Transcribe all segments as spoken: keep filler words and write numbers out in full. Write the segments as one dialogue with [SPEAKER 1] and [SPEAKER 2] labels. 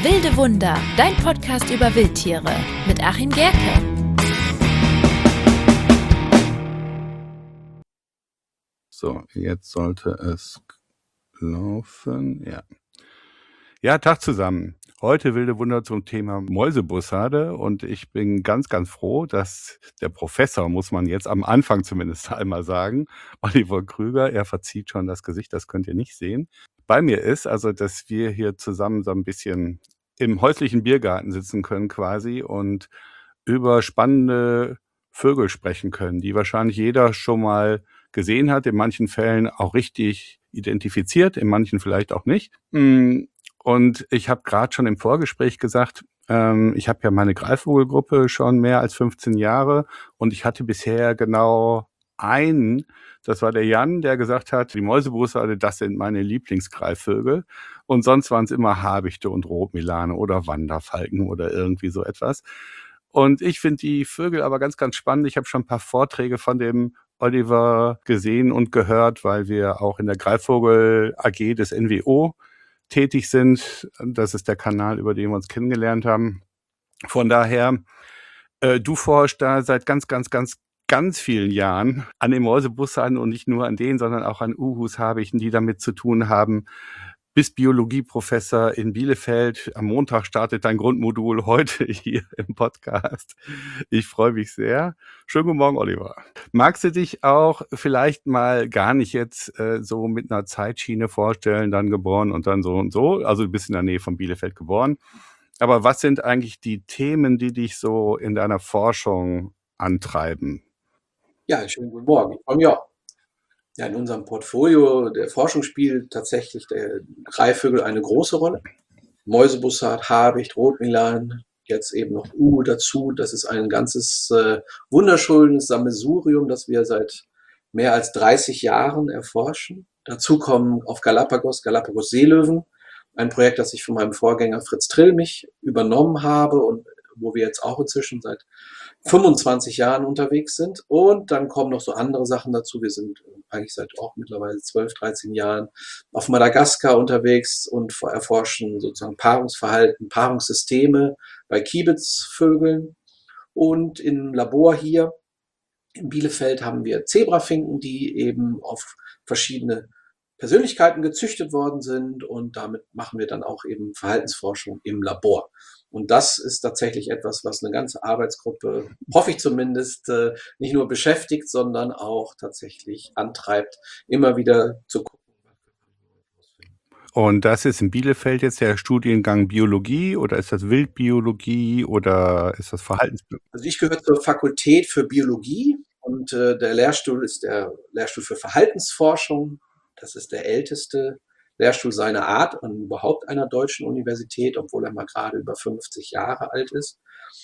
[SPEAKER 1] Wilde Wunder, dein Podcast über Wildtiere mit Achim Gerke.
[SPEAKER 2] So, jetzt sollte es laufen. Ja. Ja, Tag zusammen. Heute Wilde Wunder zum Thema Mäusebussarde und ich bin ganz, ganz froh, dass der Professor, muss man jetzt am Anfang zumindest einmal sagen, Oliver Krüger, er verzieht schon das Gesicht, das könnt ihr nicht sehen, bei mir ist, also dass wir hier zusammen so ein bisschen im häuslichen Biergarten sitzen können quasi und über spannende Vögel sprechen können, die wahrscheinlich jeder schon mal gesehen hat, in manchen Fällen auch richtig identifiziert, in manchen vielleicht auch nicht. Und ich habe gerade schon im Vorgespräch gesagt, ähm, ich habe ja meine Greifvogelgruppe schon mehr als fünfzehn Jahre und ich hatte bisher genau einen, das war der Jan, der gesagt hat, die Mäusebussarde, das sind meine Lieblingsgreifvögel. Und sonst waren es immer Habichte und Rotmilane oder Wanderfalken oder irgendwie so etwas. Und ich finde die Vögel aber ganz, ganz spannend. Ich habe schon ein paar Vorträge von dem Oliver gesehen und gehört, weil wir auch in der Greifvogel A G des N W O tätig sind. Das ist der Kanal, über den wir uns kennengelernt haben. Von daher, äh, du forschst da seit ganz, ganz, ganz, ganz vielen Jahren an den Mäusebussarden und nicht nur an denen, sondern auch an Uhus, Habichten, die damit zu tun haben. Bist Biologieprofessor in Bielefeld. Am Montag startet dein Grundmodul, heute hier im Podcast. Ich freue mich sehr. Schönen guten Morgen, Oliver. Magst du dich auch vielleicht mal gar nicht jetzt äh, so mit einer Zeitschiene vorstellen, dann geboren und dann so und so? Also du bist in der Nähe von Bielefeld geboren. Aber was sind eigentlich die Themen, die dich so in deiner Forschung antreiben?
[SPEAKER 3] Ja, schönen guten Morgen. Ich freue mich auch. Ja, in unserem Portfolio der Forschung spielt tatsächlich der Greifvögel eine große Rolle. Mäusebussard, Habicht, Rotmilan, jetzt eben noch Uhu dazu. Das ist ein ganzes äh, wunderschönes Sammelsurium, das wir seit mehr als dreißig Jahren erforschen. Dazu kommen auf Galapagos, Galapagos Seelöwen, ein Projekt, das ich von meinem Vorgänger Fritz Trillmich übernommen habe und wo wir jetzt auch inzwischen seit fünfundzwanzig Jahren unterwegs sind. Und dann kommen noch so andere Sachen dazu. Wir sind eigentlich seit auch mittlerweile zwölf, dreizehn Jahren auf Madagaskar unterwegs und erforschen sozusagen Paarungsverhalten, Paarungssysteme bei Kiebitzvögeln. Und im Labor hier in Bielefeld haben wir Zebrafinken, die eben auf verschiedene Persönlichkeiten gezüchtet worden sind. Und damit machen wir dann auch eben Verhaltensforschung im Labor. Und das ist tatsächlich etwas, was eine ganze Arbeitsgruppe, hoffe ich zumindest, nicht nur beschäftigt, sondern auch tatsächlich antreibt, immer wieder zu gucken.
[SPEAKER 2] Und das ist in Bielefeld jetzt der Studiengang Biologie oder ist das Wildbiologie oder ist das Verhaltensbiologie?
[SPEAKER 3] Also ich gehöre zur Fakultät für Biologie und äh, der Lehrstuhl ist der Lehrstuhl für Verhaltensforschung. Das ist der älteste Lehrstuhl seiner Art an überhaupt einer deutschen Universität, obwohl er mal gerade über fünfzig Jahre alt ist.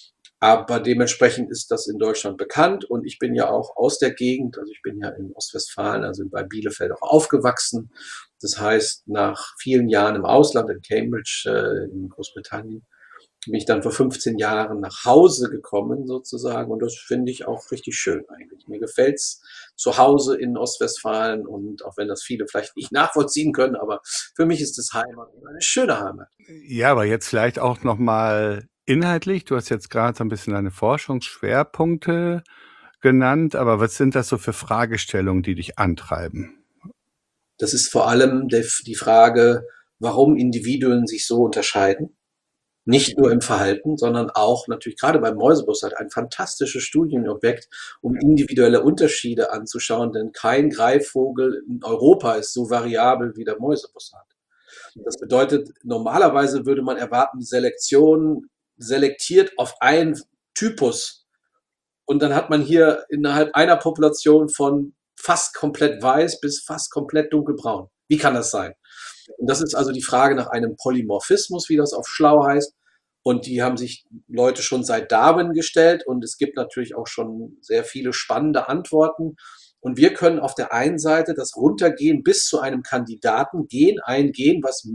[SPEAKER 3] Aber dementsprechend ist das in Deutschland bekannt und ich bin ja auch aus der Gegend, also ich bin ja in Ostwestfalen, also bei Bielefeld auch aufgewachsen. Das heißt, nach vielen Jahren im Ausland, in Cambridge, äh, in Großbritannien, bin ich dann vor fünfzehn Jahren nach Hause gekommen sozusagen und das finde ich auch richtig schön eigentlich. Mir gefällt's zu Hause in Ostwestfalen und auch wenn das viele vielleicht nicht nachvollziehen können, aber für mich ist das Heimat eine schöne Heimat.
[SPEAKER 2] Ja, aber jetzt vielleicht auch nochmal inhaltlich. Du hast jetzt gerade so ein bisschen deine Forschungsschwerpunkte genannt, aber was sind das so für Fragestellungen, die dich antreiben?
[SPEAKER 3] Das ist vor allem die Frage, warum Individuen sich so unterscheiden. Nicht nur im Verhalten, sondern auch natürlich gerade beim Mäusebussard ein fantastisches Studienobjekt, um individuelle Unterschiede anzuschauen, denn kein Greifvogel in Europa ist so variabel wie der Mäusebussard. Das bedeutet, normalerweise würde man erwarten, die Selektion selektiert auf einen Typus und dann hat man hier innerhalb einer Population von fast komplett weiß bis fast komplett dunkelbraun. Wie kann das sein? Und das ist also die Frage nach einem Polymorphismus, wie das auf schlau heißt. Und die haben sich Leute schon seit Darwin gestellt. Und es gibt natürlich auch schon sehr viele spannende Antworten. Und wir können auf der einen Seite das runtergehen bis zu einem Kandidaten, Gen, ein Gen, was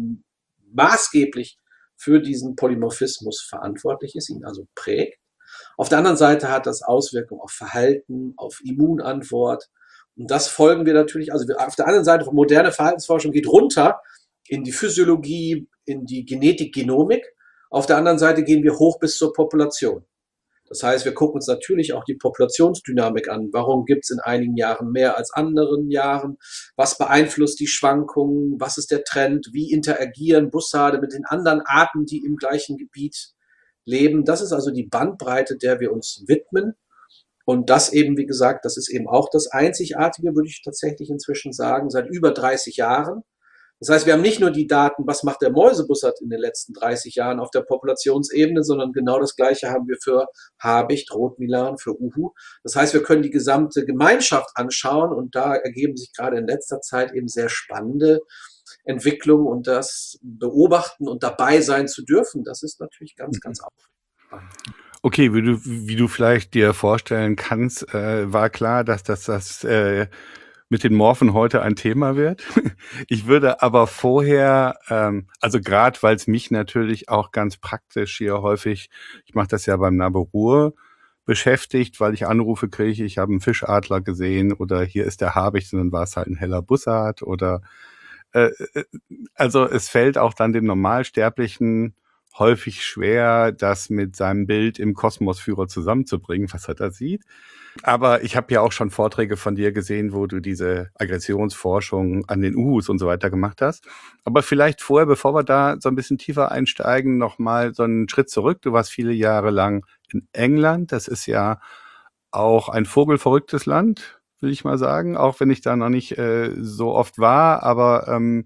[SPEAKER 3] maßgeblich für diesen Polymorphismus verantwortlich ist, ihn also prägt. Auf der anderen Seite hat das Auswirkungen auf Verhalten, auf Immunantwort. Und das folgen wir natürlich, also auf der anderen Seite, moderne Verhaltensforschung geht runter in die Physiologie, in die Genetik, Genomik. Auf der anderen Seite gehen wir hoch bis zur Population. Das heißt, wir gucken uns natürlich auch die Populationsdynamik an. Warum gibt es in einigen Jahren mehr als anderen Jahren? Was beeinflusst die Schwankungen? Was ist der Trend? Wie interagieren Bussarde mit den anderen Arten, die im gleichen Gebiet leben? Das ist also die Bandbreite, der wir uns widmen. Und das eben, wie gesagt, das ist eben auch das Einzigartige, würde ich tatsächlich inzwischen sagen, seit über dreißig Jahren. Das heißt, wir haben nicht nur die Daten, was macht der Mäusebussard in den letzten dreißig Jahren auf der Populationsebene, sondern genau das Gleiche haben wir für Habicht, Rotmilan, für Uhu. Das heißt, wir können die gesamte Gemeinschaft anschauen und da ergeben sich gerade in letzter Zeit eben sehr spannende Entwicklungen und das beobachten und dabei sein zu dürfen, das ist natürlich ganz, ganz aufregend.
[SPEAKER 2] Okay, wie du, wie du vielleicht dir vorstellen kannst, äh, war klar, dass das, das äh, mit den Morphen heute ein Thema wird. Ich würde aber vorher, ähm, also gerade weil es mich natürlich auch ganz praktisch hier häufig, ich mache das ja beim Naberur, beschäftigt, weil ich Anrufe kriege, ich habe einen Fischadler gesehen oder hier ist der Habicht und dann war es halt ein heller Bussard oder äh, also es fällt auch dann dem Normalsterblichen häufig schwer, das mit seinem Bild im Kosmosführer zusammenzubringen, was er da sieht. Aber ich habe ja auch schon Vorträge von dir gesehen, wo du diese Aggressionsforschung an den Uhus und so weiter gemacht hast. Aber vielleicht vorher, bevor wir da so ein bisschen tiefer einsteigen, nochmal so einen Schritt zurück. Du warst viele Jahre lang in England. Das ist ja auch ein vogelverrücktes Land, will ich mal sagen, auch wenn ich da noch nicht äh, so oft war. Aber ähm,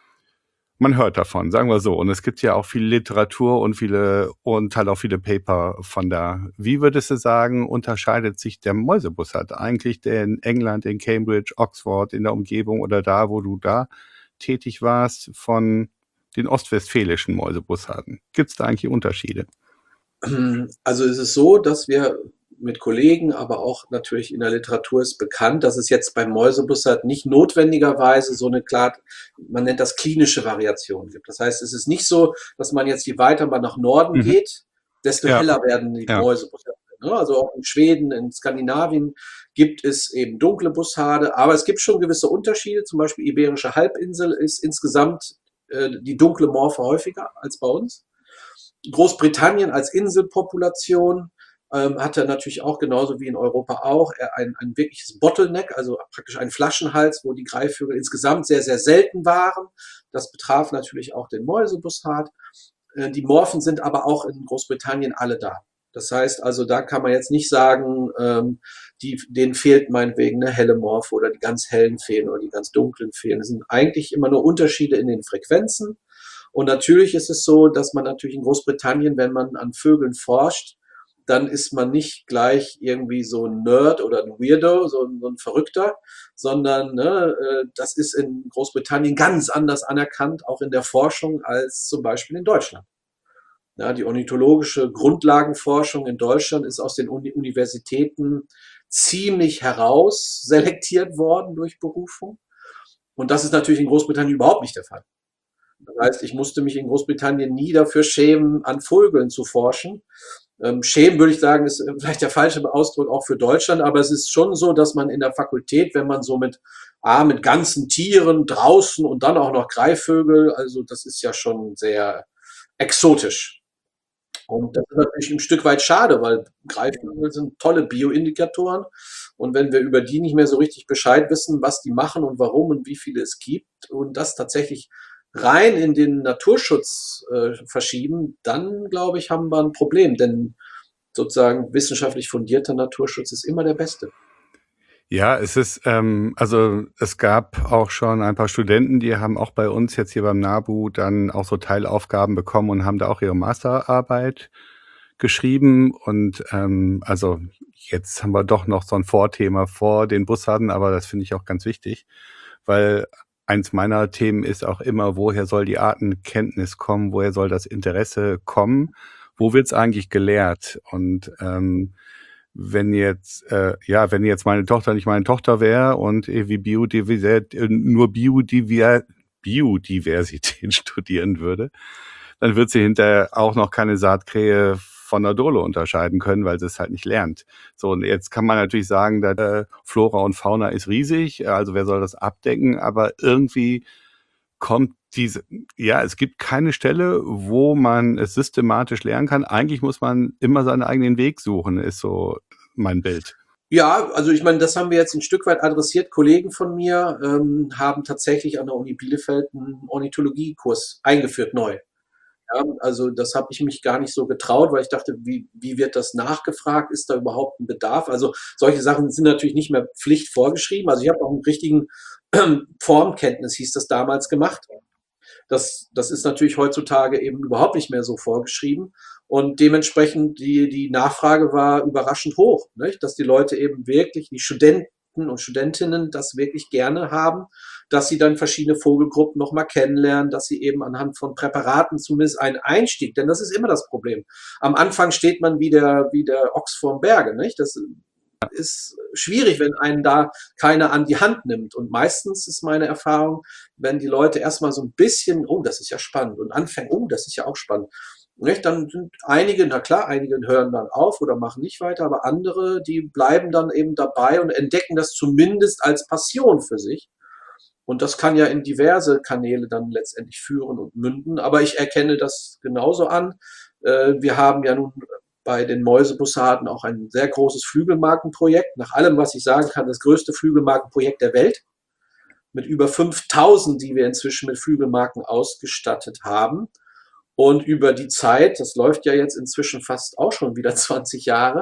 [SPEAKER 2] man hört davon, sagen wir so. Und es gibt ja auch viel Literatur und viele und halt auch viele Paper von da. Wie würdest du sagen, unterscheidet sich der Mäusebussard eigentlich, der in England, in Cambridge, Oxford, in der Umgebung oder da, wo du da tätig warst, von den ostwestfälischen Mäusebussarden? Gibt es da eigentlich Unterschiede?
[SPEAKER 3] Also es ist so, dass wir mit Kollegen, aber auch natürlich in der Literatur ist bekannt, dass es jetzt beim Mäusebussard nicht notwendigerweise so eine klar, man nennt das klinische Variation gibt. Das heißt, es ist nicht so, dass man jetzt, je weiter man nach Norden
[SPEAKER 2] Mhm.
[SPEAKER 3] geht, desto
[SPEAKER 2] Ja.
[SPEAKER 3] heller werden die
[SPEAKER 2] Ja.
[SPEAKER 3] Mäusebussarde. Ne? Also auch in Schweden, in Skandinavien gibt es eben dunkle Bussarde, aber es gibt schon gewisse Unterschiede. Zum Beispiel Iberische Halbinsel ist insgesamt äh, die dunkle Morphe häufiger als bei uns. Großbritannien als Inselpopulation ähm, hatte natürlich auch genauso wie in Europa auch äh, ein, ein wirkliches Bottleneck, also praktisch ein Flaschenhals, wo die Greifvögel insgesamt sehr, sehr selten waren. Das betraf natürlich auch den Mäusebussard. Äh, die Morphen sind aber auch in Großbritannien alle da. Das heißt also, da kann man jetzt nicht sagen, ähm, die, denen fehlt meinetwegen eine helle Morphe oder die ganz hellen fehlen oder die ganz dunklen fehlen. Es sind eigentlich immer nur Unterschiede in den Frequenzen. Und natürlich ist es so, dass man natürlich in Großbritannien, wenn man an Vögeln forscht, dann ist man nicht gleich irgendwie so ein Nerd oder ein Weirdo, so ein, so ein Verrückter, sondern ne, das ist in Großbritannien ganz anders anerkannt, auch in der Forschung, als zum Beispiel in Deutschland. Ja, die ornithologische Grundlagenforschung in Deutschland ist aus den Uni- Universitäten ziemlich heraus selektiert worden durch Berufung. Und das ist natürlich in Großbritannien überhaupt nicht der Fall. Das heißt, ich musste mich in Großbritannien nie dafür schämen, an Vögeln zu forschen. Ähm, schämen, würde ich sagen, ist vielleicht der falsche Ausdruck auch für Deutschland, aber es ist schon so, dass man in der Fakultät, wenn man so mit, ah, mit ganzen Tieren draußen und dann auch noch Greifvögel, also das ist ja schon sehr exotisch. Und das ist natürlich ein Stück weit schade, weil Greifvögel sind tolle Bioindikatoren. Und wenn wir über die nicht mehr so richtig Bescheid wissen, was die machen und warum und wie viele es gibt und das tatsächlich rein in den Naturschutz äh, verschieben, dann, glaube ich, haben wir ein Problem. Denn sozusagen wissenschaftlich fundierter Naturschutz ist immer der beste.
[SPEAKER 2] Ja, es ist, ähm, also es gab auch schon ein paar Studenten, die haben auch bei uns jetzt hier beim NABU dann auch so Teilaufgaben bekommen und haben da auch ihre Masterarbeit geschrieben. Und ähm, also jetzt haben wir doch noch so ein Vorthema vor den Bussarden, aber das finde ich auch ganz wichtig, weil eins meiner Themen ist auch immer, woher soll die Artenkenntnis kommen, woher soll das Interesse kommen, wo wird's eigentlich gelehrt? Und ähm, wenn jetzt, äh, ja, wenn jetzt meine Tochter nicht meine Tochter wäre und irgendwie Biodiversität, äh, nur Biodiver Biodiversität studieren würde, dann wird sie hinterher auch noch keine Saatkrähe von einer Dole unterscheiden können, weil sie es halt nicht lernt. So, und jetzt kann man natürlich sagen, dass, äh, Flora und Fauna ist riesig, also wer soll das abdecken? Aber irgendwie kommt Diese ja, es gibt keine Stelle, wo man es systematisch lernen kann. Eigentlich muss man immer seinen eigenen Weg suchen, ist so mein Bild.
[SPEAKER 3] Ja, also ich meine, das haben wir jetzt ein Stück weit adressiert. Kollegen von mir ähm, haben tatsächlich an der Uni Bielefeld einen Ornithologiekurs eingeführt, neu. Ja, also das habe ich mich gar nicht so getraut, weil ich dachte, wie, wie wird das nachgefragt? Ist da überhaupt ein Bedarf? Also solche Sachen sind natürlich nicht mehr Pflicht vorgeschrieben. Also ich habe auch einen richtigen Formkenntnis, hieß das damals, gemacht. Das, das ist natürlich heutzutage eben überhaupt nicht mehr so vorgeschrieben. Und dementsprechend die, die Nachfrage war überraschend hoch, nicht? Dass die Leute eben wirklich, die Studenten und Studentinnen das wirklich gerne haben, dass sie dann verschiedene Vogelgruppen nochmal kennenlernen, dass sie eben anhand von Präparaten zumindest einen Einstieg, denn das ist immer das Problem. Am Anfang steht man wie der, wie der Ochs vorm Berge, nicht? Das ist schwierig, wenn einen da keiner an die Hand nimmt. Und meistens ist meine Erfahrung, wenn die Leute erstmal so ein bisschen, oh, das ist ja spannend, und anfangen, oh, das ist ja auch spannend. Nicht? Dann sind einige, na klar, einige hören dann auf oder machen nicht weiter, aber andere, die bleiben dann eben dabei und entdecken das zumindest als Passion für sich. Und das kann ja in diverse Kanäle dann letztendlich führen und münden. Aber ich erkenne das genauso an. Äh, Wir haben ja nun bei den Mäusebussarden auch ein sehr großes Flügelmarkenprojekt. Nach allem, was ich sagen kann, das größte Flügelmarkenprojekt der Welt. Mit über fünftausend, die wir inzwischen mit Flügelmarken ausgestattet haben. Und über die Zeit, das läuft ja jetzt inzwischen fast auch schon wieder zwanzig Jahre,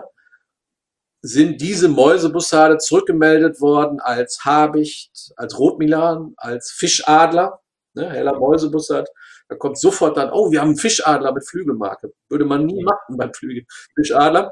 [SPEAKER 3] sind diese Mäusebussarde zurückgemeldet worden als Habicht, als Rotmilan, als Fischadler, ne, heller Mäusebussard. Da kommt sofort dann, oh, wir haben einen Fischadler mit Flügelmarke. Würde man nie machen beim Flügel Fischadler.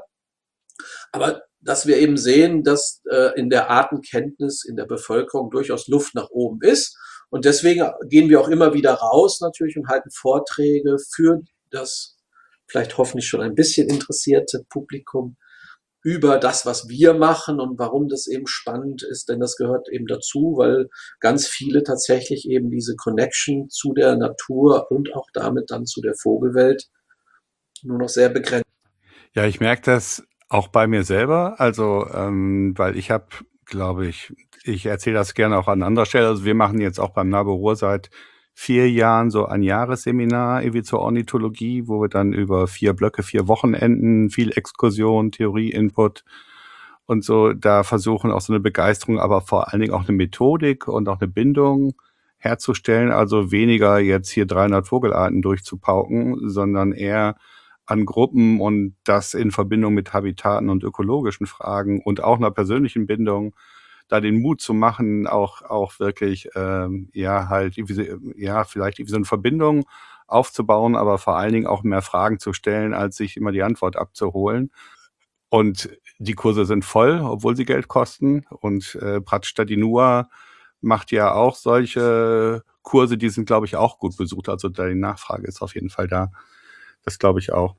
[SPEAKER 3] Aber dass wir eben sehen, dass äh, in der Artenkenntnis in der Bevölkerung durchaus Luft nach oben ist. Und deswegen gehen wir auch immer wieder raus natürlich und halten Vorträge für das vielleicht hoffentlich schon ein bisschen interessierte Publikum über das, was wir machen und warum das eben spannend ist, denn das gehört eben dazu, weil ganz viele tatsächlich eben diese Connection zu der Natur und auch damit dann zu der Vogelwelt nur noch sehr begrenzt.
[SPEAKER 2] Ja, ich merke das auch bei mir selber, also ähm, weil ich habe, glaube ich, ich erzähle das gerne auch an anderer Stelle, also wir machen jetzt auch beim NABUR seit vier Jahren so ein Jahresseminar irgendwie zur Ornithologie, wo wir dann über vier Blöcke, vier Wochenenden, viel Exkursion, Theorie, Input und so da versuchen auch so eine Begeisterung, aber vor allen Dingen auch eine Methodik und auch eine Bindung herzustellen, also weniger jetzt hier dreihundert Vogelarten durchzupauken, sondern eher an Gruppen und das in Verbindung mit Habitaten und ökologischen Fragen und auch einer persönlichen Bindung, da den Mut zu machen, auch auch wirklich ähm, ja halt irgendwie so- ja vielleicht irgendwie so eine Verbindung aufzubauen, aber vor allen Dingen auch mehr Fragen zu stellen, als sich immer die Antwort abzuholen. Und die Kurse sind voll, obwohl sie Geld kosten. Und äh, Prat Stadinua macht ja auch solche Kurse, die sind, glaube ich, auch gut besucht. Also da die Nachfrage ist auf jeden Fall da. Das glaube ich auch.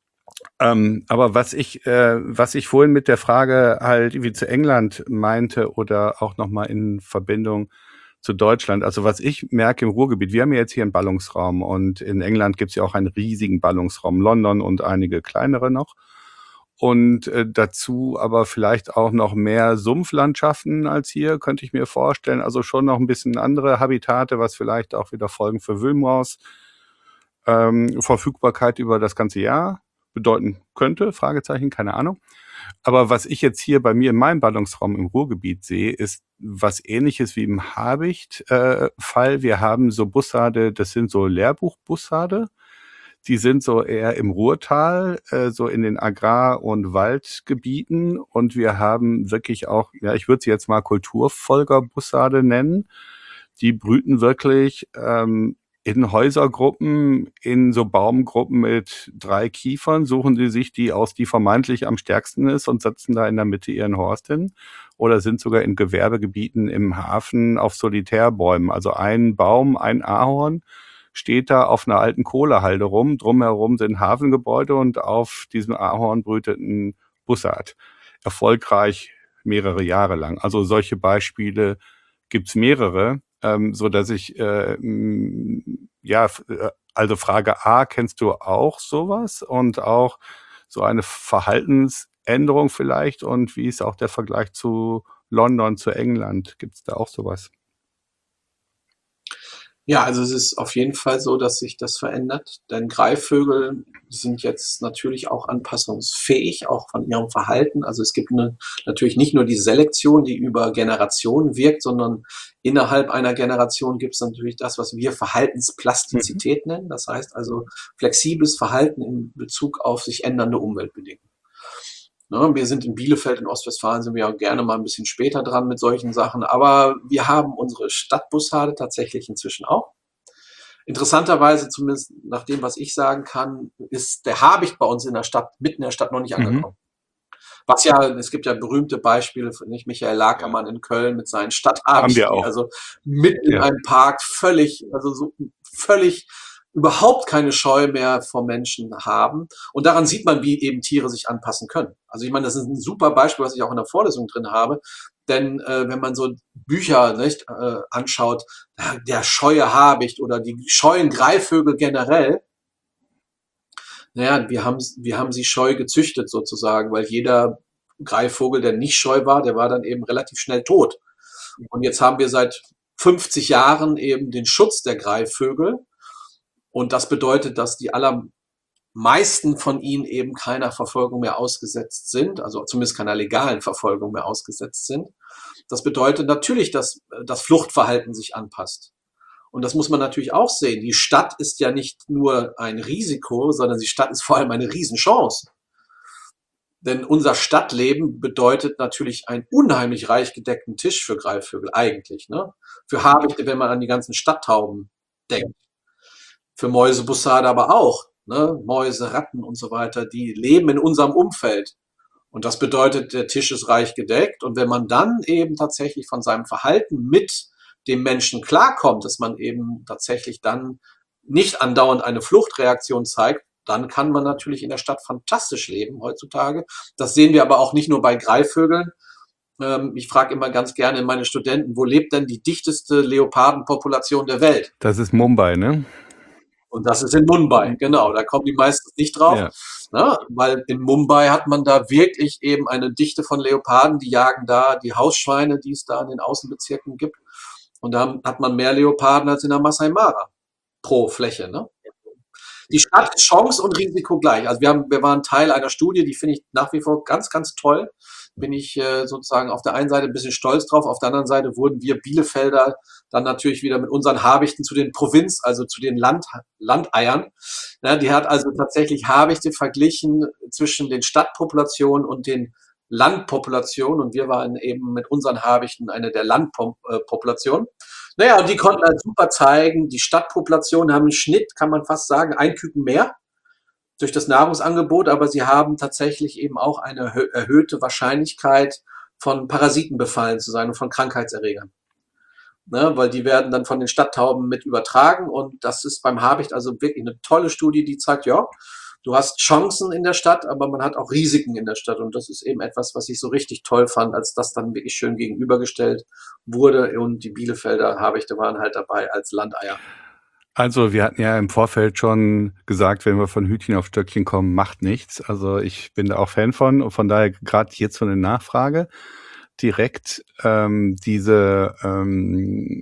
[SPEAKER 2] Ähm, aber was ich, äh, was ich vorhin mit der Frage halt wie zu England meinte oder auch nochmal in Verbindung zu Deutschland, also was ich merke im Ruhrgebiet, wir haben ja jetzt hier einen Ballungsraum und in England gibt es ja auch einen riesigen Ballungsraum, London und einige kleinere noch. Und äh, dazu aber vielleicht auch noch mehr Sumpflandschaften als hier, könnte ich mir vorstellen. Also schon noch ein bisschen andere Habitate, was vielleicht auch wieder Folgen für Wülmraus ähm, Verfügbarkeit über das ganze Jahr bedeuten könnte, Fragezeichen, keine Ahnung. Aber was ich jetzt hier bei mir in meinem Ballungsraum im Ruhrgebiet sehe, ist was Ähnliches wie im Habicht-Fall. Wir haben so Bussarde, das sind so Lehrbuchbussarde. Die sind so eher im Ruhrtal, äh, so in den Agrar- und Waldgebieten. Und wir haben wirklich auch, ja, ich würde sie jetzt mal Kulturfolgerbussarde nennen. Die brüten wirklich ähm, in Häusergruppen, in so Baumgruppen mit drei Kiefern, suchen sie sich die aus, die vermeintlich am stärksten ist und setzen da in der Mitte ihren Horst hin. Oder sind sogar in Gewerbegebieten im Hafen auf Solitärbäumen. Also ein Baum, ein Ahorn steht da auf einer alten Kohlehalde rum. Drumherum sind Hafengebäude und auf diesem Ahorn brütet ein Bussard. Erfolgreich mehrere Jahre lang. Also solche Beispiele gibt's mehrere, ähm, so dass ich äh, m, ja f- äh, also Frage A, kennst du auch sowas und auch so eine Verhaltensänderung vielleicht und wie ist auch der Vergleich zu London, zu England? Gibt's da auch sowas?
[SPEAKER 3] Ja, also es ist auf jeden Fall so, dass sich das verändert, denn Greifvögel sind jetzt natürlich auch anpassungsfähig, auch von ihrem Verhalten. Also es gibt eine, natürlich nicht nur die Selektion, die über Generationen wirkt, sondern innerhalb einer Generation gibt es natürlich das, was wir
[SPEAKER 2] Mhm.
[SPEAKER 3] Verhaltensplastizität nennen. Das heißt also flexibles Verhalten in Bezug auf sich ändernde Umweltbedingungen. Ne, wir sind in Bielefeld in Ostwestfalen, sind wir ja gerne mal ein bisschen später dran mit solchen Sachen, aber wir haben unsere Stadtbussarde tatsächlich inzwischen auch. Interessanterweise, zumindest nach dem, was ich sagen kann, ist der Habicht bei uns in der Stadt, mitten in der Stadt noch nicht
[SPEAKER 2] Mhm.
[SPEAKER 3] angekommen. Was ja, es gibt ja berühmte Beispiele, nicht Michael
[SPEAKER 2] Ja.
[SPEAKER 3] Lakermann in Köln mit seinen
[SPEAKER 2] Haben
[SPEAKER 3] Stadthabichten,
[SPEAKER 2] wir
[SPEAKER 3] die
[SPEAKER 2] auch.
[SPEAKER 3] also mitten in
[SPEAKER 2] Ja.
[SPEAKER 3] einem Park völlig, also so völlig überhaupt keine Scheu mehr vor Menschen haben. Und daran sieht man, wie eben Tiere sich anpassen können. Also ich meine, das ist ein super Beispiel, was ich auch in der Vorlesung drin habe. Denn äh, wenn man so Bücher nicht, äh, anschaut, der scheue Habicht oder die scheuen Greifvögel generell, naja, wir haben, wir haben sie scheu gezüchtet sozusagen, weil jeder Greifvogel, der nicht scheu war, der war dann eben relativ schnell tot. Und jetzt haben wir seit fünfzig Jahren eben den Schutz der Greifvögel. Und das bedeutet, dass die allermeisten von ihnen eben keiner Verfolgung mehr ausgesetzt sind, also zumindest keiner legalen Verfolgung mehr ausgesetzt sind. Das bedeutet natürlich, dass das Fluchtverhalten sich anpasst. Und das muss man natürlich auch sehen. Die Stadt ist ja nicht nur ein Risiko, sondern die Stadt ist vor allem eine Riesenchance. Denn unser Stadtleben bedeutet natürlich einen unheimlich reich gedeckten Tisch für Greifvögel eigentlich. Ne? Für Habichte, wenn man an die ganzen Stadttauben denkt. Für Mäusebussarde aber auch. Ne? Mäuse, Ratten und so weiter, die leben in unserem Umfeld. Und das bedeutet, der Tisch ist reich gedeckt. Und wenn man dann eben tatsächlich von seinem Verhalten mit dem Menschen klarkommt, dass man eben tatsächlich dann nicht andauernd eine Fluchtreaktion zeigt, dann kann man natürlich in der Stadt fantastisch leben heutzutage. Das sehen wir aber auch nicht nur bei Greifvögeln. Ähm, ich frage immer ganz gerne meine Studenten, wo lebt denn die dichteste Leopardenpopulation der Welt?
[SPEAKER 2] Das ist Mumbai, ne?
[SPEAKER 3] Und das ist in Mumbai, genau. Da kommen die meistens nicht drauf,
[SPEAKER 2] Ja.
[SPEAKER 3] ne? Weil in Mumbai hat man da wirklich eben eine Dichte von Leoparden, die jagen da die Hausschweine, die es da in den Außenbezirken gibt. Und da hat man mehr Leoparden als in der Masai Mara pro Fläche. Ne? Die Stadt ist Chance und Risiko gleich. Also wir, haben, wir waren Teil einer Studie, die finde ich nach wie vor ganz, ganz toll. Bin ich äh, sozusagen auf der einen Seite ein bisschen stolz drauf, auf der anderen Seite wurden wir Bielefelder dann natürlich wieder mit unseren Habichten zu den Provinz, also zu den Land, Landeiern. Ja, die hat also tatsächlich Habichte verglichen zwischen den Stadtpopulationen und den Landpopulationen und wir waren eben mit unseren Habichten eine der Landpopulationen. Naja, und die konnten halt super zeigen, die Stadtpopulationen haben im Schnitt, kann man fast sagen, ein Küken mehr durch das Nahrungsangebot, aber sie haben tatsächlich eben auch eine erhöhte Wahrscheinlichkeit, von Parasiten befallen zu sein und von Krankheitserregern. Ne, weil die werden dann von den Stadttauben mit übertragen und das ist beim Habicht also wirklich eine tolle Studie, die zeigt, ja, du hast Chancen in der Stadt, aber man hat auch Risiken in der Stadt und das ist eben etwas, was ich so richtig toll fand, als das dann wirklich schön gegenübergestellt wurde und die Bielefelder Habichte waren halt dabei als Landeier.
[SPEAKER 2] Also wir hatten ja im Vorfeld schon gesagt, wenn wir von Hütchen auf Stöckchen kommen, macht nichts. Also ich bin da auch Fan von und von daher gerade jetzt so eine Nachfrage. Direkt ähm, diese ähm,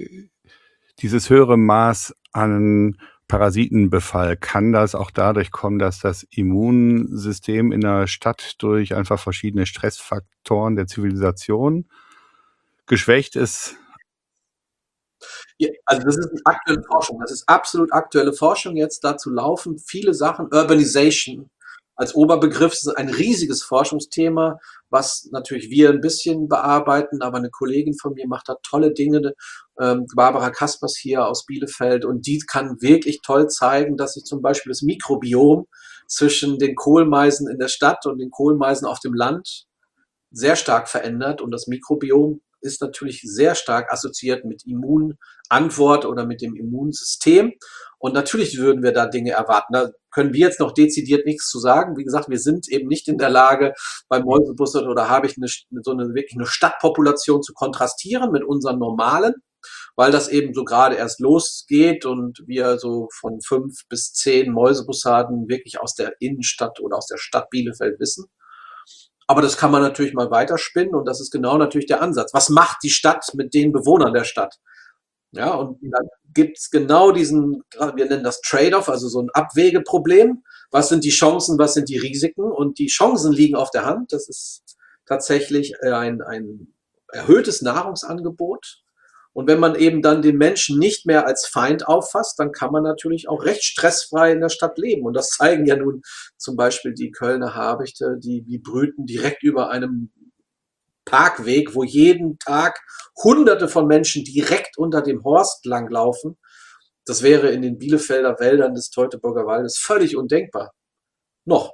[SPEAKER 2] dieses höhere Maß an Parasitenbefall, kann das auch dadurch kommen, dass das Immunsystem in der Stadt durch einfach verschiedene Stressfaktoren der Zivilisation geschwächt ist?
[SPEAKER 3] Ja, also das ist aktuelle Forschung. Das ist absolut aktuelle Forschung jetzt. Dazu laufen viele Sachen. Urbanization als Oberbegriff ist ein riesiges Forschungsthema, was natürlich wir ein bisschen bearbeiten, aber eine Kollegin von mir macht da tolle Dinge, ähm, Barbara Kaspers hier aus Bielefeld, und die kann wirklich toll zeigen, dass sich zum Beispiel das Mikrobiom zwischen den Kohlmeisen in der Stadt und den Kohlmeisen auf dem Land sehr stark verändert und das Mikrobiom ist natürlich sehr stark assoziiert mit Immunantwort oder mit dem Immunsystem. Und natürlich würden wir da Dinge erwarten. Da können wir jetzt noch dezidiert nichts zu sagen. Wie gesagt, wir sind eben nicht in der Lage, bei Mäusebussard oder habe ich eine, so eine wirklich eine Stadtpopulation zu kontrastieren mit unseren normalen, weil das eben so gerade erst losgeht und wir so von fünf bis zehn Mäusebussarden wirklich aus der Innenstadt oder aus der Stadt Bielefeld wissen. Aber das kann man natürlich mal weiterspinnen und das ist genau natürlich der Ansatz. Was macht die Stadt mit den Bewohnern der Stadt? Ja, und dann gibt's genau diesen, wir nennen das Trade-off, also so ein Abwägeproblem. Was sind die Chancen, was sind die Risiken? Und die Chancen liegen auf der Hand. Das ist tatsächlich äh, ein, ein erhöhtes Nahrungsangebot. Und wenn man eben dann den Menschen nicht mehr als Feind auffasst, dann kann man natürlich auch recht stressfrei in der Stadt leben. Und das zeigen ja nun zum Beispiel die Kölner Habichte, die, die brüten direkt über einem Parkweg, wo jeden Tag Hunderte von Menschen direkt unter dem Horst langlaufen. Das wäre in den Bielefelder Wäldern des Teutoburger Waldes völlig undenkbar. Noch.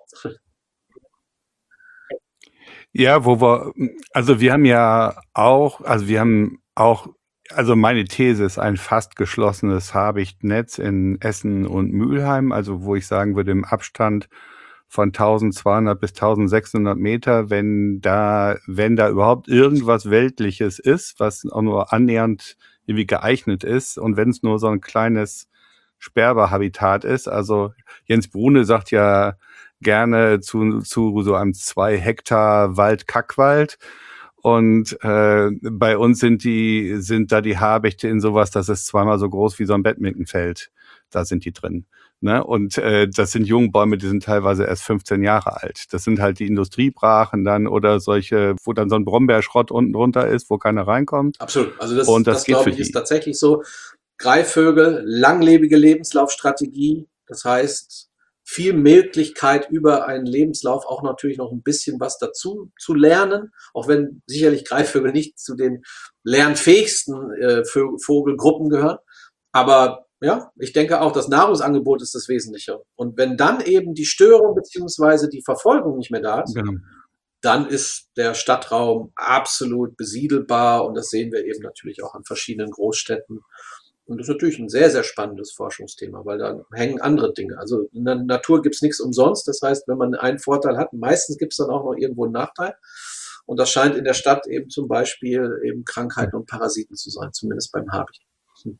[SPEAKER 2] Ja, wo wir, also wir haben ja auch, also wir haben auch, also meine These ist ein fast geschlossenes Habichtnetz in Essen und Mülheim, also wo ich sagen würde, im Abstand von tausendzweihundert bis tausendsechshundert Meter, wenn da, wenn da überhaupt irgendwas Weltliches ist, was auch nur annähernd irgendwie geeignet ist und wenn es nur so ein kleines Sperberhabitat ist. Also Jens Brune sagt ja gerne zu, zu so einem zwei Hektar Wald-Kackwald. Und äh, bei uns sind die, sind da die Habichte in sowas, das ist zweimal so groß wie so ein Badmintonfeld. Da sind die drin. Ne? Und äh, das sind Jungbäume, die sind teilweise erst fünfzehn Jahre alt. Das sind halt die Industriebrachen dann oder solche, wo dann so ein Brombeerschrott unten drunter ist, wo keiner reinkommt.
[SPEAKER 3] Absolut. Also das,
[SPEAKER 2] Und das
[SPEAKER 3] das
[SPEAKER 2] geht
[SPEAKER 3] glaube
[SPEAKER 2] für
[SPEAKER 3] ich,
[SPEAKER 2] die.
[SPEAKER 3] ist tatsächlich so. Greifvögel, langlebige Lebenslaufstrategie. Das heißt, viel Möglichkeit über einen Lebenslauf auch natürlich noch ein bisschen was dazu zu lernen, auch wenn sicherlich Greifvögel nicht zu den lernfähigsten äh, Vö- Vogelgruppen gehören. Aber ja, ich denke auch, das Nahrungsangebot ist das Wesentliche. Und wenn dann eben die Störung beziehungsweise die Verfolgung nicht mehr da ist,
[SPEAKER 2] Genau.
[SPEAKER 3] dann ist der Stadtraum absolut besiedelbar und das sehen wir eben natürlich auch an verschiedenen Großstädten. Und das ist natürlich ein sehr, sehr spannendes Forschungsthema, weil da hängen andere Dinge. Also in der Natur gibt's nichts umsonst. Das heißt, wenn man einen Vorteil hat, meistens gibt's dann auch noch irgendwo einen Nachteil. Und das scheint in der Stadt eben zum Beispiel eben Krankheiten und Parasiten zu sein, zumindest beim Habicht. Hm.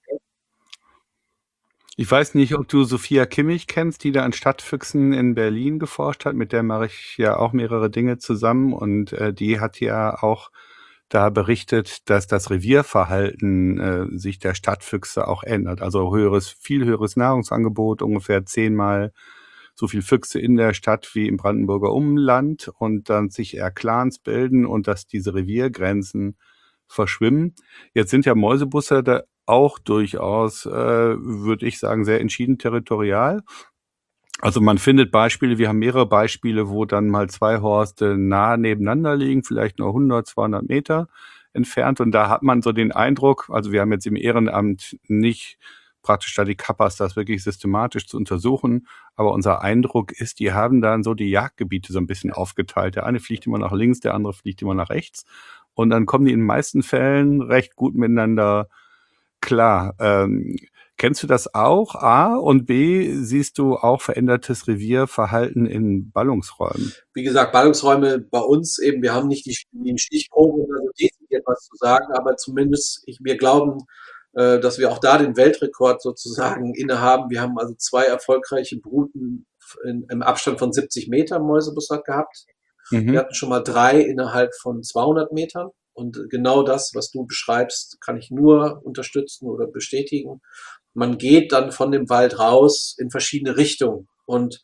[SPEAKER 2] Ich weiß nicht, ob du Sophia Kimmich kennst, die da an Stadtfüchsen in Berlin geforscht hat. Mit der mache ich ja auch mehrere Dinge zusammen und äh, die hat ja auch da berichtet, dass das Revierverhalten äh, sich der Stadtfüchse auch ändert. Also höheres, viel höheres Nahrungsangebot, ungefähr zehnmal so viel Füchse in der Stadt wie im Brandenburger Umland und dann sich eher Clans bilden und dass diese Reviergrenzen verschwimmen. Jetzt sind ja Mäusebusse da auch durchaus, äh, würde ich sagen, sehr entschieden territorial. Also man findet Beispiele, wir haben mehrere Beispiele, wo dann mal zwei Horste nah nebeneinander liegen, vielleicht nur hundert, zweihundert Meter entfernt. Und da hat man so den Eindruck, also wir haben jetzt im Ehrenamt nicht praktisch da die Kappas, das wirklich systematisch zu untersuchen. Aber unser Eindruck ist, die haben dann so die Jagdgebiete so ein bisschen aufgeteilt. Der eine fliegt immer nach links, der andere fliegt immer nach rechts. Und dann kommen die in den meisten Fällen recht gut miteinander klar. Ähm, kennst du das auch? A und B, siehst du auch verändertes Revierverhalten in Ballungsräumen?
[SPEAKER 3] Wie gesagt, Ballungsräume bei uns eben, wir haben nicht die, die Stichprobe, um also dezidiert was zu sagen, aber zumindest, ich, wir glauben, äh, dass wir auch da den Weltrekord sozusagen innehaben. Wir haben also zwei erfolgreiche Bruten in, im Abstand von siebzig Meter im Mäusebussard gehabt. Wir
[SPEAKER 2] Mhm.
[SPEAKER 3] hatten schon mal drei innerhalb von zweihundert Metern. Und genau das, was du beschreibst, kann ich nur unterstützen oder bestätigen. Man geht dann von dem Wald raus in verschiedene Richtungen. Und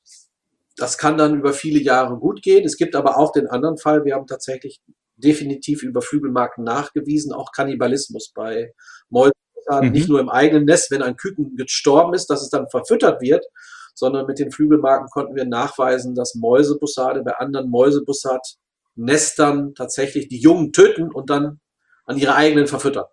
[SPEAKER 3] das kann dann über viele Jahre gut gehen. Es gibt aber auch den anderen Fall. Wir haben tatsächlich definitiv über Flügelmarken nachgewiesen, auch Kannibalismus bei Mäusebussarden. Nicht
[SPEAKER 2] Mhm.
[SPEAKER 3] nur im eigenen Nest, wenn ein Küken gestorben ist, dass es dann verfüttert wird, sondern mit den Flügelmarken konnten wir nachweisen, dass Mäusebussarde bei anderen Mäusebussard-Nestern tatsächlich die Jungen töten und dann an ihre eigenen verfüttern.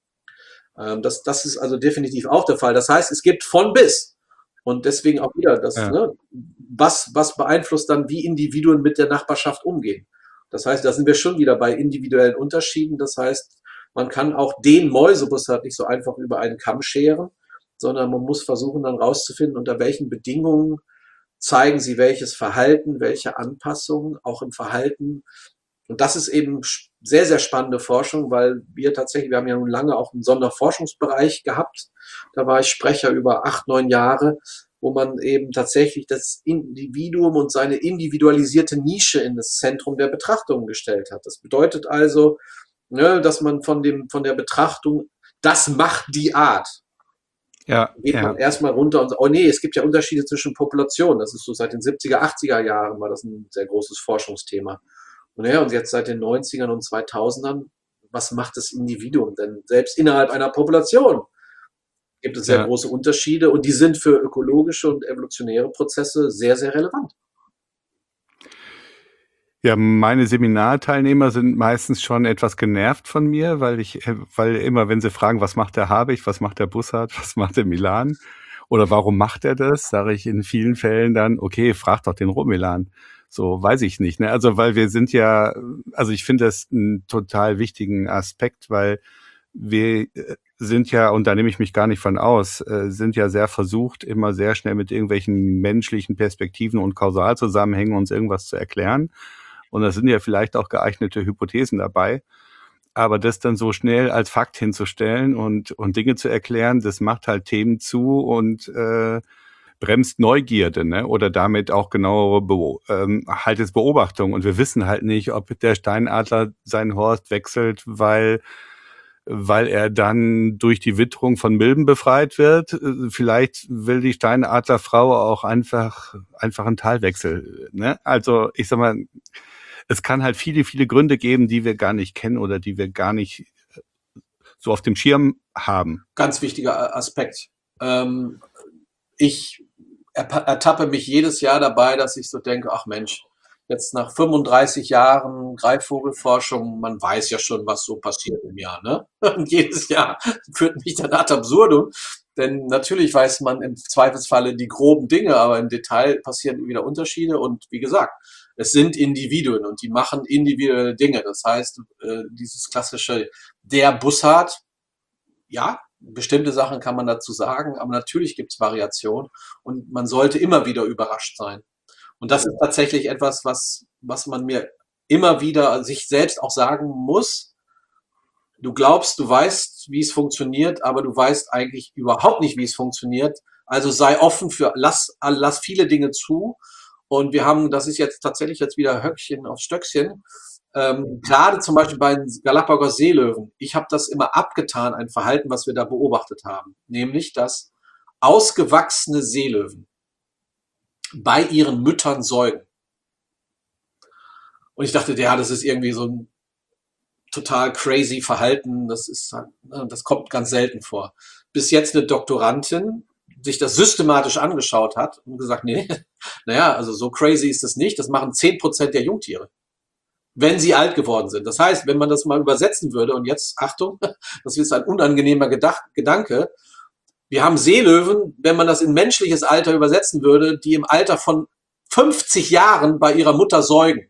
[SPEAKER 3] Ähm, das, das ist also definitiv auch der Fall. Das heißt, es gibt von bis. Und deswegen auch wieder das,
[SPEAKER 2] Ja.
[SPEAKER 3] ne, was, was beeinflusst dann, wie Individuen mit der Nachbarschaft umgehen. Das heißt, da sind wir schon wieder bei individuellen Unterschieden. Das heißt, man kann auch den Mäusebussard nicht so einfach über einen Kamm scheren, sondern man muss versuchen dann rauszufinden, unter welchen Bedingungen zeigen sie welches Verhalten, welche Anpassungen, auch im Verhalten. Und das ist eben sehr, sehr spannende Forschung, weil wir tatsächlich, wir haben ja nun lange auch einen Sonderforschungsbereich gehabt. Da war ich Sprecher über acht, neun Jahre, wo man eben tatsächlich das Individuum und seine individualisierte Nische in das Zentrum der Betrachtung gestellt hat. Das bedeutet also, ne, dass man von dem, von der Betrachtung das macht die Art.
[SPEAKER 2] Ja,
[SPEAKER 3] Geht
[SPEAKER 2] ja.
[SPEAKER 3] man erstmal runter und sagt, oh nee, es gibt ja Unterschiede zwischen Populationen. Das ist so seit den siebziger, achtziger Jahren war das ein sehr großes Forschungsthema. Und ja, und jetzt seit den neunzigern und zweitausendern, was macht das Individuum denn? Selbst innerhalb einer Population gibt es sehr
[SPEAKER 2] Ja.
[SPEAKER 3] große Unterschiede und die sind für ökologische und evolutionäre Prozesse sehr, sehr relevant.
[SPEAKER 2] Ja, meine Seminarteilnehmer sind meistens schon etwas genervt von mir, weil ich, äh, weil immer, wenn sie fragen, was macht der Habicht, was macht der Bussard, was macht der Milan oder warum macht er das, sage ich in vielen Fällen dann, okay, frag doch den Romilan. So, weiß ich nicht. Ne? Also, weil wir sind ja, also ich finde das einen total wichtigen Aspekt, weil wir äh, sind ja, und da nehme ich mich gar nicht von aus, äh, sind ja sehr versucht, immer sehr schnell mit irgendwelchen menschlichen Perspektiven und Kausalzusammenhängen uns irgendwas zu erklären. Und da sind ja vielleicht auch geeignete Hypothesen dabei. Aber das dann so schnell als Fakt hinzustellen und, und Dinge zu erklären, das macht halt Themen zu und äh, bremst Neugierde, ne? Oder damit auch genauere Beo ähm, halt jetzt Beobachtung. Und wir wissen halt nicht, ob der Steinadler seinen Horst wechselt, weil weil er dann durch die Witterung von Milben befreit wird. Äh, Vielleicht will die Steinadlerfrau auch einfach einfach einen Talwechsel. Ne? Also ich sag mal, es kann halt viele, viele Gründe geben, die wir gar nicht kennen oder die wir gar nicht so auf dem Schirm haben.
[SPEAKER 3] Ganz wichtiger Aspekt. Ähm, ich erpa- ertappe mich jedes Jahr dabei, dass ich so denke, ach Mensch, jetzt nach fünfunddreißig Jahren Greifvogelforschung, man weiß ja schon, was so passiert im Jahr, ne? Und jedes Jahr führt mich dann ad absurdum, denn natürlich weiß man im Zweifelsfalle die groben Dinge, aber im Detail passieren wieder Unterschiede und wie gesagt, es sind Individuen und die machen individuelle Dinge. Das heißt, äh, dieses klassische der Bussard, ja, bestimmte Sachen kann man dazu sagen, aber natürlich gibt es Variationen und man sollte immer wieder überrascht sein. Und das ist tatsächlich etwas, was, was man mir immer wieder sich selbst auch sagen muss. Du glaubst, du weißt, wie es funktioniert, aber du weißt eigentlich überhaupt nicht, wie es funktioniert. Also sei offen für, lass, lass viele Dinge zu. Und wir haben, das ist jetzt tatsächlich jetzt wieder Höckchen auf Stöckchen, ähm, gerade zum Beispiel bei den Galapagos Seelöwen. Ich habe das immer abgetan, ein Verhalten, was wir da beobachtet haben. Nämlich, dass ausgewachsene Seelöwen bei ihren Müttern säugen. Und ich dachte, ja, das ist irgendwie so ein total crazy Verhalten. Das ist, das kommt ganz selten vor. Bis jetzt eine Doktorandin sich das systematisch angeschaut hat und gesagt, nee, naja, also so crazy ist das nicht. Das machen zehn Prozent der Jungtiere, wenn sie alt geworden sind. Das heißt, wenn man das mal übersetzen würde, und jetzt, Achtung, das ist ein unangenehmer Gedach- Gedanke, wir haben Seelöwen, wenn man das in menschliches Alter übersetzen würde, die im Alter von fünfzig Jahren bei ihrer Mutter säugen.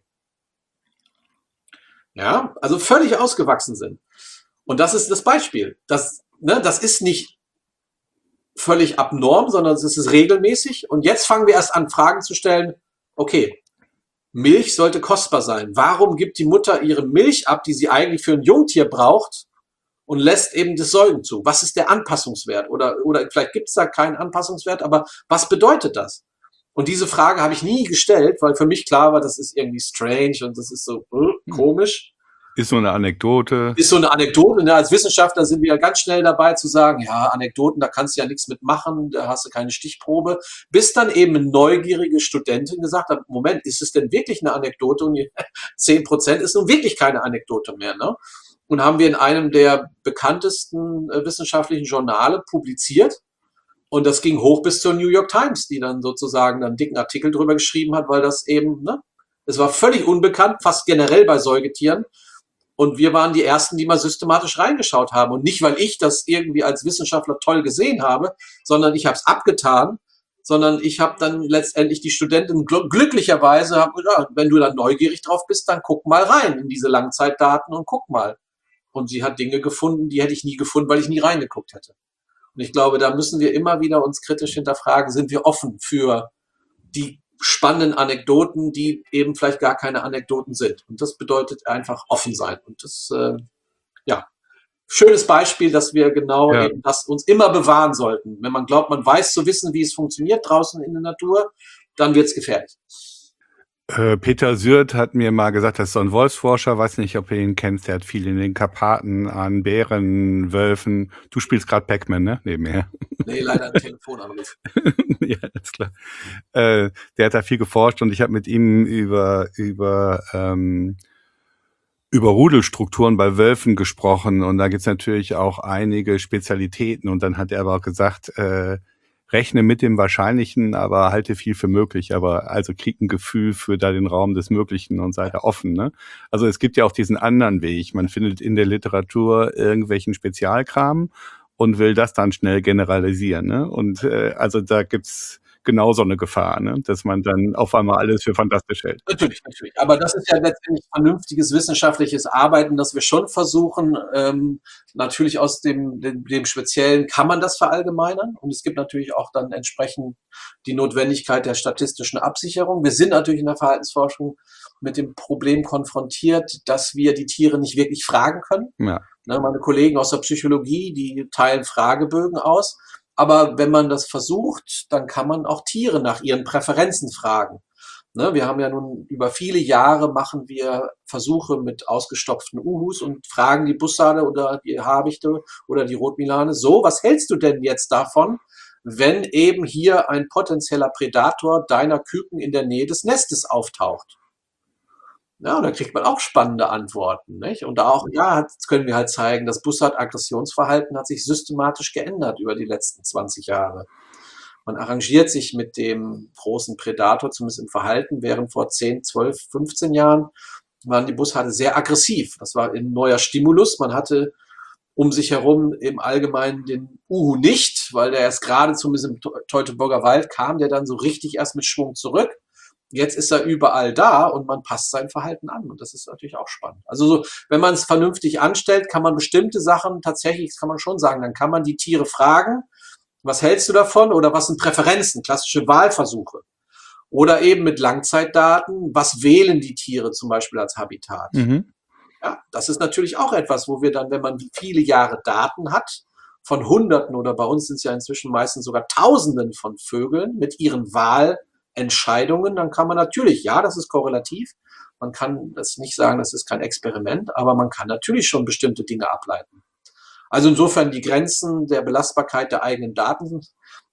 [SPEAKER 3] Ja, also völlig ausgewachsen sind. Und das ist das Beispiel. Das, ne, das ist nicht völlig abnorm, sondern es ist regelmäßig. Und jetzt fangen wir erst an, Fragen zu stellen. Okay, Milch sollte kostbar sein. Warum gibt die Mutter ihre Milch ab, die sie eigentlich für ein Jungtier braucht, und lässt eben das Säugen zu? Was ist der Anpassungswert? Oder, oder vielleicht gibt es da keinen Anpassungswert, aber was bedeutet das? Und diese Frage habe ich nie gestellt, weil für mich klar war, das ist irgendwie strange und das ist so äh, komisch.
[SPEAKER 2] Ist so eine Anekdote.
[SPEAKER 3] Ist so eine Anekdote. Ne? Als Wissenschaftler sind wir ja ganz schnell dabei zu sagen, ja, Anekdoten, da kannst du ja nichts mitmachen, da hast du keine Stichprobe. Bis dann eben eine neugierige Studentin gesagt hat, Moment, ist es denn wirklich eine Anekdote? Und zehn Prozent ist nun wirklich keine Anekdote mehr. Ne? Und haben wir in einem der bekanntesten äh, wissenschaftlichen Journale publiziert. Und das ging hoch bis zur New York Times, die dann sozusagen einen dicken Artikel drüber geschrieben hat, weil das eben, ne, es war völlig unbekannt, fast generell bei Säugetieren. Und wir waren die Ersten, die mal systematisch reingeschaut haben. Und nicht, weil ich das irgendwie als Wissenschaftler toll gesehen habe, sondern ich habe es abgetan, sondern ich habe dann letztendlich die Studentin gl- glücklicherweise, hab, ja, wenn du dann neugierig drauf bist, dann guck mal rein in diese Langzeitdaten und guck mal. Und sie hat Dinge gefunden, die hätte ich nie gefunden, weil ich nie reingeguckt hätte. Und ich glaube, da müssen wir immer wieder uns kritisch hinterfragen, sind wir offen für die spannenden Anekdoten, die eben vielleicht gar keine Anekdoten sind. Und das bedeutet einfach offen sein. Und das, äh, ja, schönes Beispiel, dass wir genau
[SPEAKER 2] Ja.
[SPEAKER 3] eben das uns immer bewahren sollten. Wenn man glaubt, man weiß zu wissen, wie es funktioniert draußen in der Natur, dann wird es gefährlich.
[SPEAKER 2] Äh, Peter Syrt hat mir mal gesagt, das ist so ein Wolfsforscher, weiß nicht, ob du ihn kennst, der hat viel in den Karpaten an Bären, Wölfen. Du spielst gerade Pac-Man, ne? Nebenher.
[SPEAKER 3] Nee, leider ein Telefonanruf.
[SPEAKER 2] Ja, ist klar. Äh, der hat da viel geforscht und ich habe mit ihm über über ähm, über Rudelstrukturen bei Wölfen gesprochen und da gibt's natürlich auch einige Spezialitäten und dann hat er aber auch gesagt, äh, rechne mit dem Wahrscheinlichen, aber halte viel für möglich, aber also krieg ein Gefühl für da den Raum des Möglichen und sei da offen, ne? Also es gibt ja auch diesen anderen Weg. Man findet in der Literatur irgendwelchen Spezialkram und will das dann schnell generalisieren, ne? Und äh, also da gibt's genauso eine Gefahr, ne? Dass man dann auf einmal alles für fantastisch hält.
[SPEAKER 3] Natürlich, natürlich. Aber das ist ja letztendlich vernünftiges wissenschaftliches Arbeiten, dass wir schon versuchen, ähm, natürlich aus dem, dem, dem Speziellen kann man das verallgemeinern. Und es gibt natürlich auch dann entsprechend die Notwendigkeit der statistischen Absicherung. Wir sind natürlich in der Verhaltensforschung mit dem Problem konfrontiert, dass wir die Tiere nicht wirklich fragen können.
[SPEAKER 2] Ja.
[SPEAKER 3] Ne, meine Kollegen aus der Psychologie, die teilen Fragebögen aus. Aber wenn man das versucht, dann kann man auch Tiere nach ihren Präferenzen fragen. Ne, wir haben ja nun über viele Jahre machen wir Versuche mit ausgestopften Uhus und fragen die Bussarde oder die Habichte oder die Rotmilane, so, was hältst du denn jetzt davon, wenn eben hier ein potenzieller Prädator deiner Küken in der Nähe des Nestes auftaucht? Ja, und da kriegt man auch spannende Antworten, nicht? Und da auch, ja, hat- können wir halt zeigen, das Bussard-Aggressionsverhalten hat sich systematisch geändert über die letzten zwanzig Jahre. Man arrangiert sich mit dem großen Predator, zumindest im Verhalten, während vor zehn, zwölf, fünfzehn Jahren waren die Bussarde sehr aggressiv. Das war ein neuer Stimulus. Man hatte um sich herum im Allgemeinen den Uhu nicht, weil der erst gerade zumindest im Teu- Teutoburger Wald kam, der dann so richtig erst mit Schwung zurück. Jetzt ist er überall da und man passt sein Verhalten an. Und das ist natürlich auch spannend. Also so, wenn man es vernünftig anstellt, kann man bestimmte Sachen tatsächlich, das kann man schon sagen, dann kann man die Tiere fragen, was hältst du davon oder was sind Präferenzen, klassische Wahlversuche. Oder eben mit Langzeitdaten, was wählen die Tiere zum Beispiel als Habitat.
[SPEAKER 2] Mhm.
[SPEAKER 3] Ja, das ist natürlich auch etwas, wo wir dann, wenn man viele Jahre Daten hat, von Hunderten oder bei uns sind es ja inzwischen meistens sogar Tausenden von Vögeln mit ihren Wahlentscheidungen, dann kann man natürlich, ja, das ist korrelativ, man kann das nicht sagen, das ist kein Experiment, aber man kann natürlich schon bestimmte Dinge ableiten. Also insofern die Grenzen der Belastbarkeit der eigenen Daten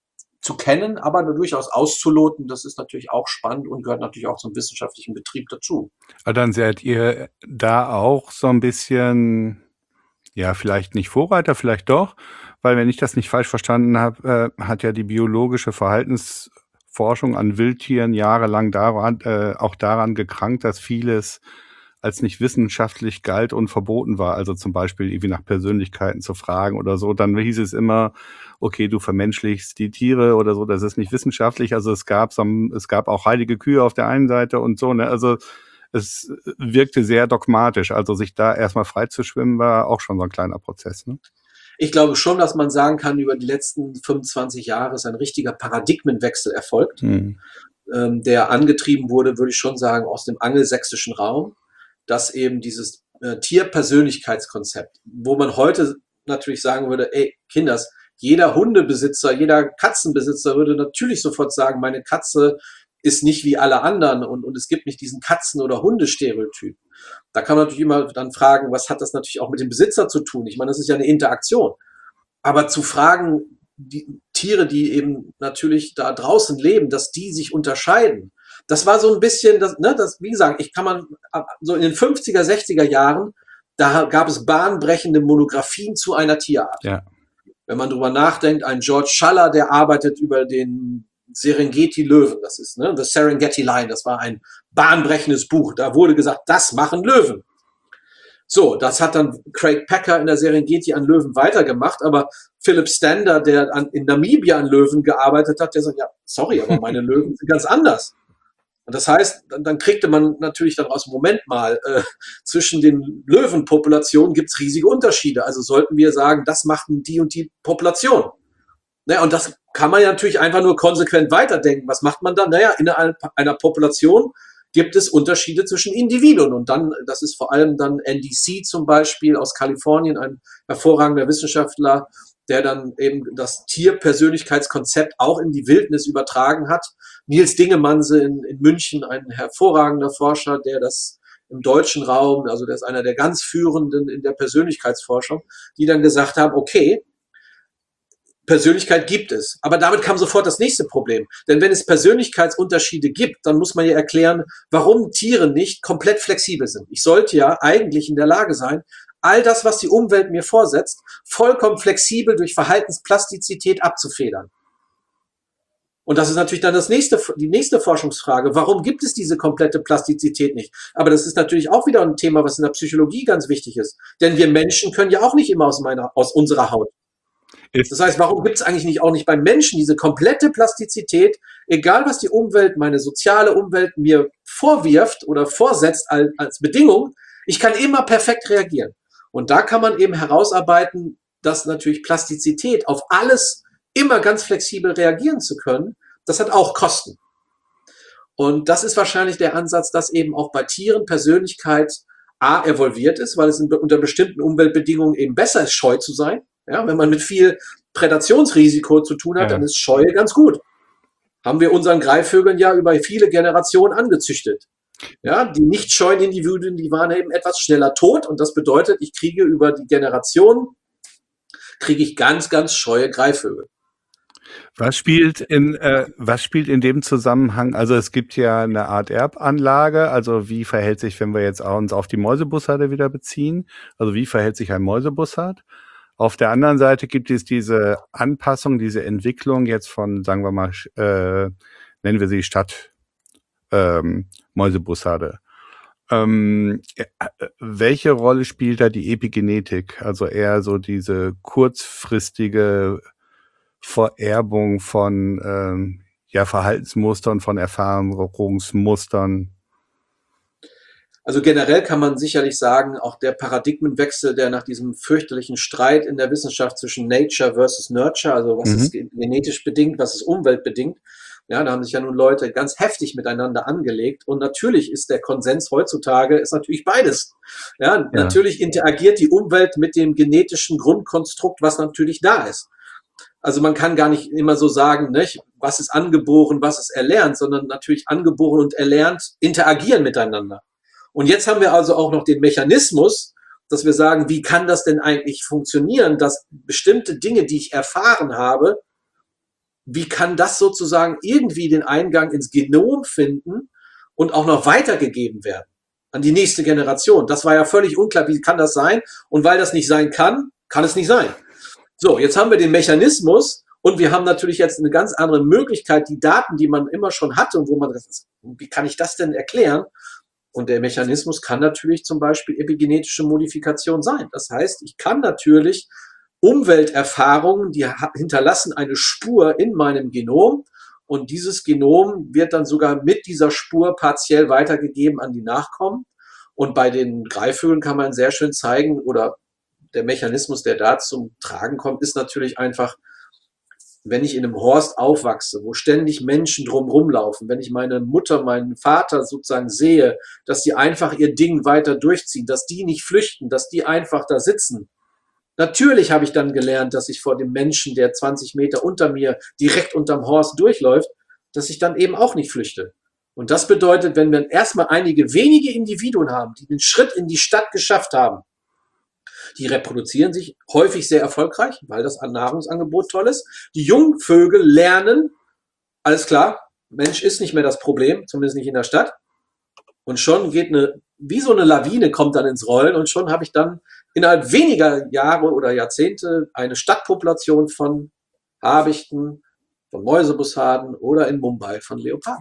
[SPEAKER 3] zu kennen, aber nur durchaus auszuloten, das ist natürlich auch spannend und gehört natürlich auch zum wissenschaftlichen Betrieb dazu.
[SPEAKER 2] Aber dann seid ihr da auch so ein bisschen, ja, vielleicht nicht Vorreiter, vielleicht doch, weil wenn ich das nicht falsch verstanden habe, äh, hat ja die biologische Verhaltensforschung an Wildtieren jahrelang daran, äh, auch daran gekrankt, dass vieles als nicht wissenschaftlich galt und verboten war. Also zum Beispiel irgendwie nach Persönlichkeiten zu fragen oder so. Dann hieß es immer, okay, du vermenschlichst die Tiere oder so, das ist nicht wissenschaftlich. Also es gab so, es gab auch heilige Kühe auf der einen Seite und so, ne? Also es wirkte sehr dogmatisch. Also sich da erstmal frei zu schwimmen, war auch schon so ein kleiner Prozess, ne?
[SPEAKER 3] Ich glaube schon, dass man sagen kann, über die letzten fünfundzwanzig Jahre ist ein richtiger Paradigmenwechsel erfolgt,
[SPEAKER 2] Hm.
[SPEAKER 3] ähm, der angetrieben wurde, würde ich schon sagen, aus dem angelsächsischen Raum, dass eben dieses äh, Tierpersönlichkeitskonzept, wo man heute natürlich sagen würde, ey, Kinders, jeder Hundebesitzer, jeder Katzenbesitzer würde natürlich sofort sagen, meine Katze ist nicht wie alle anderen und, und es gibt nicht diesen Katzen- oder Hundestereotyp. Da kann man natürlich immer dann fragen, was hat das natürlich auch mit dem Besitzer zu tun? Ich meine, das ist ja eine Interaktion. Aber zu fragen, die Tiere, die eben natürlich da draußen leben, dass die sich unterscheiden, das war so ein bisschen, das, ne, das, wie gesagt, ich kann man, so in den fünfziger, sechziger Jahren, da gab es bahnbrechende Monographien zu einer Tierart.
[SPEAKER 2] Ja.
[SPEAKER 3] Wenn man drüber nachdenkt, ein George Schaller, der arbeitet über den Serengeti-Löwen, das ist, ne, The Serengeti Lion, das war ein bahnbrechendes Buch. Da wurde gesagt, das machen Löwen. So, das hat dann Craig Packer in der Serengeti an Löwen weitergemacht, aber Philip Stander, der an, in Namibia an Löwen gearbeitet hat, der sagt, ja, sorry, aber meine Löwen sind ganz anders. Und das heißt, dann, dann kriegte man natürlich dann raus, Moment mal, äh, zwischen den Löwenpopulationen gibt's riesige Unterschiede. Also sollten wir sagen, das machten die und die Population. Naja, und das kann man ja natürlich einfach nur konsequent weiterdenken. Was macht man dann? Naja, in einer, einer Population gibt es Unterschiede zwischen Individuen. Und dann, das ist vor allem dann N D C zum Beispiel aus Kalifornien, ein hervorragender Wissenschaftler, der dann eben das Tierpersönlichkeitskonzept auch in die Wildnis übertragen hat. Nils Dingemanse in, in München, ein hervorragender Forscher, der das im deutschen Raum, also der ist einer der ganz führenden in der Persönlichkeitsforschung, die dann gesagt haben, okay, Persönlichkeit gibt es. Aber damit kam sofort das nächste Problem. Denn wenn es Persönlichkeitsunterschiede gibt, dann muss man ja erklären, warum Tiere nicht komplett flexibel sind. Ich sollte ja eigentlich in der Lage sein, all das, was die Umwelt mir vorsetzt, vollkommen flexibel durch Verhaltensplastizität abzufedern. Und das ist natürlich dann das nächste, die nächste Forschungsfrage. Warum gibt es diese komplette Plastizität nicht? Aber das ist natürlich auch wieder ein Thema, was in der Psychologie ganz wichtig ist. Denn wir Menschen können ja auch nicht immer aus, meiner, aus unserer Haut. Das heißt, warum gibt es eigentlich nicht auch nicht beim Menschen diese komplette Plastizität, egal was die Umwelt, meine soziale Umwelt mir vorwirft oder vorsetzt als, als Bedingung, ich kann immer perfekt reagieren. Und da kann man eben herausarbeiten, dass natürlich Plastizität auf alles immer ganz flexibel reagieren zu können, das hat auch Kosten. Und das ist wahrscheinlich der Ansatz, dass eben auch bei Tieren Persönlichkeit A, evolviert ist, weil es in, unter bestimmten Umweltbedingungen eben besser ist, scheu zu sein. Ja, wenn man mit viel Prädationsrisiko zu tun hat, ja, dann ist Scheue ganz gut. Haben wir unseren Greifvögeln ja über viele Generationen angezüchtet. Ja, die nicht scheuen Individuen, die waren eben etwas schneller tot und das bedeutet, ich kriege über die Generation, kriege ich ganz, ganz scheue Greifvögel.
[SPEAKER 2] Was spielt in äh, was spielt in dem Zusammenhang? Also es gibt ja eine Art Erbanlage. Also wie verhält sich, wenn wir jetzt uns auf die Mäusebussarde wieder beziehen? Also wie verhält sich ein Mäusebussard? Auf der anderen Seite gibt es diese Anpassung, diese Entwicklung jetzt von, sagen wir mal, äh, nennen wir sie Stadt ähm, Mäusebussarde. Ähm, äh, welche Rolle spielt da die Epigenetik? Also eher so diese kurzfristige Vererbung von ähm, ja, Verhaltensmustern, von Erfahrungsmustern?
[SPEAKER 3] Also generell kann man sicherlich sagen, auch der Paradigmenwechsel, der nach diesem fürchterlichen Streit in der Wissenschaft zwischen Nature versus Nurture, also was mhm. ist genetisch bedingt, was ist umweltbedingt, ja, da haben sich ja nun Leute ganz heftig miteinander angelegt und natürlich ist der Konsens heutzutage, ist natürlich beides. Ja, ja. Natürlich interagiert die Umwelt mit dem genetischen Grundkonstrukt, was natürlich da ist. Also man kann gar nicht immer so sagen, nicht, was ist angeboren, was ist erlernt, sondern natürlich angeboren und erlernt interagieren miteinander. Und jetzt haben wir also auch noch den Mechanismus, dass wir sagen, wie kann das denn eigentlich funktionieren, dass bestimmte Dinge, die ich erfahren habe, wie kann das sozusagen irgendwie den Eingang ins Genom finden und auch noch weitergegeben werden an die nächste Generation. Das war ja völlig unklar, wie kann das sein? Und weil das nicht sein kann, kann es nicht sein. So, jetzt haben wir den Mechanismus und wir haben natürlich jetzt eine ganz andere Möglichkeit, die Daten, die man immer schon hatte und wo man, wie kann ich das denn erklären? Und der Mechanismus kann natürlich zum Beispiel epigenetische Modifikation sein. Das heißt, ich kann natürlich Umwelterfahrungen, die hinterlassen eine Spur in meinem Genom und dieses Genom wird dann sogar mit dieser Spur partiell weitergegeben an die Nachkommen. Und bei den Greifvögeln kann man sehr schön zeigen, oder der Mechanismus, der da zum Tragen kommt, ist natürlich einfach, wenn ich in einem Horst aufwachse, wo ständig Menschen drumherum laufen, wenn ich meine Mutter, meinen Vater sozusagen sehe, dass die einfach ihr Ding weiter durchziehen, dass die nicht flüchten, dass die einfach da sitzen. Natürlich habe ich dann gelernt, dass ich vor dem Menschen, der zwanzig Meter unter mir direkt unterm Horst durchläuft, dass ich dann eben auch nicht flüchte. Und das bedeutet, wenn wir erstmal einige wenige Individuen haben, die den Schritt in die Stadt geschafft haben, die reproduzieren sich häufig sehr erfolgreich, weil das Nahrungsangebot toll ist. Die Jungvögel lernen, alles klar, Mensch ist nicht mehr das Problem, zumindest nicht in der Stadt. Und schon geht eine, wie so eine Lawine kommt dann ins Rollen und schon habe ich dann innerhalb weniger Jahre oder Jahrzehnte eine Stadtpopulation von Habichten, von Mäusebussarden oder in Mumbai von Leoparden.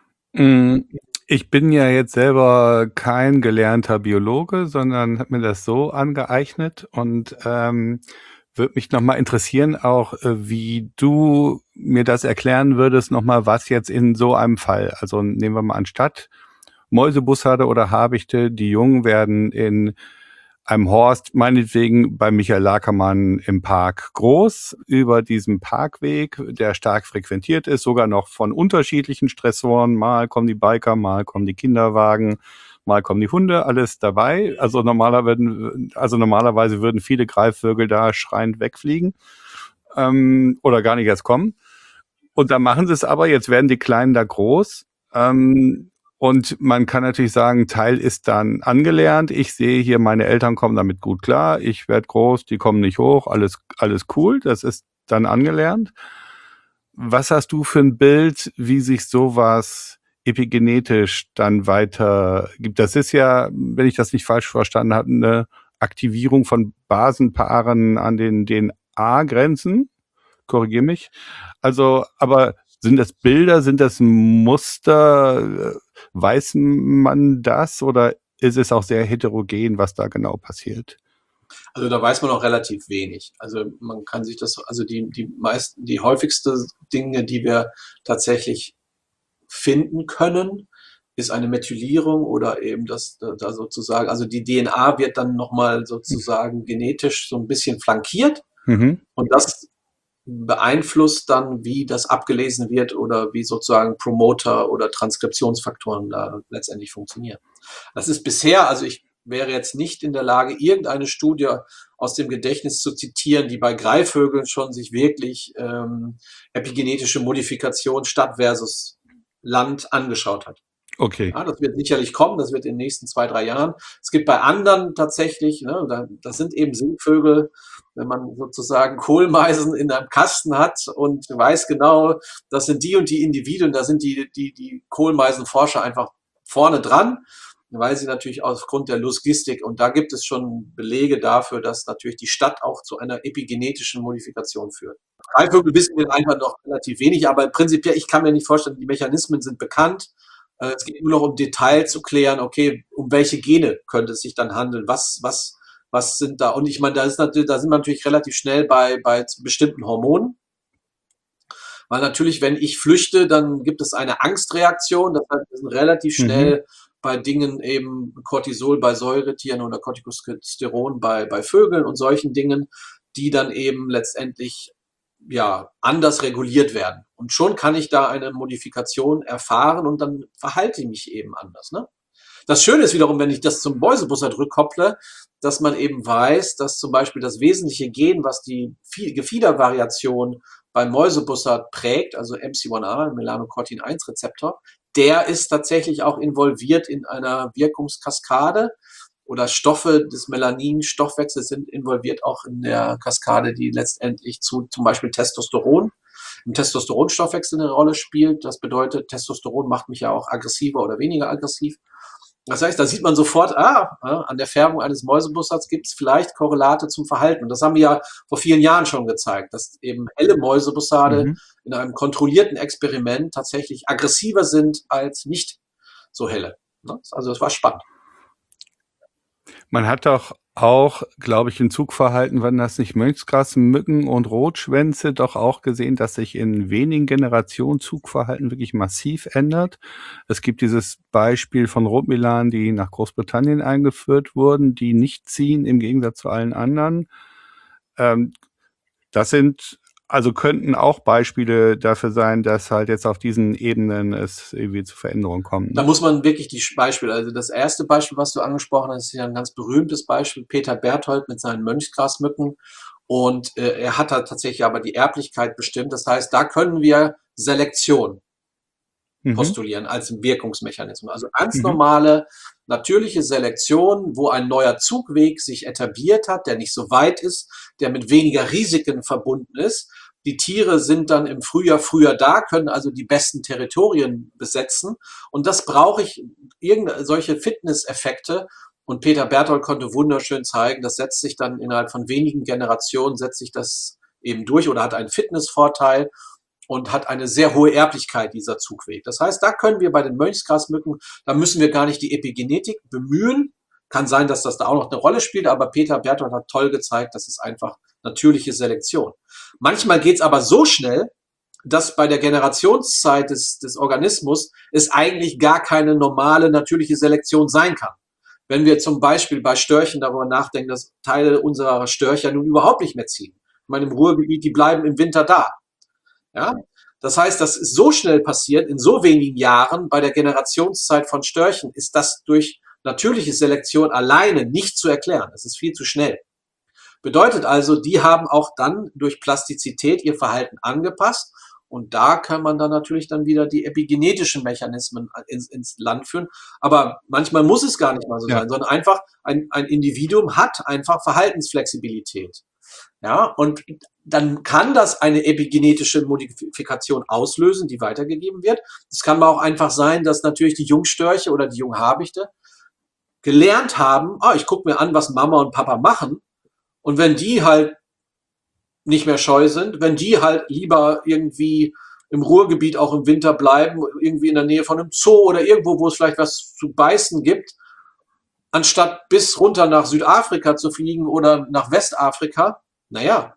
[SPEAKER 2] Ich bin ja jetzt selber kein gelernter Biologe, sondern habe mir das so angeeignet und ähm, würde mich nochmal interessieren, auch äh, wie du mir das erklären würdest, nochmal, was jetzt in so einem Fall, also nehmen wir mal anstatt Mäusebussarde oder Habichte, die Jungen werden in einem Horst, meinetwegen bei Michael Lakermann im Park groß, über diesem Parkweg, der stark frequentiert ist, sogar noch von unterschiedlichen Stressoren. Mal kommen die Biker, mal kommen die Kinderwagen, mal kommen die Hunde, alles dabei. Also normalerweise, also normalerweise würden viele Greifvögel da schreiend wegfliegen. ähm, oder gar nicht erst kommen. Und dann machen sie es aber, jetzt werden die Kleinen da groß. Ähm, und man kann natürlich sagen, Teil ist dann angelernt. Ich sehe hier, meine Eltern kommen damit gut klar. Ich werde groß, die kommen nicht hoch. Alles, alles cool. Das ist dann angelernt. Was hast du für ein Bild, wie sich sowas epigenetisch dann weiter gibt? Das ist ja, wenn ich das nicht falsch verstanden habe, eine Aktivierung von Basenpaaren an den D N A-Grenzen. Korrigier mich. Also, aber sind das Bilder, sind das Muster? Weiß man das oder ist es auch sehr heterogen, was da genau passiert?
[SPEAKER 3] Also da weiß man auch relativ wenig. Also man kann sich das, also die, die meisten, die häufigste Dinge, die wir tatsächlich finden können, ist eine Methylierung oder eben das da sozusagen, also die D N A wird dann nochmal sozusagen genetisch so ein bisschen flankiert
[SPEAKER 2] Mhm.
[SPEAKER 3] und das beeinflusst dann, wie das abgelesen wird oder wie sozusagen Promoter oder Transkriptionsfaktoren da letztendlich funktionieren. Das ist bisher, also ich wäre jetzt nicht in der Lage, irgendeine Studie aus dem Gedächtnis zu zitieren, die bei Greifvögeln schon sich wirklich ähm, epigenetische Modifikation Stadt versus Land angeschaut hat.
[SPEAKER 2] Okay.
[SPEAKER 3] Ja, das wird sicherlich kommen, das wird in den nächsten zwei, drei Jahren. Es gibt bei anderen tatsächlich, ne, da, das sind eben Singvögel, wenn man sozusagen Kohlmeisen in einem Kasten hat und weiß genau, das sind die und die Individuen, da sind die, die, die Kohlmeisenforscher einfach vorne dran, weil sie natürlich aufgrund der Logistik, und da gibt es schon Belege dafür, dass natürlich die Stadt auch zu einer epigenetischen Modifikation führt. Greifvögel wissen wir einfach noch relativ wenig, aber prinzipiell, ich kann mir nicht vorstellen, die Mechanismen sind bekannt. Es geht nur noch um Detail zu klären, okay, um welche Gene könnte es sich dann handeln, was, was, was sind da, und ich meine, da ist natürlich, da sind wir natürlich relativ schnell bei, bei bestimmten Hormonen, weil natürlich, wenn ich flüchte, dann gibt es eine Angstreaktion, das heißt, wir sind relativ schnell mhm. bei Dingen eben Cortisol bei Säuretieren oder Corticosteron bei, bei Vögeln und solchen Dingen, die dann eben letztendlich ja, anders reguliert werden. Und schon kann ich da eine Modifikation erfahren und dann verhalte ich mich eben anders. Ne? Das Schöne ist wiederum, wenn ich das zum Mäusebussard rückkopple, dass man eben weiß, dass zum Beispiel das wesentliche Gen, was die Gefiedervariation beim Mäusebussard prägt, also M C eins A, Melanocortin eins Rezeptor, der ist tatsächlich auch involviert in einer Wirkungskaskade, oder Stoffe des Melanin-Stoffwechsels sind involviert auch in der Kaskade, die letztendlich zu zum Beispiel Testosteron, im Testosteronstoffwechsel eine Rolle spielt. Das bedeutet, Testosteron macht mich ja auch aggressiver oder weniger aggressiv. Das heißt, da sieht man sofort, ah, an der Färbung eines Mäusebussads gibt es vielleicht Korrelate zum Verhalten. Und das haben wir ja vor vielen Jahren schon gezeigt, dass eben helle Mäusebussarde mhm. in einem kontrollierten Experiment tatsächlich aggressiver sind als nicht so helle. Also das war spannend.
[SPEAKER 2] Man hat doch auch, glaube ich, im Zugverhalten, waren das nicht Mönchsgrasmücken und Rotschwänze, doch auch gesehen, dass sich in wenigen Generationen Zugverhalten wirklich massiv ändert. Es gibt dieses Beispiel von Rotmilan, die nach Großbritannien eingeführt wurden, die nicht ziehen im Gegensatz zu allen anderen. Ähm, das sind also könnten auch Beispiele dafür sein, dass halt jetzt auf diesen Ebenen es irgendwie zu Veränderungen kommt. Ne?
[SPEAKER 3] Da muss man wirklich die Beispiele, also das erste Beispiel, was du angesprochen hast, ist ja ein ganz berühmtes Beispiel, Peter Berthold mit seinen Mönchsgrasmücken. Und äh, er hat da tatsächlich aber die Erblichkeit bestimmt. Das heißt, da können wir Selektion mhm. postulieren als Wirkungsmechanismus. Also ganz mhm. normale, natürliche Selektion, wo ein neuer Zugweg sich etabliert hat, der nicht so weit ist, der mit weniger Risiken verbunden ist. Die Tiere sind dann im Frühjahr früher da, können also die besten Territorien besetzen. Und das brauche ich, irgendeine solche Fitnesseffekte. Und Peter Berthold konnte wunderschön zeigen, das setzt sich dann innerhalb von wenigen Generationen, setzt sich das eben durch oder hat einen Fitnessvorteil und hat eine sehr hohe Erblichkeit, dieser Zugweg. Das heißt, da können wir bei den Mönchsgrasmücken, da müssen wir gar nicht die Epigenetik bemühen. Kann sein, dass das da auch noch eine Rolle spielt, aber Peter Berthold hat toll gezeigt, das ist einfach natürliche Selektion. Manchmal geht's aber so schnell, dass bei der Generationszeit des, des Organismus es eigentlich gar keine normale natürliche Selektion sein kann. Wenn wir zum Beispiel bei Störchen darüber nachdenken, dass Teile unserer Störcher nun überhaupt nicht mehr ziehen. Ich meine, im Ruhrgebiet, die bleiben im Winter da. Ja? Das heißt, das ist so schnell passiert, in so wenigen Jahren, bei der Generationszeit von Störchen, ist das durch natürliche Selektion alleine nicht zu erklären. Das ist viel zu schnell. Bedeutet also, die haben auch dann durch Plastizität ihr Verhalten angepasst. Und da kann man dann natürlich dann wieder die epigenetischen Mechanismen ins, ins Land führen. Aber manchmal muss es gar nicht mal so
[SPEAKER 2] Ja.
[SPEAKER 3] sein, sondern einfach ein, ein Individuum hat einfach Verhaltensflexibilität. Ja, und dann kann das eine epigenetische Modifikation auslösen, die weitergegeben wird. Es kann aber auch einfach sein, dass natürlich die Jungstörche oder die Junghabichte gelernt haben, ah, ich gucke mir an, was Mama und Papa machen. Und wenn die halt nicht mehr scheu sind, wenn die halt lieber irgendwie im Ruhrgebiet auch im Winter bleiben, irgendwie in der Nähe von einem Zoo oder irgendwo, wo es vielleicht was zu beißen gibt, anstatt bis runter nach Südafrika zu fliegen oder nach Westafrika, naja,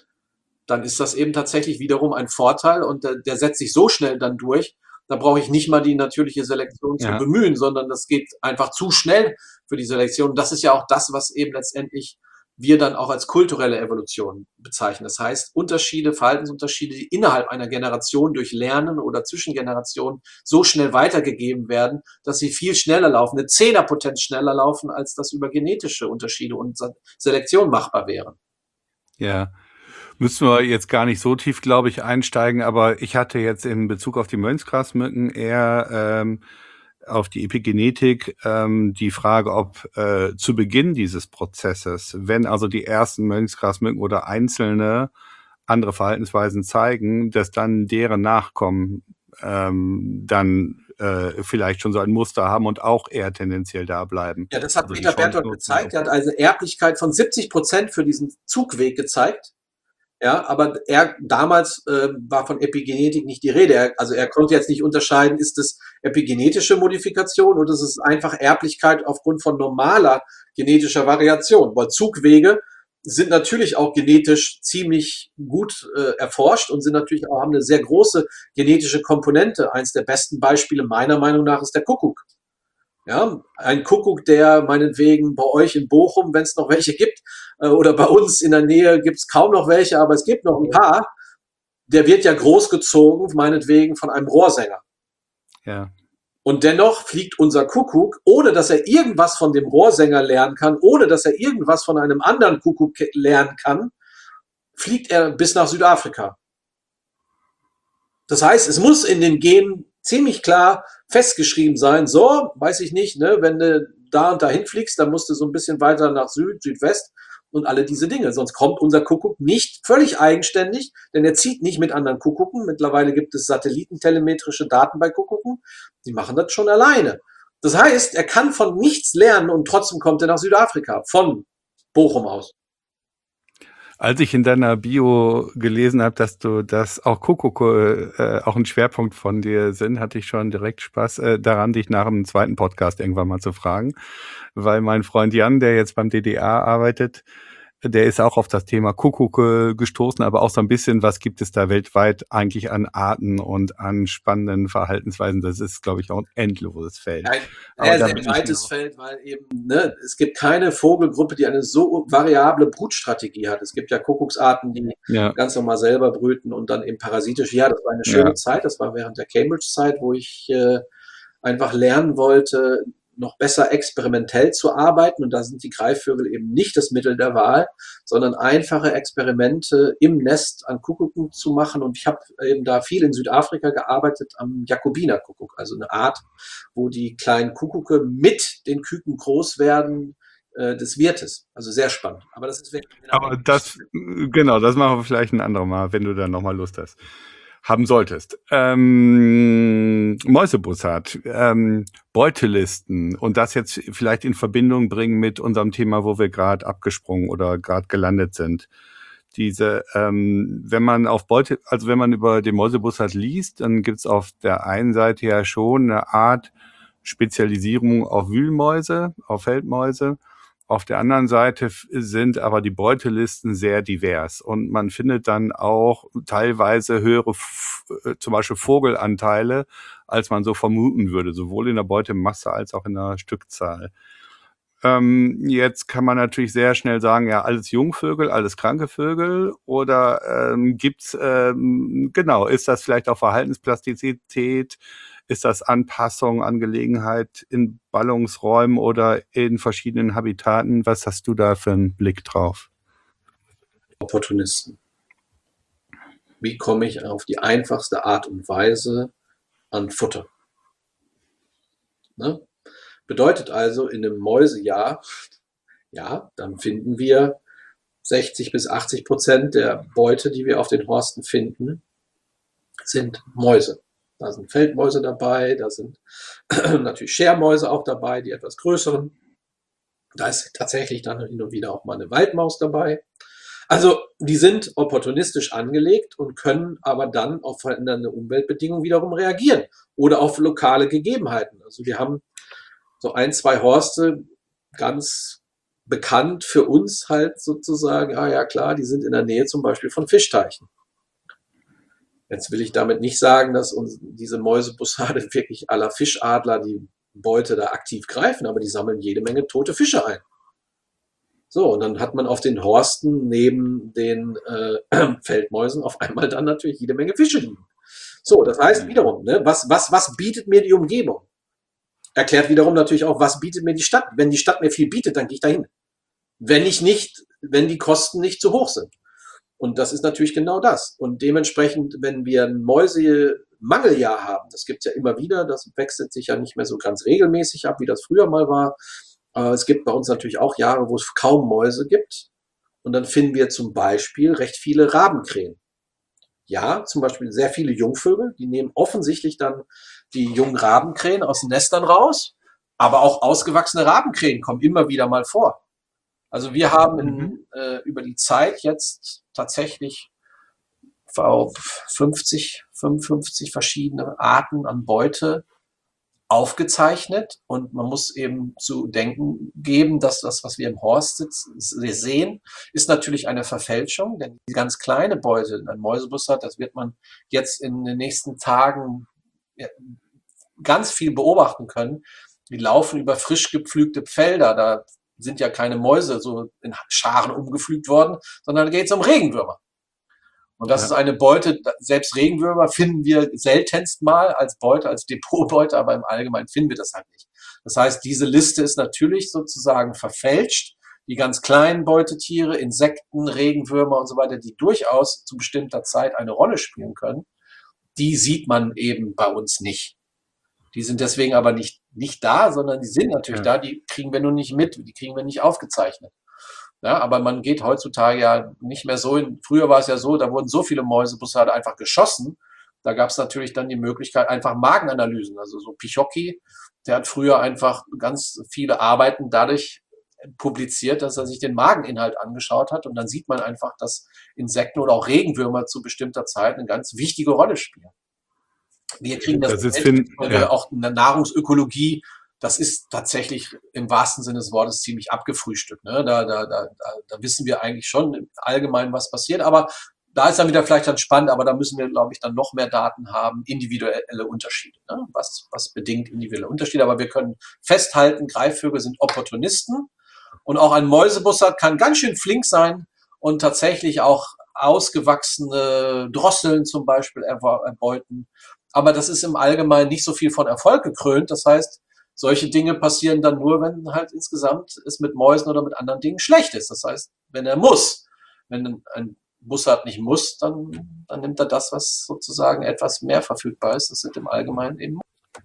[SPEAKER 3] dann ist das eben tatsächlich wiederum ein Vorteil und der, der setzt sich so schnell dann durch, da brauche ich nicht mal die natürliche Selektion zu
[SPEAKER 2] Ja.
[SPEAKER 3] bemühen, sondern das geht einfach zu schnell für die Selektion. Und das ist ja auch das, was eben letztendlich wir dann auch als kulturelle Evolution bezeichnen. Das heißt, Unterschiede, Verhaltensunterschiede, die innerhalb einer Generation durch Lernen oder zwischen Generationen so schnell weitergegeben werden, dass sie viel schneller laufen, eine Zehnerpotenz schneller laufen, als das über genetische Unterschiede und Selektion machbar wäre.
[SPEAKER 2] Ja, müssen wir jetzt gar nicht so tief, glaube ich, einsteigen, aber ich hatte jetzt in Bezug auf die Mönchsgrasmücken eher ähm, auf die Epigenetik ähm, die Frage, ob äh, zu Beginn dieses Prozesses, wenn also die ersten Mönchsgrasmücken oder einzelne andere Verhaltensweisen zeigen, dass dann deren Nachkommen ähm, dann äh, vielleicht schon so ein Muster haben und auch eher tendenziell da bleiben.
[SPEAKER 3] Ja, das hat
[SPEAKER 2] Also die
[SPEAKER 3] Peter
[SPEAKER 2] Chance
[SPEAKER 3] Bertolt
[SPEAKER 2] nutzen,
[SPEAKER 3] gezeigt. Er hat also Erblichkeit von siebzig Prozent für diesen Zugweg gezeigt. Ja, aber er damals äh, war von Epigenetik nicht die Rede. Er, also er konnte jetzt nicht unterscheiden, ist es epigenetische Modifikation oder ist es einfach Erblichkeit aufgrund von normaler genetischer Variation. Weil Zugwege sind natürlich auch genetisch ziemlich gut äh, erforscht und sind natürlich auch, haben eine sehr große genetische Komponente. Eins der besten Beispiele meiner Meinung nach ist der Kuckuck. Ja, ein Kuckuck, der meinetwegen bei euch in Bochum, wenn es noch welche gibt, äh, oder bei uns in der Nähe gibt es kaum noch welche, aber es gibt noch ein paar, der wird ja großgezogen, meinetwegen von einem Rohrsänger.
[SPEAKER 2] Ja.
[SPEAKER 3] Und dennoch fliegt unser Kuckuck, ohne dass er irgendwas von dem Rohrsänger lernen kann, ohne dass er irgendwas von einem anderen Kuckuck lernen kann, fliegt er bis nach Südafrika. Das heißt, es muss in den Genen ziemlich klar festgeschrieben sein, so, weiß ich nicht, ne, wenn du da und dahin fliegst, dann musst du so ein bisschen weiter nach Süd, Südwest und alle diese Dinge. Sonst kommt unser Kuckuck nicht völlig eigenständig, denn er zieht nicht mit anderen Kuckucken. Mittlerweile gibt es satellitentelemetrische Daten bei Kuckucken. Die machen das schon alleine. Das heißt, er kann von nichts lernen und trotzdem kommt er nach Südafrika, von Bochum aus.
[SPEAKER 2] Als ich in deiner Bio gelesen habe, dass du, dass auch Kuckucke äh, auch ein Schwerpunkt von dir sind, hatte ich schon direkt Spaß äh, daran, dich nach einem zweiten Podcast irgendwann mal zu fragen, weil mein Freund Jan, der jetzt beim D D A arbeitet, der ist auch auf das Thema Kuckucke gestoßen, aber auch so ein bisschen, was gibt es da weltweit eigentlich an Arten und an spannenden Verhaltensweisen. Das ist, glaube ich, auch ein endloses Feld.
[SPEAKER 3] Ein
[SPEAKER 2] Aber
[SPEAKER 3] sehr,
[SPEAKER 2] da
[SPEAKER 3] sehr
[SPEAKER 2] bin ich
[SPEAKER 3] breites
[SPEAKER 2] noch-
[SPEAKER 3] Feld, weil eben, ne, es gibt keine Vogelgruppe, die eine so variable Brutstrategie hat. Es gibt ja Kuckucksarten, die
[SPEAKER 2] Ja,
[SPEAKER 3] ganz normal selber brüten und dann eben parasitisch. Ja, das war eine schöne
[SPEAKER 2] Ja.
[SPEAKER 3] Zeit. Das war während der Cambridge-Zeit, wo ich äh, einfach lernen wollte, noch besser experimentell zu arbeiten. Und da sind die Greifvögel eben nicht das Mittel der Wahl, sondern einfache Experimente im Nest an Kuckucken zu machen. Und ich habe eben da viel in Südafrika gearbeitet am Jakobinerkuckuck, also eine Art, wo die kleinen Kuckucke mit den Küken groß werden äh, des Wirtes. Also sehr spannend. Aber das ist wirklich
[SPEAKER 2] aber das, genau, das machen wir vielleicht ein anderes Mal, wenn du dann nochmal Lust hast, haben solltest. Ähm, Mäusebussard, ähm, Beutelisten und das jetzt vielleicht in Verbindung bringen mit unserem Thema, wo wir gerade abgesprungen oder gerade gelandet sind. Diese, ähm, wenn man auf Beute, also wenn man über den Mäusebussard liest, dann gibt's auf der einen Seite ja schon eine Art Spezialisierung auf Wühlmäuse, auf Feldmäuse. Auf der anderen Seite f- sind aber die Beutelisten sehr divers und man findet dann auch teilweise höhere, F- äh, zum Beispiel Vogelanteile, als man so vermuten würde, sowohl in der Beutemasse als auch in der Stückzahl. Ähm, jetzt kann man natürlich sehr schnell sagen, ja, alles Jungvögel, alles kranke Vögel oder ähm, gibt's, ähm, genau, ist das vielleicht auch Verhaltensplastizität? Ist das Anpassung, Angelegenheit in Ballungsräumen oder in verschiedenen Habitaten? Was hast du da für einen Blick drauf?
[SPEAKER 3] Opportunisten. Wie komme ich auf die einfachste Art und Weise an Futter? Ne? Bedeutet also, in einem Mäusejahr, ja, dann finden wir sechzig bis achtzig Prozent der Beute, die wir auf den Horsten finden, sind Mäuse. Da sind Feldmäuse dabei, da sind natürlich Schermäuse auch dabei, die etwas größeren. Da ist tatsächlich dann hin und wieder auch mal eine Waldmaus dabei. Also die sind opportunistisch angelegt und können aber dann auf verändernde Umweltbedingungen wiederum reagieren oder auf lokale Gegebenheiten. Also wir haben so ein, zwei Horste ganz bekannt für uns halt sozusagen, ah ja klar, die sind in der Nähe zum Beispiel von Fischteichen. Jetzt will ich damit nicht sagen, dass uns diese Mäusebussarde wirklich aller Fischadler die Beute da aktiv greifen, aber die sammeln jede Menge tote Fische ein. So, und dann hat man auf den Horsten neben den äh, Feldmäusen auf einmal dann natürlich jede Menge Fische liegen. So, das heißt wiederum, ne, was, was, was bietet mir die Umgebung? Erklärt wiederum natürlich auch, was bietet mir die Stadt? Wenn die Stadt mir viel bietet, dann gehe ich dahin. Wenn ich nicht, wenn die Kosten nicht zu hoch sind. Und das ist natürlich genau das. Und dementsprechend, wenn wir ein Mäusemangeljahr haben, das gibt es ja immer wieder, das wechselt sich ja nicht mehr so ganz regelmäßig ab, wie das früher mal war. Aber es gibt bei uns natürlich auch Jahre, wo es kaum Mäuse gibt. Und dann finden wir zum Beispiel recht viele Rabenkrähen. Ja, zum Beispiel sehr viele Jungvögel, die nehmen offensichtlich dann die jungen Rabenkrähen aus den Nestern raus. Aber auch ausgewachsene Rabenkrähen kommen immer wieder mal vor. Also wir haben in, mhm. äh, über die Zeit jetzt tatsächlich fünfzig, fünfundfünfzig verschiedene Arten an Beute aufgezeichnet. Und man muss eben zu denken geben, dass das, was wir im Horst sitzen, sehen, ist natürlich eine Verfälschung. Denn die ganz kleine Beute, ein Mäusebussard, das wird man jetzt in den nächsten Tagen ja, ganz viel beobachten können. Die laufen über frisch gepflügte Felder, da sind ja keine Mäuse so in Scharen umgepflügt worden, sondern da geht es um Regenwürmer. Und das ja. ist eine Beute, selbst Regenwürmer finden wir seltenst mal als Beute, als Depotbeute, aber im Allgemeinen finden wir das halt nicht. Das heißt, diese Liste ist natürlich sozusagen verfälscht. Die ganz kleinen Beutetiere, Insekten, Regenwürmer und so weiter, die durchaus zu bestimmter Zeit eine Rolle spielen können, die sieht man eben bei uns nicht. Die sind deswegen aber nicht, nicht da, sondern die sind natürlich ja. da, die kriegen wir nur nicht mit, die kriegen wir nicht aufgezeichnet. Ja, aber man geht heutzutage ja nicht mehr so, in, früher war es ja so, da wurden so viele Mäusebussarde einfach geschossen, da gab es natürlich dann die Möglichkeit, einfach Magenanalysen, also so Pichocki, der hat früher einfach ganz viele Arbeiten dadurch publiziert, dass er sich den Mageninhalt angeschaut hat und dann sieht man einfach, dass Insekten oder auch Regenwürmer zu bestimmter Zeit eine ganz wichtige Rolle spielen. Wir kriegen das,
[SPEAKER 2] das ist mit,
[SPEAKER 3] weil wir ja. auch in der Nahrungsökologie, das ist tatsächlich im wahrsten Sinne des Wortes ziemlich abgefrühstückt. Ne? Da, da, da, da wissen wir eigentlich schon allgemein, was passiert. Aber da ist dann wieder vielleicht dann spannend, aber da müssen wir, glaube ich, dann noch mehr Daten haben, individuelle Unterschiede. Ne? Was, was bedingt individuelle Unterschiede? Aber wir können festhalten, Greifvögel sind Opportunisten. Und auch ein Mäusebussard kann ganz schön flink sein und tatsächlich auch ausgewachsene Drosseln zum Beispiel erbeuten. Aber das ist im Allgemeinen nicht so viel von Erfolg gekrönt. Das heißt, solche Dinge passieren dann nur, wenn halt insgesamt es mit Mäusen oder mit anderen Dingen schlecht ist. Das heißt, wenn er muss. Wenn ein Bussard nicht muss, dann, dann nimmt er das, was sozusagen etwas mehr verfügbar ist. Das sind im Allgemeinen eben.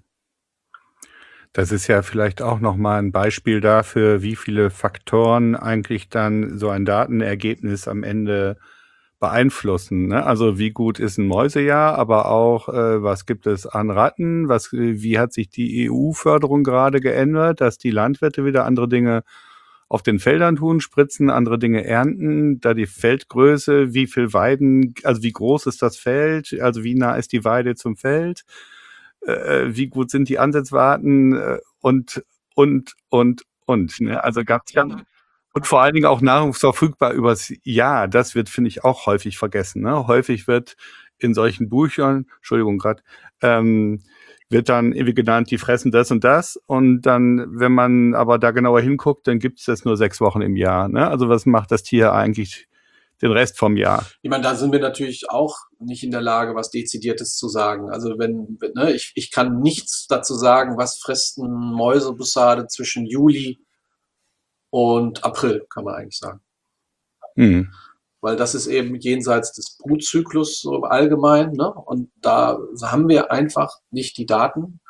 [SPEAKER 2] Das ist ja vielleicht auch nochmal ein Beispiel dafür, wie viele Faktoren eigentlich dann so ein Datenergebnis am Ende beeinflussen. Ne? Also wie gut ist ein Mäusejahr, aber auch äh, was gibt es an Ratten, was, wie hat sich die E U-Förderung gerade geändert, dass die Landwirte wieder andere Dinge auf den Feldern tun, spritzen, andere Dinge ernten, da die Feldgröße, wie viel Weiden, also wie groß ist das Feld, also wie nah ist die Weide zum Feld, äh, wie gut sind die Ansetzwarten äh, und, und, und, und. Ne? Also ganz, ganz und vor allen Dingen auch nahrungsverfügbar übers Jahr. Das wird, finde ich, auch häufig vergessen. Ne? Häufig wird in solchen Büchern, Entschuldigung gerade, ähm, wird dann irgendwie genannt, die fressen das und das. Und dann, wenn man aber da genauer hinguckt, dann gibt es das nur sechs Wochen im Jahr. Ne? Also was macht das Tier eigentlich den Rest vom Jahr?
[SPEAKER 3] Ich meine, da sind wir natürlich auch nicht in der Lage, was Dezidiertes zu sagen. Also wenn, ne, ich, ich kann nichts dazu sagen, was frisst ein Mäusebussarde zwischen Juli und April, kann man eigentlich sagen.
[SPEAKER 2] Hm.
[SPEAKER 3] weil das ist eben jenseits des Brutzyklus so allgemein, ne? Und da haben wir einfach nicht die Daten.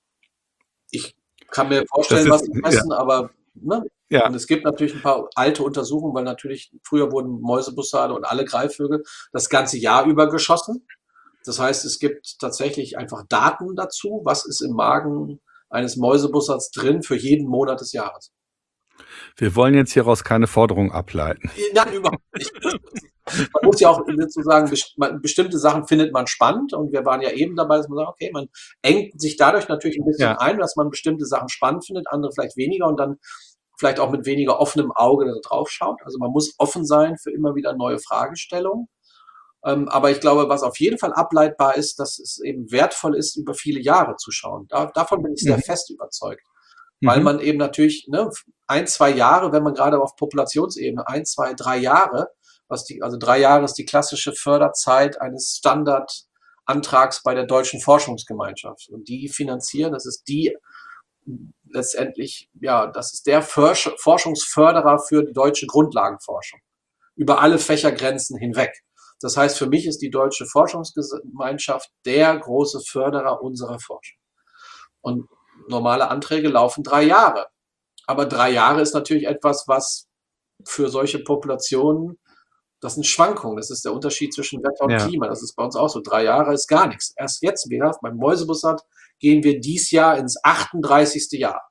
[SPEAKER 3] Ich kann mir
[SPEAKER 2] Das
[SPEAKER 3] vorstellen,
[SPEAKER 2] ist,
[SPEAKER 3] was sie
[SPEAKER 2] ja,
[SPEAKER 3] messen, aber ne?
[SPEAKER 2] ja,
[SPEAKER 3] Und es gibt natürlich ein paar alte Untersuchungen, weil natürlich früher wurden Mäusebussarde und alle Greifvögel das ganze Jahr über geschossen. Das heißt, es gibt tatsächlich einfach Daten dazu, was ist im Magen eines Mäusebussards drin für jeden Monat des Jahres.
[SPEAKER 2] wir wollen jetzt hieraus keine Forderung ableiten.
[SPEAKER 3] Nein, überhaupt nicht. Man muss ja auch sozusagen, best- man- bestimmte Sachen findet man spannend und wir waren ja eben dabei, dass man sagt, okay, man engt sich dadurch natürlich ein bisschen
[SPEAKER 2] Ja,
[SPEAKER 3] ein, dass man bestimmte Sachen spannend findet, andere vielleicht weniger und dann vielleicht auch mit weniger offenem Auge da drauf schaut. Also man muss offen sein für immer wieder neue Fragestellungen. Ähm, aber ich glaube, was auf jeden Fall ableitbar ist, dass es eben wertvoll ist, über viele Jahre zu schauen. Da, davon bin ich sehr
[SPEAKER 2] mhm.
[SPEAKER 3] fest überzeugt. Weil
[SPEAKER 2] Mhm.
[SPEAKER 3] man eben natürlich ne, ein, zwei Jahre, wenn man gerade auf Populationsebene, ein, zwei, drei Jahre, was die, also drei Jahre ist die klassische Förderzeit eines Standardantrags bei der Deutschen Forschungsgemeinschaft. Und die finanzieren, das ist die letztendlich, ja, das ist der Forsch- Forschungsförderer für die deutsche Grundlagenforschung. Über alle Fächergrenzen hinweg. Das heißt, für mich ist die Deutsche Forschungsgemeinschaft der große Förderer unserer Forschung. Und normale Anträge laufen drei Jahre. Aber drei Jahre ist natürlich etwas, was für solche Populationen, das sind Schwankungen. Das ist der Unterschied zwischen Wetter und
[SPEAKER 2] Ja,
[SPEAKER 3] Klima. Das ist bei uns auch so. Drei Jahre ist gar nichts. Erst jetzt wieder, beim Mäusebussard, gehen wir dies Jahr ins achtunddreißigste Jahr.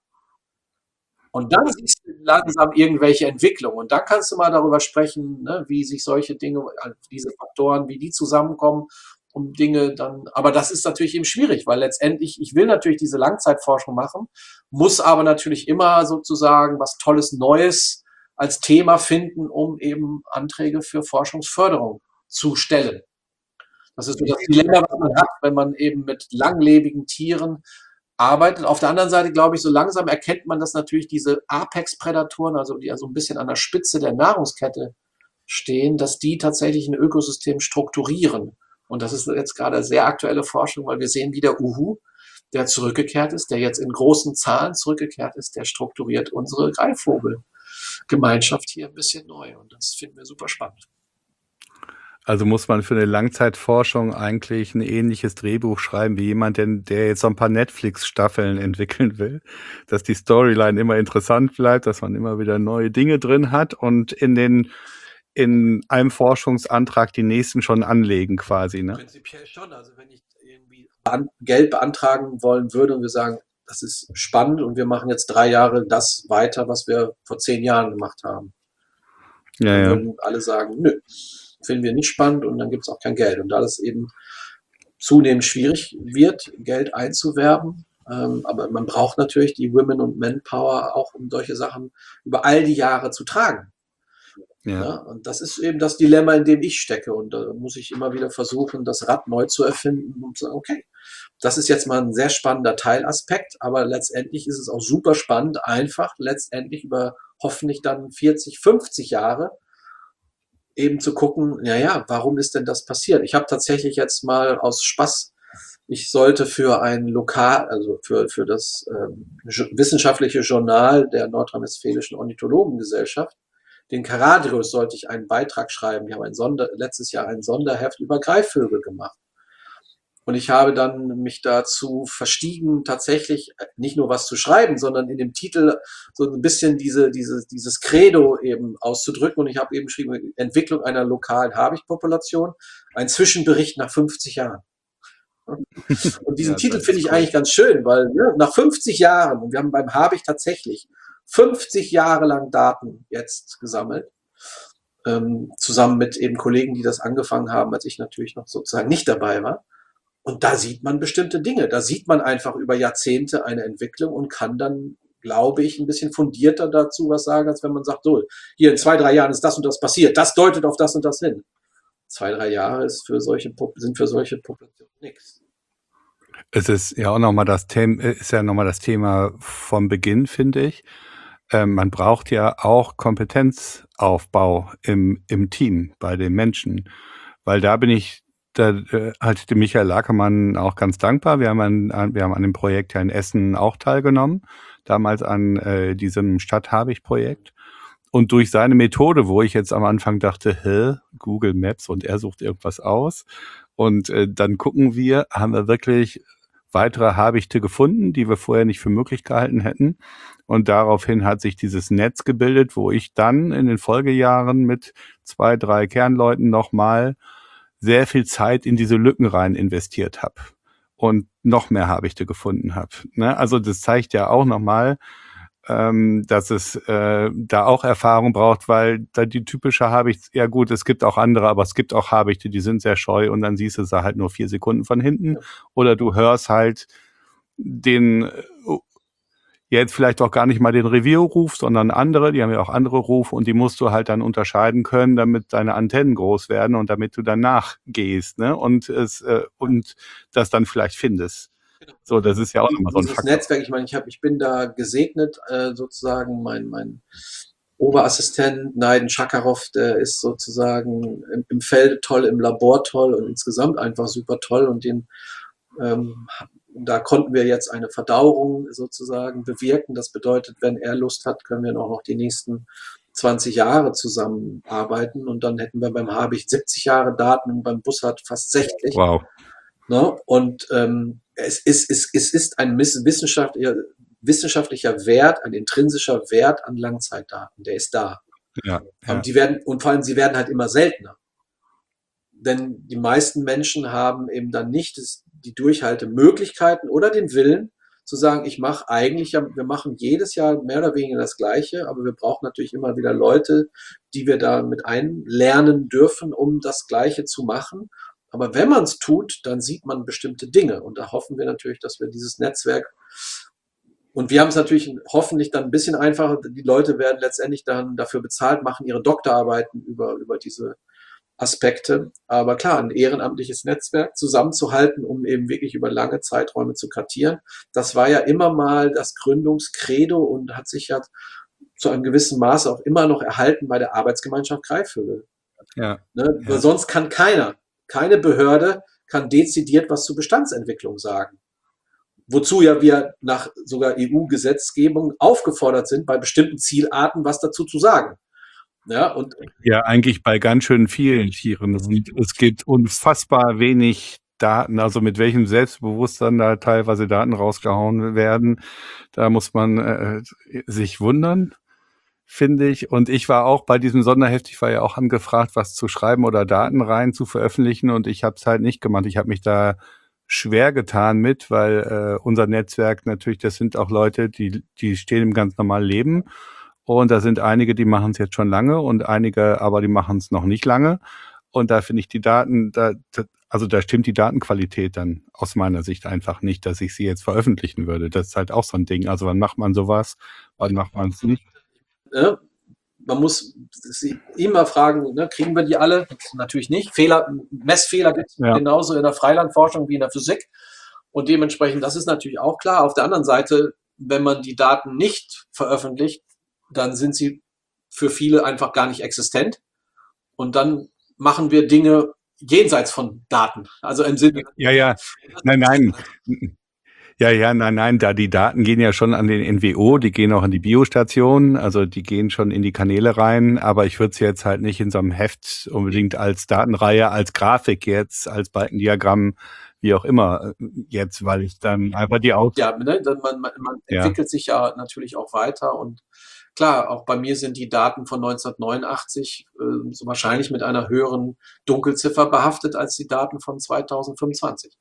[SPEAKER 3] Und dann siehst du langsam irgendwelche Entwicklungen. Und dann kannst du mal darüber sprechen, ne, wie sich solche Dinge, also diese Faktoren, wie die zusammenkommen, um Dinge dann, aber das ist natürlich eben schwierig, weil letztendlich, ich will natürlich diese Langzeitforschung machen, muss aber natürlich immer sozusagen was Tolles Neues als Thema finden, um eben Anträge für Forschungsförderung zu stellen. Das ist so das Dilemma, was man hat, wenn man eben mit langlebigen Tieren arbeitet. Auf der anderen Seite, glaube ich, so langsam erkennt man, dass natürlich diese Apex-Prädatoren, also die ja so ein bisschen an der Spitze der Nahrungskette stehen, dass die tatsächlich ein Ökosystem strukturieren. Und das ist jetzt gerade sehr aktuelle Forschung, weil wir sehen, wie der Uhu, der zurückgekehrt ist, der jetzt in großen Zahlen zurückgekehrt ist, der strukturiert unsere Greifvogelgemeinschaft hier ein bisschen neu. Und das finden wir super spannend.
[SPEAKER 2] also muss man für eine Langzeitforschung eigentlich ein ähnliches Drehbuch schreiben wie jemand, denn, der jetzt so ein paar Netflix-Staffeln entwickeln will, dass die Storyline immer interessant bleibt, dass man immer wieder neue Dinge drin hat und in den in einem Forschungsantrag die nächsten schon anlegen quasi, ne?
[SPEAKER 3] Prinzipiell schon. Also wenn ich irgendwie an, Geld beantragen wollen würde und wir sagen, das ist spannend und wir machen jetzt drei Jahre das weiter, was wir vor zehn Jahren gemacht haben.
[SPEAKER 2] Ja,
[SPEAKER 3] Dann
[SPEAKER 2] ja.
[SPEAKER 3] würden alle sagen, nö, finden wir nicht spannend und dann gibt es auch kein Geld. Und da das eben zunehmend schwierig wird, Geld einzuwerben, ähm, aber man braucht natürlich die Women- und Manpower auch, um solche Sachen über all die Jahre zu tragen.
[SPEAKER 2] Ja.
[SPEAKER 3] Ja, und das ist eben das Dilemma, in dem ich stecke. Und da muss ich immer wieder versuchen, das Rad neu zu erfinden und zu sagen, okay, das ist jetzt mal ein sehr spannender Teilaspekt, aber letztendlich ist es auch super spannend, einfach letztendlich über hoffentlich dann vierzig, fünfzig Jahre eben zu gucken, naja, warum ist denn das passiert? Ich habe tatsächlich jetzt mal aus Spaß, ich sollte für ein Lokal, also für, für das ähm, wissenschaftliche Journal der Nordrhein-Westfälischen Ornithologengesellschaft, den Caradrius, sollte ich einen Beitrag schreiben. Die haben ein Sonder, letztes Jahr ein Sonderheft über Greifvögel gemacht. Und ich habe dann mich dazu verstiegen, tatsächlich nicht nur was zu schreiben, sondern in dem Titel so ein bisschen diese, diese, dieses Credo eben auszudrücken. Und ich habe eben geschrieben, Entwicklung einer lokalen Habichtspopulation, ein Zwischenbericht nach fünfzig Jahren. Und diesen
[SPEAKER 2] Ja,
[SPEAKER 3] Titel
[SPEAKER 2] das
[SPEAKER 3] finde
[SPEAKER 2] ist
[SPEAKER 3] ich
[SPEAKER 2] cool.
[SPEAKER 3] eigentlich ganz schön, weil ne, nach fünfzig Jahren, und wir haben beim Habicht tatsächlich fünfzig Jahre lang Daten jetzt gesammelt, ähm, zusammen mit eben Kollegen, die das angefangen haben, als ich natürlich noch sozusagen nicht dabei war. Und da sieht man bestimmte Dinge. Da sieht man einfach über Jahrzehnte eine Entwicklung und kann dann, glaube ich, ein bisschen fundierter dazu was sagen, als wenn man sagt, so, hier in zwei, drei Jahren ist das und das passiert. Das deutet auf das und das hin. Zwei, drei Jahre ist für solche, sind für solche Populationen nichts.
[SPEAKER 2] Es ist ja auch nochmal das Thema, ist ja nochmal das Thema vom Beginn, finde ich. Ähm, man braucht ja auch Kompetenzaufbau im, im Team bei den Menschen. Weil da bin ich da äh, halt dem Michael Ackermann auch ganz dankbar. Wir haben an, an, wir haben an dem Projekt ja in Essen auch teilgenommen, damals an äh, diesem Stadthabicht-Projekt. und durch seine Methode, wo ich jetzt am Anfang dachte, hä, Google Maps und er sucht irgendwas aus und äh, dann gucken wir, haben wir wirklich weitere Habichte gefunden, die wir vorher nicht für möglich gehalten hätten. Und daraufhin hat sich dieses Netz gebildet, wo ich dann in den Folgejahren mit zwei, drei Kernleuten nochmal sehr viel Zeit in diese Lücken rein investiert habe und noch mehr Habichte gefunden habe. Ne? Also das zeigt ja auch nochmal, ähm, dass es äh, da auch Erfahrung braucht, weil da die typische Habicht, ja gut, es gibt auch andere, aber es gibt auch Habichte, die sind sehr scheu und dann siehst du sie halt nur vier Sekunden von hinten.
[SPEAKER 3] Ja.
[SPEAKER 2] Oder du hörst halt den, äh, jetzt vielleicht auch gar nicht mal den Revierruf, sondern andere, die haben ja auch andere Rufe und die musst du halt dann unterscheiden können, damit deine Antennen groß werden und damit du danach gehst, ne? Und es äh, und das dann vielleicht findest. So, das ist ja auch nochmal so ein
[SPEAKER 3] Dieses
[SPEAKER 2] Faktor.
[SPEAKER 3] Netzwerk, ich meine, ich, hab, ich bin da gesegnet, äh, sozusagen, mein, mein Oberassistent Naiden Shakarov, der ist sozusagen im, im Felde toll, im Labor toll und insgesamt einfach super toll und den ähm, da konnten wir jetzt eine Verdauerung sozusagen bewirken. Das bedeutet, wenn er Lust hat, können wir auch noch die nächsten zwanzig Jahre zusammenarbeiten und dann hätten wir beim Habicht siebzig Jahre Daten und beim Bussard fast sechzig.
[SPEAKER 2] Wow.
[SPEAKER 3] Ne? Und ähm, es, ist, es, es ist ein wissenschaftlicher, wissenschaftlicher Wert, ein intrinsischer Wert an Langzeitdaten. Der ist da.
[SPEAKER 2] Ja,
[SPEAKER 3] Aber
[SPEAKER 2] ja.
[SPEAKER 3] die werden, und vor allem, sie werden halt immer seltener. Denn die meisten Menschen haben eben dann nicht das, die Durchhaltemöglichkeiten oder den Willen zu sagen, ich mache eigentlich, wir machen jedes Jahr mehr oder weniger das Gleiche, aber wir brauchen natürlich immer wieder Leute, die wir da mit einlernen dürfen, um das Gleiche zu machen. Aber wenn man es tut, dann sieht man bestimmte Dinge und da hoffen wir natürlich, dass wir dieses Netzwerk und wir haben es natürlich hoffentlich dann ein bisschen einfacher. Die Leute werden letztendlich dann dafür bezahlt, machen ihre Doktorarbeiten über, über diese Aspekte. Aber klar, ein ehrenamtliches Netzwerk zusammenzuhalten, um eben wirklich über lange Zeiträume zu kartieren, das war ja immer mal das Gründungskredo und hat sich ja zu einem gewissen Maße auch immer noch erhalten bei der Arbeitsgemeinschaft Greifvögel.
[SPEAKER 2] Ja,
[SPEAKER 3] ne?
[SPEAKER 2] ja.
[SPEAKER 3] Weil sonst kann keiner, keine Behörde kann dezidiert was zur Bestandsentwicklung sagen. Wozu ja wir nach sogar E U-Gesetzgebung aufgefordert sind, bei bestimmten Zielarten was dazu zu sagen. Ja, und
[SPEAKER 2] ja, eigentlich bei ganz schön vielen Tieren. Und es gibt unfassbar wenig Daten, also mit welchem Selbstbewusstsein da teilweise Daten rausgehauen werden. Da muss man äh, sich wundern, finde ich. Und ich war auch bei diesem Sonderheft, ich war ja auch angefragt, was zu schreiben oder Daten rein zu veröffentlichen. Und ich habe es halt nicht gemacht. Ich habe mich da schwer getan mit, weil äh, unser Netzwerk natürlich, das sind auch Leute, die, die stehen im ganz normalen Leben. Und da sind einige, die machen es jetzt schon lange und einige, aber die machen es noch nicht lange. Und da finde ich die Daten, da, da, also da stimmt die Datenqualität dann aus meiner Sicht einfach nicht, dass ich sie jetzt veröffentlichen würde. Das ist halt auch so ein Ding. Also wann macht man sowas, wann macht man es nicht?
[SPEAKER 3] Ne, man muss sich immer fragen, ne, kriegen wir die alle? Natürlich nicht. Fehler, Messfehler gibt es
[SPEAKER 2] Ja.
[SPEAKER 3] genauso in der Freilandforschung wie in der Physik. Und dementsprechend, das ist natürlich auch klar. Auf der anderen Seite, wenn man die Daten nicht veröffentlicht, dann sind sie für viele einfach gar nicht existent. Und dann machen wir Dinge jenseits von Daten. Also im Sinne.
[SPEAKER 2] Ja, ja. Nein, nein. Ja, ja, nein, nein, da die Daten gehen ja schon an den N W O, die gehen auch an die Biostationen, also die gehen schon in die Kanäle rein, aber ich würde es jetzt halt nicht in so einem Heft unbedingt als Datenreihe, als Grafik jetzt, als Balkendiagramm, wie auch immer jetzt, weil ich dann einfach die Aus...
[SPEAKER 3] Ja, ne, man, man, man
[SPEAKER 2] Ja.
[SPEAKER 3] entwickelt sich ja natürlich auch weiter und klar, auch bei mir sind die Daten von neunzehnhundertneunundachtzig äh, so wahrscheinlich mit einer höheren Dunkelziffer behaftet als die Daten von zweitausendfünfundzwanzig.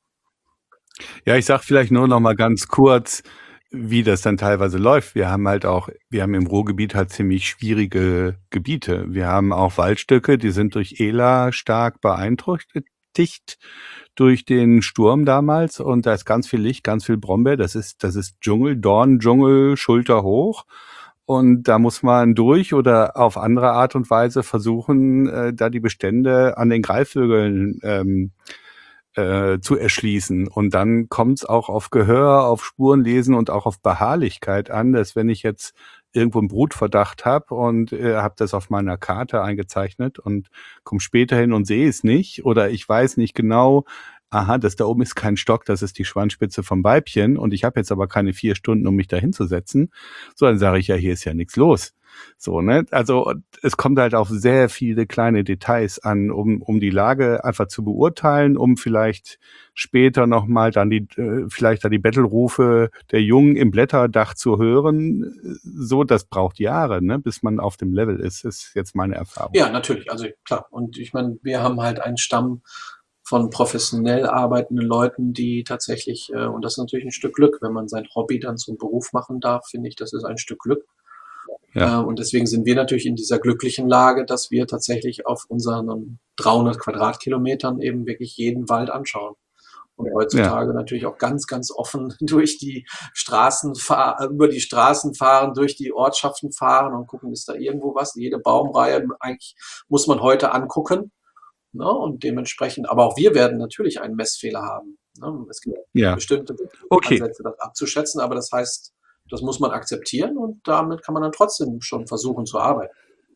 [SPEAKER 2] Ja, ich sag vielleicht nur noch mal ganz kurz, wie das dann teilweise läuft. Wir haben halt auch, wir haben im Ruhrgebiet halt ziemlich schwierige Gebiete. Wir haben auch Waldstücke, die sind durch E L A stark beeinträchtigt durch den Sturm damals und da ist ganz viel Licht, ganz viel Brombeer. Das ist, das ist Dschungel, Dorndschungel, Schulter hoch. Und da muss man durch oder auf andere Art und Weise versuchen, äh, da die Bestände an den Greifvögeln ähm, äh, zu erschließen. Und dann kommt es auch auf Gehör, auf Spurenlesen und auch auf Beharrlichkeit an, dass wenn ich jetzt irgendwo einen Brutverdacht habe und äh, habe das auf meiner Karte eingezeichnet und komme später hin und sehe es nicht oder ich weiß nicht genau, aha, das da oben ist kein Stock, das ist die Schwanzspitze vom Weibchen und ich habe jetzt aber keine vier Stunden, um mich da hinzusetzen. So, dann sage ich ja, hier ist ja nichts los. So, ne? Also es kommt halt auf sehr viele kleine Details an, um um die Lage einfach zu beurteilen, um vielleicht später nochmal dann die, äh, vielleicht dann die Bettelrufe der Jungen im Blätterdach zu hören. So, das braucht Jahre, ne, bis man auf dem Level ist, ist jetzt meine Erfahrung.
[SPEAKER 3] Ja, natürlich, also klar. Und ich meine, wir haben halt einen Stamm von professionell arbeitenden Leuten, die tatsächlich, äh, und das ist natürlich ein Stück Glück, wenn man sein Hobby dann zum Beruf machen darf, finde ich, das ist ein Stück Glück.
[SPEAKER 2] Ja.
[SPEAKER 3] Äh, und deswegen sind wir natürlich in dieser glücklichen Lage, dass wir tatsächlich auf unseren dreihundert Quadratkilometern eben wirklich jeden Wald anschauen. Und heutzutage natürlich auch ganz, ganz offen durch die Straßen fahren, über die Straßen fahren, durch die Ortschaften fahren und gucken, ist da irgendwo was. Jede Baumreihe eigentlich muss man heute angucken. Ne? Und dementsprechend, aber auch wir werden natürlich einen Messfehler haben. Ne? Es gibt
[SPEAKER 2] Ja.
[SPEAKER 3] bestimmte
[SPEAKER 2] Okay.
[SPEAKER 3] Ansätze, das abzuschätzen, aber das heißt, das muss man akzeptieren und damit kann man dann trotzdem schon versuchen zu arbeiten.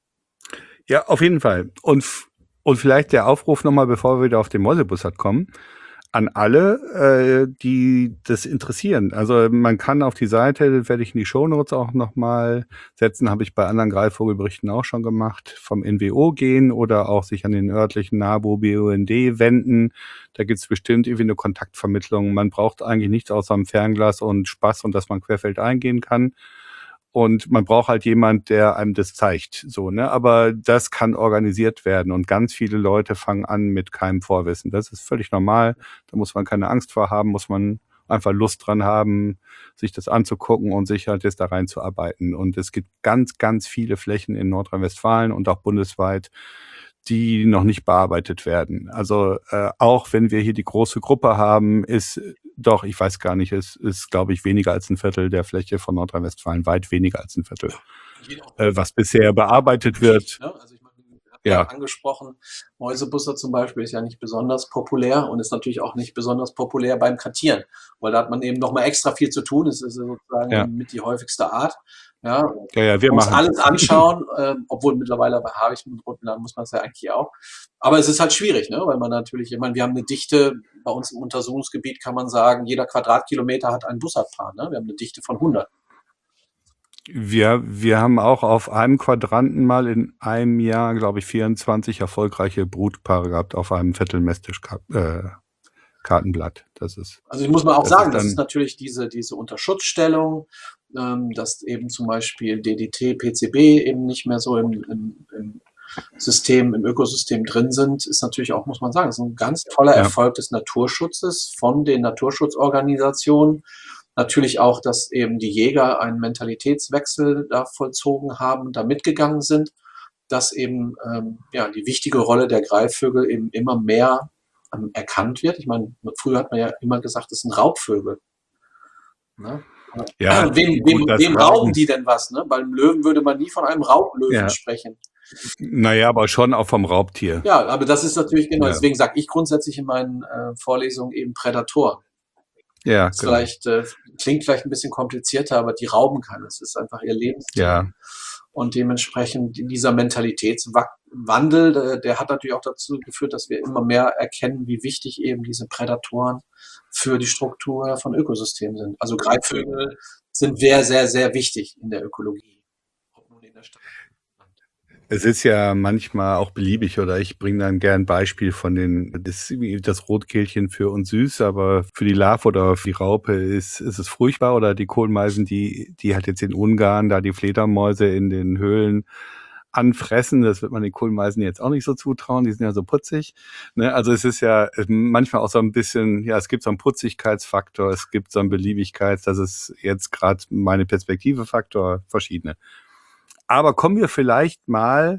[SPEAKER 2] Ja, auf jeden Fall. Und, f- und vielleicht der Aufruf nochmal, bevor wir wieder auf den Mäusebussard kommen, an alle, äh, die das interessieren. Also man kann auf die Seite, das werde ich in die Shownotes auch nochmal setzen, habe ich bei anderen Greifvogelberichten auch schon gemacht, vom N W O gehen oder auch sich an den örtlichen NABU, B U N D wenden. Da gibt's bestimmt irgendwie eine Kontaktvermittlung. Man braucht eigentlich nichts außer einem Fernglas und Spaß und dass man querfeld eingehen kann. Und man braucht halt jemand, der einem das zeigt, so, ne? Aber das kann organisiert werden und ganz viele Leute fangen an mit keinem Vorwissen. Das ist völlig normal. Da muss man keine Angst vor haben, muss man einfach Lust dran haben, sich das anzugucken und sich halt jetzt da reinzuarbeiten. Und es gibt ganz, ganz viele Flächen in Nordrhein-Westfalen und auch bundesweit, die noch nicht bearbeitet werden. Also äh, auch wenn wir hier die große Gruppe haben, ist doch, ich weiß gar nicht, es ist, glaube ich, weniger als ein Viertel der Fläche von Nordrhein-Westfalen, weit weniger als ein Viertel, äh, was bisher bearbeitet wird.
[SPEAKER 3] Ne? Also ich meine, wir haben ja
[SPEAKER 2] Ja,
[SPEAKER 3] angesprochen, Mäusebussard zum Beispiel ist ja nicht besonders populär und ist natürlich auch nicht besonders populär beim Kartieren, weil da hat man eben nochmal extra viel zu tun. Es ist sozusagen
[SPEAKER 2] ja,
[SPEAKER 3] mit die häufigste Art. Ja,
[SPEAKER 2] ja, ja, wir
[SPEAKER 3] man muss
[SPEAKER 2] machen
[SPEAKER 3] alles
[SPEAKER 2] das.
[SPEAKER 3] anschauen, ähm, obwohl mittlerweile bei Habicht und Rotmilan muss man es ja eigentlich auch. Aber es ist halt schwierig, ne? Weil man natürlich, ich meine, wir haben eine Dichte, bei uns im Untersuchungsgebiet kann man sagen, jeder Quadratkilometer hat ein Bussardpaar. Ne? Wir haben eine Dichte von hundert.
[SPEAKER 2] Wir, wir haben auch auf einem Quadranten mal in einem Jahr, glaube ich, vierundzwanzig erfolgreiche Brutpaare gehabt auf einem Viertelmästisch-Kartenblatt. Das ist,
[SPEAKER 3] Also ich muss mal auch
[SPEAKER 2] das
[SPEAKER 3] sagen,
[SPEAKER 2] ist
[SPEAKER 3] das ist
[SPEAKER 2] dann,
[SPEAKER 3] natürlich diese, diese Unterschutzstellung, ähm, dass eben zum Beispiel D D T, P C B eben nicht mehr so im, im, im System, im Ökosystem drin sind, ist natürlich auch, muss man sagen, das ist ein ganz toller
[SPEAKER 2] ja,
[SPEAKER 3] Erfolg des Naturschutzes von den Naturschutzorganisationen. Natürlich auch, dass eben die Jäger einen Mentalitätswechsel da vollzogen haben, da mitgegangen sind, dass eben ähm, ja, die wichtige Rolle der Greifvögel eben immer mehr ähm, erkannt wird. Ich meine, früher hat man ja immer gesagt, das sind Raubvögel. Ne?
[SPEAKER 2] ja,
[SPEAKER 3] Wem,
[SPEAKER 2] gut,
[SPEAKER 3] wem,
[SPEAKER 2] das
[SPEAKER 3] wem rauben
[SPEAKER 2] Rauben,
[SPEAKER 3] die denn was? Ne? Beim Löwen würde man nie von einem Raublöwen
[SPEAKER 2] ja,
[SPEAKER 3] sprechen.
[SPEAKER 2] naja, aber schon auch vom Raubtier.
[SPEAKER 3] Ja, aber das ist natürlich genau,
[SPEAKER 2] Ja,
[SPEAKER 3] deswegen sage ich grundsätzlich in meinen äh, Vorlesungen eben Prädatoren.
[SPEAKER 2] ja,
[SPEAKER 3] Das ist
[SPEAKER 2] genau.
[SPEAKER 3] vielleicht, äh, klingt vielleicht ein bisschen komplizierter, aber die rauben kann. Es ist einfach ihr Lebensstil.
[SPEAKER 2] Ja,
[SPEAKER 3] Und dementsprechend dieser Mentalitätswandel, der, der hat natürlich auch dazu geführt, dass wir immer mehr erkennen, wie wichtig eben diese Prädatoren für die Struktur von Ökosystemen sind. Also Greifvögel sind sehr, sehr, sehr wichtig in der Ökologie. Ob nun in der Stadt.
[SPEAKER 2] es ist ja manchmal auch beliebig oder ich bringe dann gern ein Beispiel von den, das, das Rotkehlchen für uns süß, aber für die Larve oder für die Raupe ist, ist es furchtbar oder die Kohlmeisen, die, die halt jetzt in Ungarn da die Fledermäuse in den Höhlen anfressen. Das wird man den Kohlmeisen jetzt auch nicht so zutrauen. Die sind ja so putzig. Ne? Also es ist ja manchmal auch so ein bisschen, ja, es gibt so einen Putzigkeitsfaktor, es gibt so einen Beliebigkeits, das ist jetzt gerade meine Perspektive-Faktor, verschiedene. Aber kommen wir vielleicht mal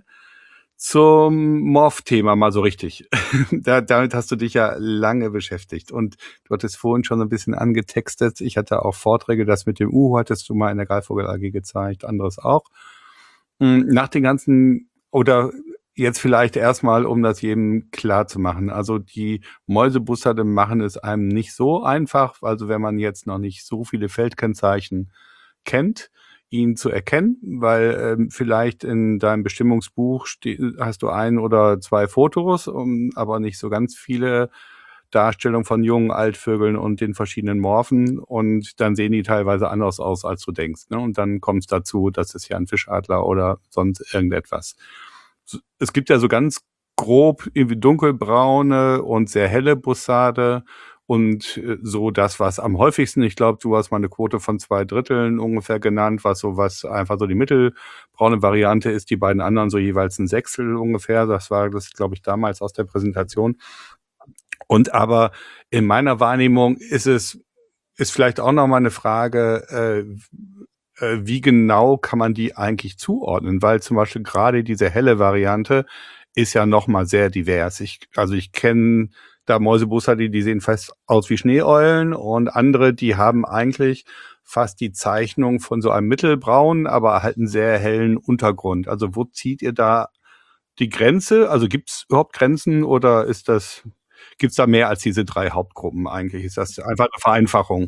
[SPEAKER 2] zum Morph-Thema mal so richtig. da, damit hast du dich ja lange beschäftigt und du hattest vorhin schon so ein bisschen angetextet. Ich hatte auch Vorträge, das mit dem Uhu hattest du mal in der Greifvogel A G gezeigt, anderes auch. Nach den ganzen, oder jetzt vielleicht erstmal, um das jedem klar zu machen. Also die Mäusebussarde machen es einem nicht so einfach. Also wenn man jetzt noch nicht so viele Feldkennzeichen kennt, ihn zu erkennen, weil ähm, vielleicht in deinem Bestimmungsbuch ste- hast du ein oder zwei Fotos, um, aber nicht so ganz viele Darstellung von jungen Altvögeln und den verschiedenen Morphen und dann sehen die teilweise anders aus, als du denkst. Ne? Und dann kommt es dazu, das ist ja ein Fischadler oder sonst irgendetwas. Es gibt ja so ganz grob irgendwie dunkelbraune und sehr helle Bussarde und so das, was am häufigsten, ich glaube, du hast mal eine Quote von zwei Dritteln ungefähr genannt, was so was einfach so die mittelbraune Variante ist, die beiden anderen so jeweils ein Sechstel ungefähr. Das war das, glaube ich, damals aus der Präsentation. Und aber in meiner Wahrnehmung ist es, ist vielleicht auch nochmal eine Frage, äh, äh, wie genau kann man die eigentlich zuordnen? Weil zum Beispiel gerade diese helle Variante ist ja nochmal sehr divers. Ich, also ich kenne da Mäusebussarde, die, die sehen fast aus wie Schneeeulen und andere, die haben eigentlich fast die Zeichnung von so einem mittelbraunen, aber halt einen sehr hellen Untergrund. Also wo zieht ihr da die Grenze? Also gibt es überhaupt Grenzen oder ist das, gibt es da mehr als diese drei Hauptgruppen eigentlich? Ist das einfach eine Vereinfachung?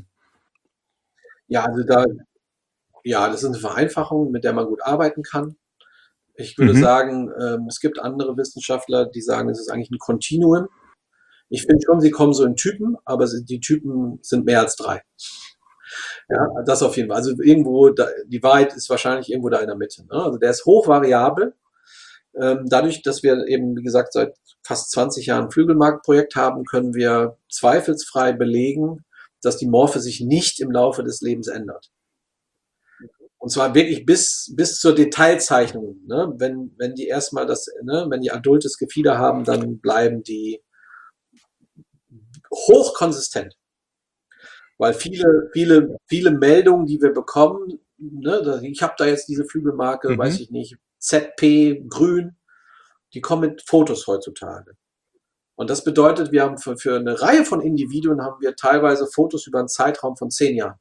[SPEAKER 3] Ja, also da, ja, das ist eine Vereinfachung, mit der man gut arbeiten kann. Ich würde
[SPEAKER 2] Mhm.
[SPEAKER 3] sagen, ähm, es gibt andere Wissenschaftler, die sagen, es ist eigentlich ein Kontinuum. Ich finde schon, sie kommen so in Typen, aber sie- die Typen sind mehr als drei. Ja, das auf jeden Fall. Also irgendwo, da, die Wahrheit ist wahrscheinlich irgendwo da in der Mitte. Ne? Also der ist hochvariabel. Ähm, dadurch, dass wir eben, wie gesagt, seit fast zwanzig Jahren ein Flügelmarktprojekt haben, können wir zweifelsfrei belegen, dass die Morphe sich nicht im Laufe des Lebens ändert. Und zwar wirklich bis, bis zur Detailzeichnung. Ne? Wenn, wenn die erstmal das, ne, wenn die adultes Gefieder haben, dann bleiben die hochkonsistent. Weil viele, viele, viele Meldungen, die wir bekommen, ne, ich habe da jetzt diese Flügelmarke,
[SPEAKER 2] Mhm.
[SPEAKER 3] weiß ich nicht, Z P grün, die kommen mit Fotos heutzutage. Und das bedeutet, wir haben für, für eine Reihe von Individuen haben wir teilweise Fotos über einen Zeitraum von zehn Jahren.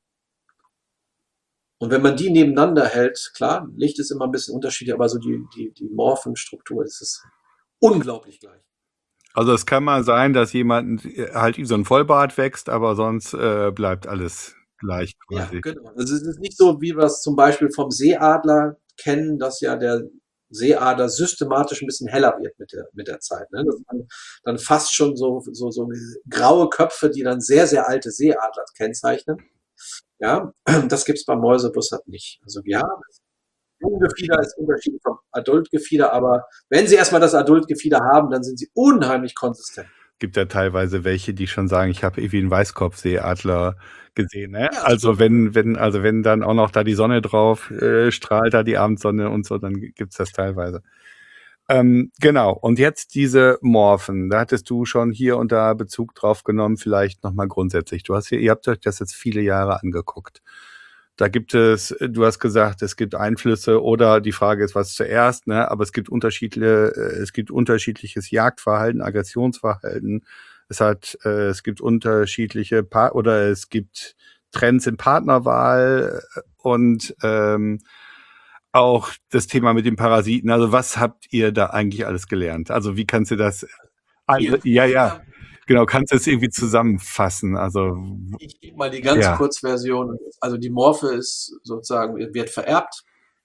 [SPEAKER 3] Und wenn man die nebeneinander hält, klar, Licht ist immer ein bisschen unterschiedlich, aber so die, die, die Morphenstruktur, das ist unglaublich gleich.
[SPEAKER 2] Also es kann mal sein, dass jemand äh, halt so ein Vollbart wächst, aber sonst äh, bleibt alles gleich
[SPEAKER 3] Ja,
[SPEAKER 2] quasi.
[SPEAKER 3] genau. Also es ist nicht so, wie wir es zum Beispiel vom Seeadler kennen, dass ja der Seeadler systematisch ein bisschen heller wird mit der, mit der Zeit. Ne? Das ist dann, dann fast schon so, so, so graue Köpfe, die dann sehr, sehr alte Seeadler kennzeichnen. Ja, das gibt's beim Mäusebussard nicht. Also ja, das Junggefieder ist unterschiedlich vom Adultgefieder, aber wenn sie erstmal das Adultgefieder haben, dann sind sie unheimlich konsistent.
[SPEAKER 2] Gibt ja teilweise welche, die schon sagen, ich habe irgendwie einen Weißkopfseeadler gesehen. Ne?
[SPEAKER 3] Ja,
[SPEAKER 2] Also
[SPEAKER 3] stimmt.
[SPEAKER 2] wenn, wenn, also wenn dann auch noch da die Sonne drauf äh, strahlt, da die Abendsonne und so, dann gibt's das teilweise. Ähm, genau. Und jetzt diese Morphen. Da hattest du schon hier und da Bezug drauf genommen, vielleicht nochmal grundsätzlich. Du hast hier, ihr habt euch das jetzt viele Jahre angeguckt. Da gibt es, du hast gesagt, es gibt Einflüsse oder die Frage ist, was zuerst, ne? Aber es gibt unterschiedliche, äh, es gibt unterschiedliches Jagdverhalten, Aggressionsverhalten. Es hat, äh, es gibt unterschiedliche pa oder es gibt Trends in Partnerwahl äh, und ähm, auch das Thema mit den Parasiten. Also was habt ihr da eigentlich alles gelernt? Also wie kannst du das? Also, ja, ja, genau. Kannst du das irgendwie zusammenfassen? Also
[SPEAKER 3] Ich gebe mal die ganz
[SPEAKER 2] ja.
[SPEAKER 3] Kurzversion. Also die Morphe ist sozusagen, wird vererbt.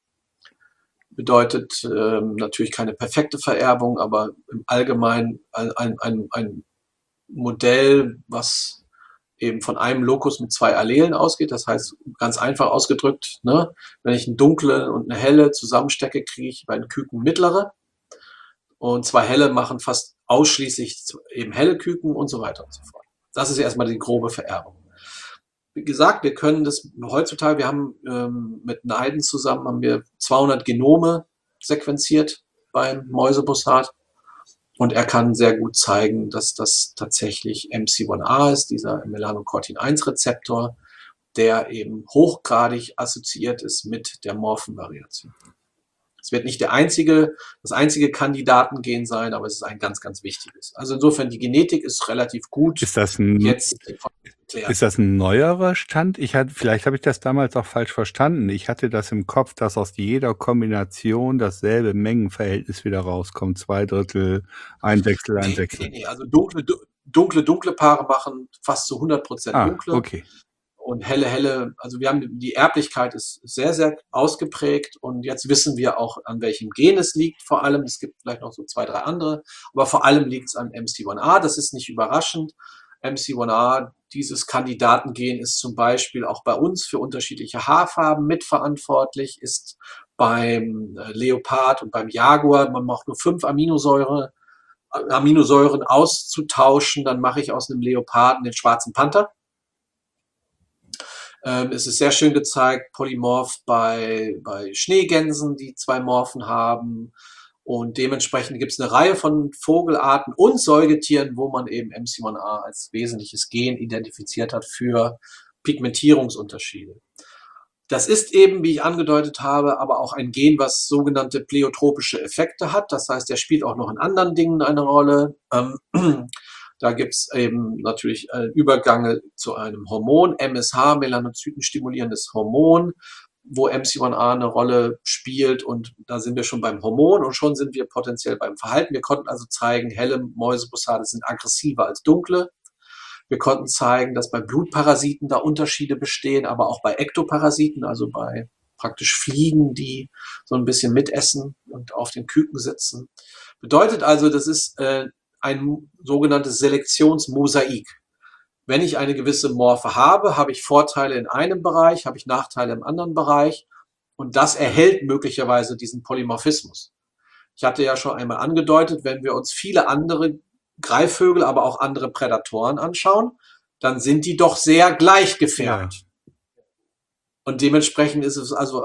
[SPEAKER 3] Bedeutet ähm, natürlich keine perfekte Vererbung, aber im Allgemeinen ein, ein, ein, ein Modell, was eben von einem Lokus mit zwei Allelen ausgeht. Das heißt, ganz einfach ausgedrückt, ne, wenn ich eine dunkle und eine helle zusammenstecke, kriege ich bei den Küken mittlere. Und zwei helle machen fast ausschließlich eben helle Küken und so weiter und so fort. Das ist erstmal die grobe Vererbung. Wie gesagt, wir können das heutzutage, wir haben ähm, mit Neiden zusammen haben wir zweihundert Genome sequenziert beim Mäusebussard und er kann sehr gut zeigen, dass das tatsächlich M C eins A ist, dieser Melanocortin eins Rezeptor, der eben hochgradig assoziiert ist mit der Morphenvariation. Es wird nicht der einzige, das einzige Kandidatengen sein, aber es ist ein ganz, ganz wichtiges. Also insofern, die Genetik ist relativ gut.
[SPEAKER 2] Ist das ein,
[SPEAKER 3] jetzt
[SPEAKER 2] ist das ein neuerer Stand? Ich hatte, vielleicht habe ich das damals auch falsch verstanden. Ich hatte das im Kopf, dass aus jeder Kombination dasselbe Mengenverhältnis wieder rauskommt. Zwei Drittel, ein Sechstel, ein
[SPEAKER 3] nee,
[SPEAKER 2] Sechstel.
[SPEAKER 3] Nee, nee. Also dunkle, dunkle, dunkle Paare machen fast zu hundert Prozent
[SPEAKER 2] ah,
[SPEAKER 3] dunkle.
[SPEAKER 2] Okay.
[SPEAKER 3] Und helle, helle, also wir haben, die Erblichkeit ist sehr, sehr ausgeprägt und jetzt wissen wir auch, an welchem Gen es liegt vor allem. Es gibt vielleicht noch so zwei, drei andere, aber vor allem liegt es an M C eins A. Das ist nicht überraschend. M C eins A, dieses Kandidatengen ist zum Beispiel auch bei uns für unterschiedliche Haarfarben mitverantwortlich, ist beim Leopard und beim Jaguar, man macht nur fünf Aminosäure, Aminosäuren auszutauschen, dann mache ich aus einem Leoparden den schwarzen Panther. Ähm, es ist sehr schön gezeigt, Polymorph bei, bei Schneegänsen, die zwei Morphen haben. Und dementsprechend gibt es eine Reihe von Vogelarten und Säugetieren, wo man eben M C eins A als wesentliches Gen identifiziert hat für Pigmentierungsunterschiede. Das ist eben, wie ich angedeutet habe, aber auch ein Gen, was sogenannte pleiotropische Effekte hat. Das heißt, er spielt auch noch in anderen Dingen eine Rolle. Ähm, da gibt es eben natürlich äh, Übergänge zu einem Hormon, M S H, melanozytenstimulierendes Hormon, wo M C eins A eine Rolle spielt, und da sind wir schon beim Hormon und schon sind wir potenziell beim Verhalten. Wir konnten also zeigen, helle Mäusebussarde sind aggressiver als dunkle. Wir konnten zeigen, dass bei Blutparasiten da Unterschiede bestehen, aber auch bei Ektoparasiten, also bei praktisch Fliegen, die so ein bisschen mitessen und auf den Küken sitzen. Bedeutet also, das ist äh, ein sogenanntes Selektionsmosaik. Wenn ich eine gewisse Morphe habe, habe ich Vorteile in einem Bereich, habe ich Nachteile im anderen Bereich, und das erhält möglicherweise diesen Polymorphismus. Ich hatte ja schon einmal angedeutet, wenn wir uns viele andere Greifvögel, aber auch andere Prädatoren anschauen, dann sind die doch sehr gleich gefärbt. Ja. Und dementsprechend ist es also,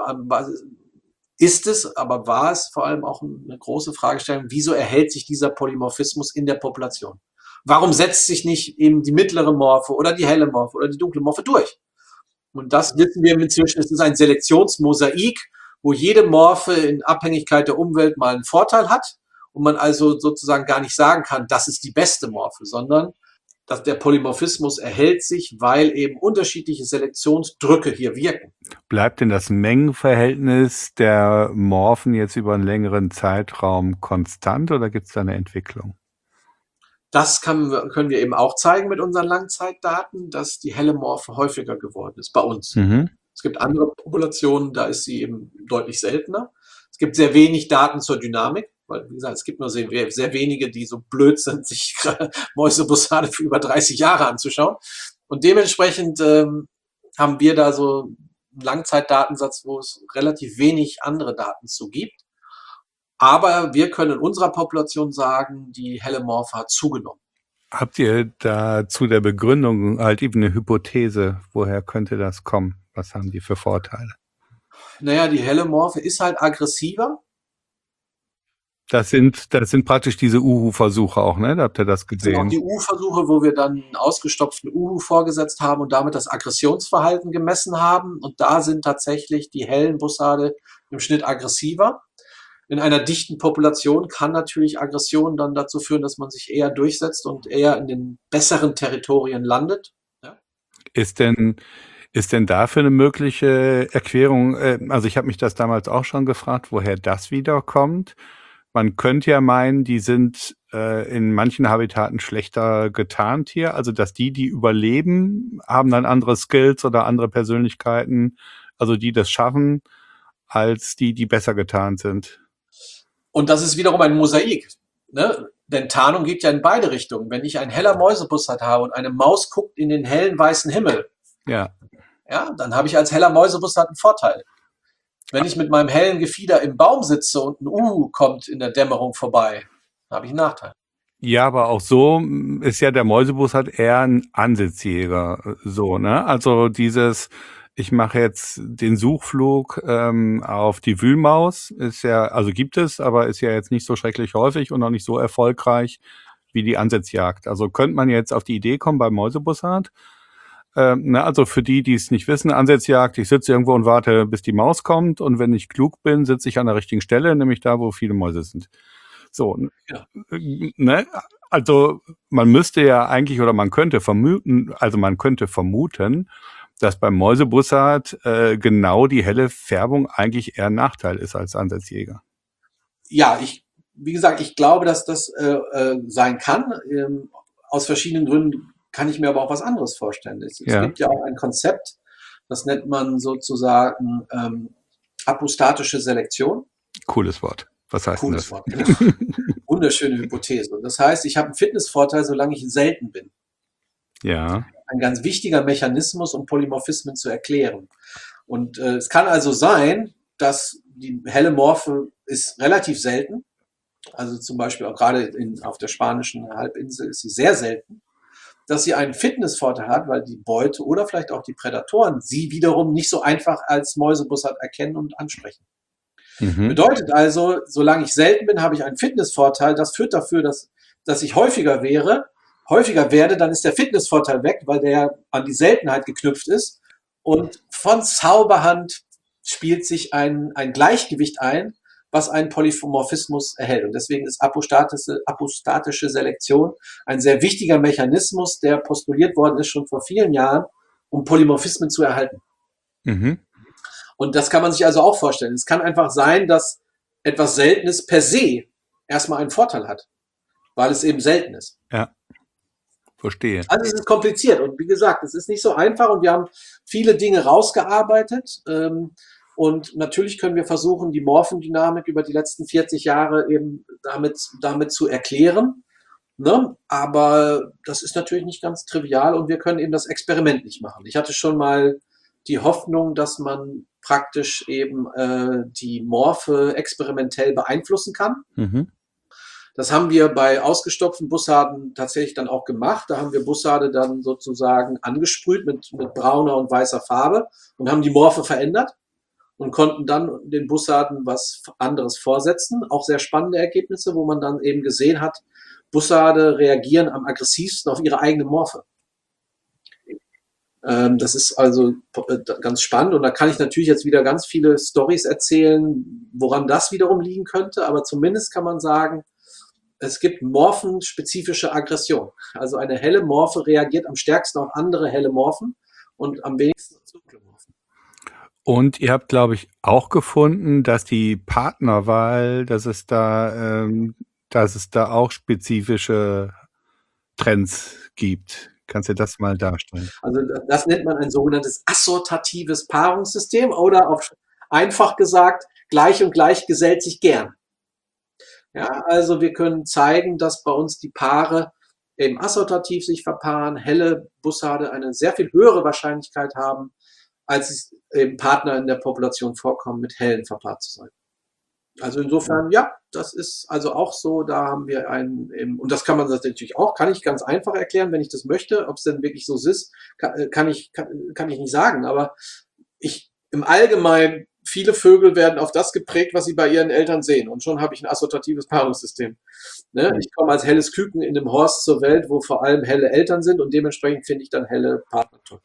[SPEAKER 3] ist es, aber war es vor allem auch eine große Fragestellung, wieso erhält sich dieser Polymorphismus in der Population? Warum setzt sich nicht eben die mittlere Morphe oder die helle Morphe oder die dunkle Morphe durch? Und das wissen wir inzwischen, es ist ein Selektionsmosaik, wo jede Morphe in Abhängigkeit der Umwelt mal einen Vorteil hat und man also sozusagen gar nicht sagen kann, das ist die beste Morphe, sondern dass der Polymorphismus erhält sich, weil eben unterschiedliche Selektionsdrücke hier wirken.
[SPEAKER 2] Bleibt denn das Mengenverhältnis der Morphen jetzt über einen längeren Zeitraum konstant oder gibt es da eine Entwicklung?
[SPEAKER 3] Das kann, können wir eben auch zeigen mit unseren Langzeitdaten, dass die helle Morphe häufiger geworden ist bei uns. Mhm. Es gibt andere Populationen, da ist sie eben deutlich seltener. Es gibt sehr wenig Daten zur Dynamik, weil, wie gesagt, es gibt nur sehr, sehr wenige, die so blöd sind, sich Mäusebussarde für über dreißig Jahre anzuschauen. Und dementsprechend ähm, haben wir da so einen Langzeitdatensatz, wo es relativ wenig andere Daten zu gibt. Aber wir können in unserer Population sagen, die helle Morphe hat zugenommen.
[SPEAKER 2] Habt ihr da zu der Begründung halt eben eine Hypothese? Woher könnte das kommen? Was haben die für Vorteile?
[SPEAKER 3] Naja, die helle Morphe ist halt aggressiver.
[SPEAKER 2] Das sind, das sind praktisch diese Uhu-Versuche auch, ne? Da habt ihr das gesehen.
[SPEAKER 3] Das sind auch die Uhu-Versuche, wo wir dann einen ausgestopften Uhu vorgesetzt haben und damit das Aggressionsverhalten gemessen haben. Und da sind tatsächlich die hellen Bussarde im Schnitt aggressiver. In einer dichten Population kann natürlich Aggression dann dazu führen, dass man sich eher durchsetzt und eher in den besseren Territorien landet. Ja.
[SPEAKER 2] Ist denn, ist denn dafür eine mögliche Erklärung? Also ich habe mich das damals auch schon gefragt, woher das wiederkommt. Man könnte ja meinen, die sind äh, in manchen Habitaten schlechter getarnt hier. Also dass die, die überleben, haben dann andere Skills oder andere Persönlichkeiten, also die das schaffen, als die, die besser getarnt sind.
[SPEAKER 3] Und das ist wiederum ein Mosaik, ne? Denn Tarnung geht ja in beide Richtungen. Wenn ich ein heller Mäusebussard habe und eine Maus guckt in den hellen weißen Himmel,
[SPEAKER 2] ja,
[SPEAKER 3] ja, dann habe ich als heller Mäusebussard einen Vorteil. Wenn ich mit meinem hellen Gefieder im Baum sitze und ein Uhu kommt in der Dämmerung vorbei, habe ich einen Nachteil.
[SPEAKER 2] Ja, aber auch so ist ja der Mäusebussard eher ein Ansitzjäger, so, ne? Also dieses, ich mache jetzt den Suchflug ähm, auf die Wühlmaus, ist ja, also gibt es, aber ist ja jetzt nicht so schrecklich häufig und auch nicht so erfolgreich wie die Ansitzjagd. Also könnte man jetzt auf die Idee kommen beim Mäusebussard, ähm, ne, also für die, die es nicht wissen, Ansitzjagd, ich sitze irgendwo und warte, bis die Maus kommt, und wenn ich klug bin, sitze ich an der richtigen Stelle, nämlich da, wo viele Mäuse sind. So, ja. Ne? Also man müsste ja eigentlich, oder man könnte vermuten, also man könnte vermuten, dass beim Mäusebussard äh, genau die helle Färbung eigentlich eher ein Nachteil ist als Ansitzjäger.
[SPEAKER 3] Ja, ich, wie gesagt, ich glaube, dass das äh, äh, sein kann. Ähm, aus verschiedenen Gründen kann ich mir aber auch was anderes vorstellen. Es, ja. es gibt ja auch ein Konzept, das nennt man sozusagen ähm, apostatische Selektion.
[SPEAKER 2] Cooles Wort. Was heißt
[SPEAKER 3] Cooles
[SPEAKER 2] das?
[SPEAKER 3] Wort, genau. Wunderschöne Hypothese. Und das heißt, ich habe einen Fitnessvorteil, solange ich selten bin.
[SPEAKER 2] Ja.
[SPEAKER 3] Ein ganz wichtiger Mechanismus, um Polymorphismen zu erklären. Und äh, es kann also sein, dass die helle Morphe ist relativ selten. Also zum Beispiel auch gerade in, auf der spanischen Halbinsel ist sie sehr selten, dass sie einen Fitnessvorteil hat, weil die Beute oder vielleicht auch die Prädatoren sie wiederum nicht so einfach als Mäusebussard erkennen und ansprechen.
[SPEAKER 2] Mhm.
[SPEAKER 3] Bedeutet also, solange ich selten bin, habe ich einen Fitnessvorteil. Das führt dafür, dass, dass ich häufiger wäre, häufiger werde, dann ist der Fitnessvorteil weg, weil der an die Seltenheit geknüpft ist. Und von Zauberhand spielt sich ein, ein Gleichgewicht ein, was einen Polymorphismus erhält. Und deswegen ist apostatische, apostatische Selektion ein sehr wichtiger Mechanismus, der postuliert worden ist schon vor vielen Jahren, um Polymorphismen zu erhalten.
[SPEAKER 2] Mhm.
[SPEAKER 3] Und das kann man sich also auch vorstellen. Es kann einfach sein, dass etwas Seltenes per se erstmal einen Vorteil hat, weil es eben selten ist.
[SPEAKER 2] Ja, verstehe.
[SPEAKER 3] Also es ist kompliziert und wie gesagt, es ist nicht so einfach und wir haben viele Dinge rausgearbeitet ähm, und natürlich können wir versuchen, die Morphendynamik über die letzten vierzig Jahre eben damit, damit zu erklären. Ne? Aber das ist natürlich nicht ganz trivial und wir können eben das Experiment nicht machen. Ich hatte schon mal die Hoffnung, dass man praktisch eben äh, die Morphe experimentell beeinflussen kann.
[SPEAKER 2] Mhm.
[SPEAKER 3] Das haben wir bei ausgestopften Bussarden tatsächlich dann auch gemacht. Da haben wir Bussarde dann sozusagen angesprüht mit, mit brauner und weißer Farbe und haben die Morphe verändert und konnten dann den Bussarden was anderes vorsetzen. Auch sehr spannende Ergebnisse, wo man dann eben gesehen hat, Bussarde reagieren am aggressivsten auf ihre eigene Morphe. Ähm, das ist also ganz spannend und da kann ich natürlich jetzt wieder ganz viele Storys erzählen, woran das wiederum liegen könnte, aber zumindest kann man sagen, es gibt morphenspezifische Aggression. Also eine helle Morphe reagiert am stärksten auf andere helle Morphen und am wenigsten auf dunkle Morphen.
[SPEAKER 2] Und ihr habt, glaube ich, auch gefunden, dass die Partnerwahl, dass es da, ähm, dass es da auch spezifische Trends gibt. Kannst du das mal darstellen?
[SPEAKER 3] Also das nennt man ein sogenanntes assortatives Paarungssystem oder auf einfach gesagt, gleich und gleich gesellt sich gern. Ja, also wir können zeigen, dass bei uns die Paare eben assortativ sich verpaaren, helle Bussarde eine sehr viel höhere Wahrscheinlichkeit haben, als es eben Partner in der Population vorkommen, mit hellen verpaart zu sein. Also insofern, ja, das ist also auch so, da haben wir einen, eben, und das kann man natürlich auch, kann ich ganz einfach erklären, wenn ich das möchte, ob es denn wirklich so ist, kann, kann ich, kann, kann ich nicht sagen, aber ich, im Allgemeinen, viele Vögel werden auf das geprägt, was sie bei ihren Eltern sehen. Und schon habe ich ein assortatives Paarungssystem. Ne? Ich komme als helles Küken in einem Horst zur Welt, wo vor allem helle Eltern sind und dementsprechend finde ich dann helle Partner toll.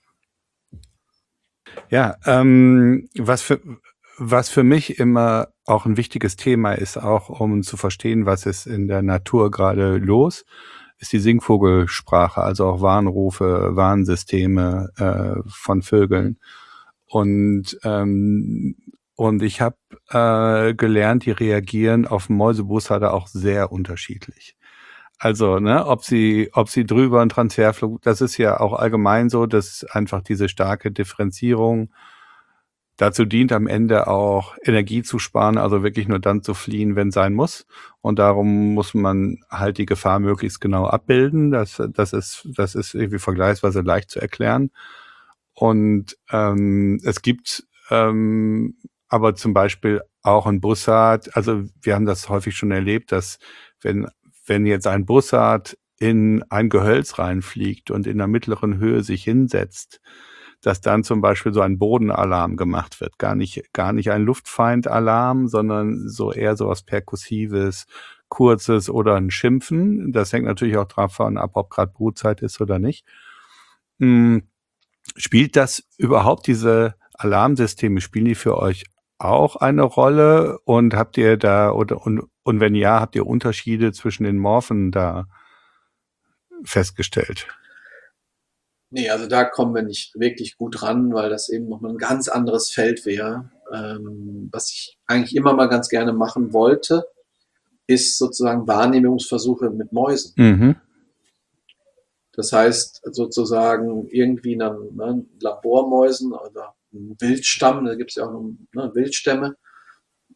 [SPEAKER 2] Ja, ähm, was für, was für mich immer auch ein wichtiges Thema ist, auch um zu verstehen, was ist in der Natur gerade los, ist die Singvogelsprache, also auch Warnrufe, Warnsysteme äh, von Vögeln. Und ähm, und ich habe äh, gelernt, die reagieren auf Mäusebussarde auch sehr unterschiedlich. Also, ne, ob sie, ob sie drüber einen Transferflug, das ist ja auch allgemein so, dass einfach diese starke Differenzierung dazu dient, am Ende auch Energie zu sparen, also wirklich nur dann zu fliehen, wenn sein muss. Und darum muss man halt die Gefahr möglichst genau abbilden. Das, das ist, das ist irgendwie vergleichsweise leicht zu erklären. Und ähm, es gibt ähm, aber zum Beispiel auch ein Bussard, also wir haben das häufig schon erlebt, dass wenn wenn jetzt ein Bussard in ein Gehölz reinfliegt und in der mittleren Höhe sich hinsetzt, dass dann zum Beispiel so ein Bodenalarm gemacht wird. Gar nicht, gar nicht ein Luftfeindalarm, sondern so eher so was Perkussives, Kurzes oder ein Schimpfen. Das hängt natürlich auch davon ab, ob gerade Brutzeit ist oder nicht. Hm, spielt das überhaupt, diese Alarmsysteme, spielen die für euch auch eine Rolle? Und habt ihr da, oder, und, und wenn ja, habt ihr Unterschiede zwischen den Morphen da festgestellt?
[SPEAKER 3] Nee, also da kommen wir nicht wirklich gut ran, weil das eben nochmal ein ganz anderes Feld wäre. Ähm, was ich eigentlich immer mal ganz gerne machen wollte, ist sozusagen Wahrnehmungsversuche mit Mäusen.
[SPEAKER 2] Mhm.
[SPEAKER 3] Das heißt sozusagen irgendwie eine, ne, Labormäusen oder einen Wildstamm, da gibt es ja auch noch, ne, Wildstämme,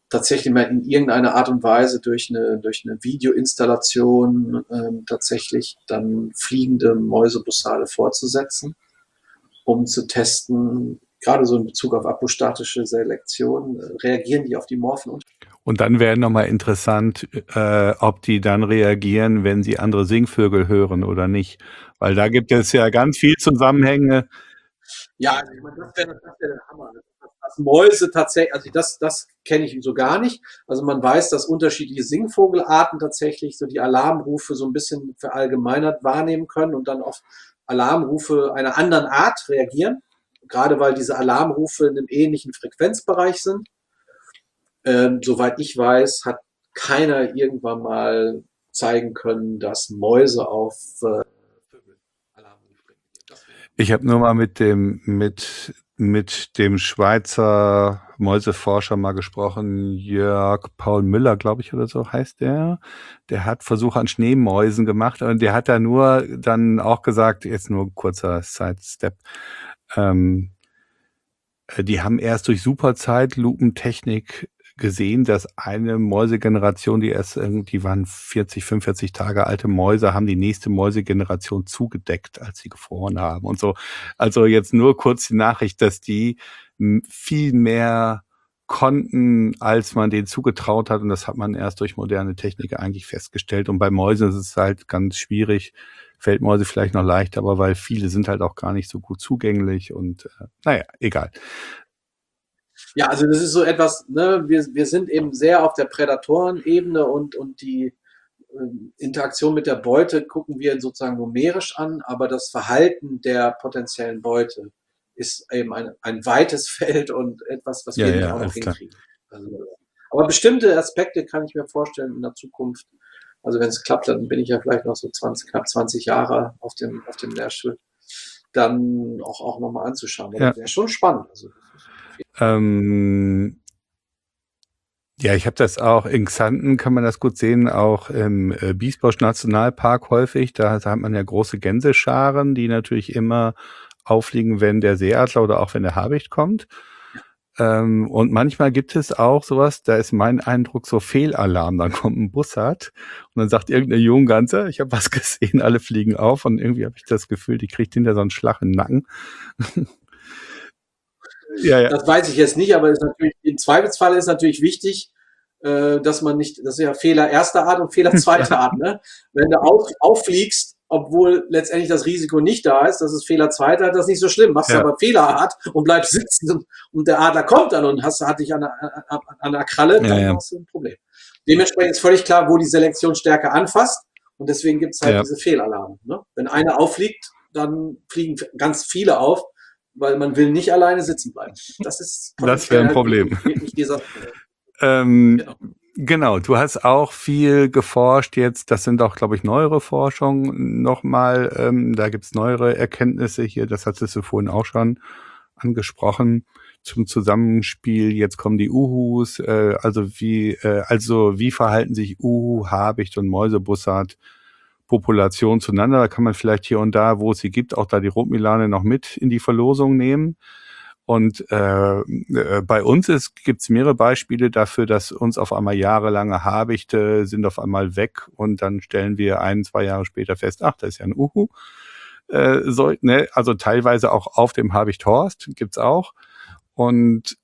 [SPEAKER 3] tatsächlich mal in irgendeiner Art und Weise durch eine, durch eine Videoinstallation ähm, tatsächlich dann fliegende Mäusebussarde fortzusetzen, um zu testen, gerade so in Bezug auf apostatische Selektion, äh, reagieren die auf die Morphen und
[SPEAKER 2] Und dann wäre nochmal interessant, äh, ob die dann reagieren, wenn sie andere Singvögel hören oder nicht. Weil da gibt es ja ganz viel Zusammenhänge.
[SPEAKER 3] Ja, also ich meine, das wäre das wär der Hammer. Dass, dass Mäuse tatsächlich, also das, das kenne ich so gar nicht. Also man weiß, dass unterschiedliche Singvogelarten tatsächlich so die Alarmrufe so ein bisschen verallgemeinert wahrnehmen können und dann auf Alarmrufe einer anderen Art reagieren. Gerade weil diese Alarmrufe in einem ähnlichen Frequenzbereich sind. Ähm, soweit ich weiß, hat keiner irgendwann mal zeigen können, dass Mäuse auf äh, Vögel Alarmrufe reagieren.
[SPEAKER 2] Ich habe nur mal mit dem mit mit dem Schweizer Mäuseforscher mal gesprochen, Jörg Paul Müller, glaube ich, oder so heißt der. Der hat Versuche an Schneemäusen gemacht und der hat da nur dann auch gesagt, jetzt nur ein kurzer Sidestep, ähm, die haben erst durch Superzeitlupentechnik gesehen, dass eine Mäusegeneration, die erst irgendwie waren vierzig, fünfundvierzig Tage alte Mäuse, haben die nächste Mäusegeneration zugedeckt, als sie gefroren haben und so. Also jetzt nur kurz die Nachricht, dass die m, viel mehr konnten, als man denen zugetraut hat. Und das hat man erst durch moderne Technik eigentlich festgestellt. Und bei Mäusen ist es halt ganz schwierig. Feldmäuse vielleicht noch leicht, aber weil viele sind halt auch gar nicht so gut zugänglich und äh, naja, egal.
[SPEAKER 3] Ja, also das ist so etwas, ne, wir, wir sind eben sehr auf der Prädatorenebene und, und die ähm, Interaktion mit der Beute gucken wir sozusagen numerisch an, aber das Verhalten der potenziellen Beute ist eben ein, ein weites Feld und etwas, was
[SPEAKER 2] Ja,
[SPEAKER 3] wir nicht
[SPEAKER 2] ja,
[SPEAKER 3] auch noch
[SPEAKER 2] alles klar.
[SPEAKER 3] hinkriegen. Also, aber bestimmte Aspekte kann ich mir vorstellen in der Zukunft. Also wenn es klappt, dann bin ich ja vielleicht noch so zwanzig, knapp zwanzig Jahre auf dem, auf dem Lehrstuhl, dann auch, auch nochmal anzuschauen.
[SPEAKER 2] Ja.
[SPEAKER 3] Das wäre schon spannend. Also,
[SPEAKER 2] Ähm, ja, ich habe das auch in Xanten, kann man das gut sehen, auch im äh, Biesbosch Nationalpark häufig. Da hat man ja große Gänsescharen, die natürlich immer auffliegen, wenn der Seeadler oder auch wenn der Habicht kommt. Ähm, und manchmal gibt es auch sowas, da ist mein Eindruck so Fehlalarm. Dann kommt ein Bussard und dann sagt irgendeine Jungganze, ich habe was gesehen, alle fliegen auf und irgendwie habe ich das Gefühl, die kriegt hinter so einen Schlag im Nacken. Ja, ja.
[SPEAKER 3] Das weiß ich jetzt nicht, aber ist natürlich, im Zweifelsfall ist natürlich wichtig, äh, dass man nicht, das ist ja Fehler erster Art und Fehler zweiter Art, ne? Wenn du auf, auffliegst, obwohl letztendlich das Risiko nicht da ist, das ist Fehler zweiter, das ist nicht so schlimm. Machst
[SPEAKER 2] Ja.
[SPEAKER 3] du aber Fehlerart und bleibst sitzen und, und der Adler kommt dann und hast, hat dich an der, an, an der Kralle, dann
[SPEAKER 2] Ja, ja.
[SPEAKER 3] hast du ein Problem. Dementsprechend ist völlig klar, wo die Selektionsstärke anfasst und deswegen gibt es halt
[SPEAKER 2] Ja.
[SPEAKER 3] diese Fehlalarme. Ne? Wenn einer auffliegt, dann fliegen ganz viele auf, weil man will nicht alleine sitzen bleiben. Das ist
[SPEAKER 2] Das wäre ein Problem.
[SPEAKER 3] Wirklich desaströs.
[SPEAKER 2] Ähm,
[SPEAKER 3] Genau.
[SPEAKER 2] Genau, du hast auch viel geforscht jetzt, das sind auch, glaube ich, neuere Forschungen nochmal, ähm, da gibt's neuere Erkenntnisse hier, das hattest du vorhin auch schon angesprochen, zum Zusammenspiel, jetzt kommen die Uhus, äh, also wie äh, also wie verhalten sich Uhu, Habicht und Mäusebussard Population zueinander, da kann man vielleicht hier und da, wo es sie gibt, auch da die Rotmilane noch mit in die Verlosung nehmen. Und äh, äh, bei uns ist gibt's mehrere Beispiele dafür, dass uns auf einmal jahrelange Habichte sind auf einmal weg und dann stellen wir ein, zwei Jahre später fest, ach, das ist ja ein Uhu. Äh, so, ne? Also teilweise auch auf dem Habichthorst gibt's auch. Und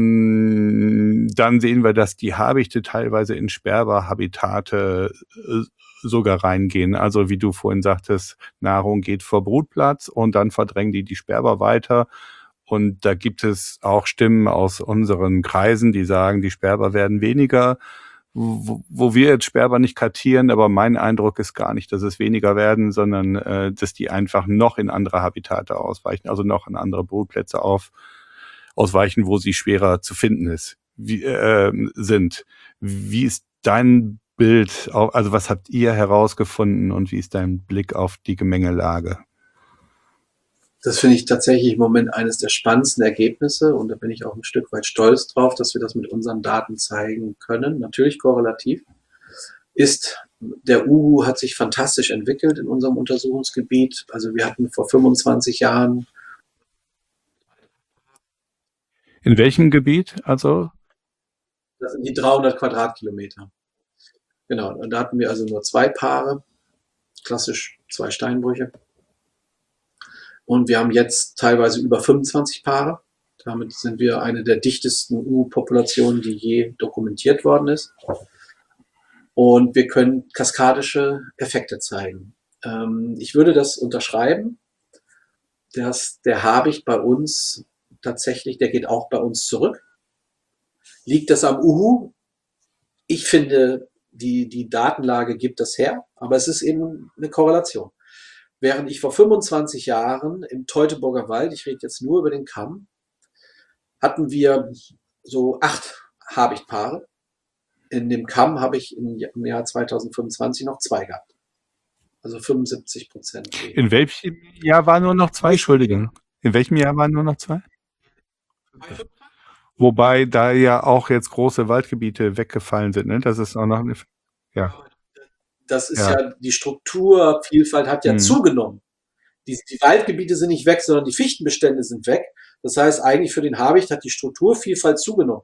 [SPEAKER 2] ähm, dann sehen wir, dass die Habichte teilweise in Sperberhabitate äh, sogar reingehen. Also wie du vorhin sagtest, Nahrung geht vor Brutplatz und dann verdrängen die die Sperber weiter. Und da gibt es auch Stimmen aus unseren Kreisen, die sagen, die Sperber werden weniger, wo, wo wir jetzt Sperber nicht kartieren, aber mein Eindruck ist gar nicht, dass es weniger werden, sondern äh, dass die einfach noch in andere Habitate ausweichen, also noch in andere Brutplätze auf, ausweichen, wo sie schwerer zu finden ist, wie, äh, sind. Wie ist dein Bild, also was habt ihr herausgefunden und wie ist dein Blick auf die Gemengelage?
[SPEAKER 3] Das finde ich tatsächlich im Moment eines der spannendsten Ergebnisse und da bin ich auch ein Stück weit stolz drauf, dass wir das mit unseren Daten zeigen können. Natürlich korrelativ ist, der Uhu hat sich fantastisch entwickelt in unserem Untersuchungsgebiet. Also wir hatten vor fünfundzwanzig Jahren.
[SPEAKER 2] In welchem Gebiet? Also?
[SPEAKER 3] Das sind die dreihundert Quadratkilometer. Genau, und da hatten wir also nur zwei Paare, klassisch zwei Steinbrüche. Und wir haben jetzt teilweise über fünfundzwanzig Paare. Damit sind wir eine der dichtesten Uhu-Populationen, die je dokumentiert worden ist. Und wir können kaskadische Effekte zeigen. Ähm, ich würde das unterschreiben, dass der Habicht bei uns tatsächlich, der geht auch bei uns zurück. Liegt das am Uhu? Ich finde, die, die Datenlage gibt das her, aber es ist eben eine Korrelation. Während ich vor fünfundzwanzig Jahren im Teutoburger Wald, ich rede jetzt nur über den Kamm, hatten wir so acht Habichtpaare. In dem Kamm habe ich im Jahr zweitausendfünfundzwanzig noch zwei gehabt. Also fünfundsiebzig Prozent.
[SPEAKER 2] In welchem Jahr waren nur noch zwei? Entschuldigung. In welchem Jahr waren nur noch zwei? Wobei da ja auch jetzt große Waldgebiete weggefallen sind, ne? Das ist auch noch eine, ja.
[SPEAKER 3] Das ist
[SPEAKER 2] Ja.
[SPEAKER 3] ja, die Strukturvielfalt hat ja
[SPEAKER 2] Mhm.
[SPEAKER 3] zugenommen. Die, die Waldgebiete sind nicht weg, sondern die Fichtenbestände sind weg. Das heißt, eigentlich für den Habicht hat die Strukturvielfalt zugenommen.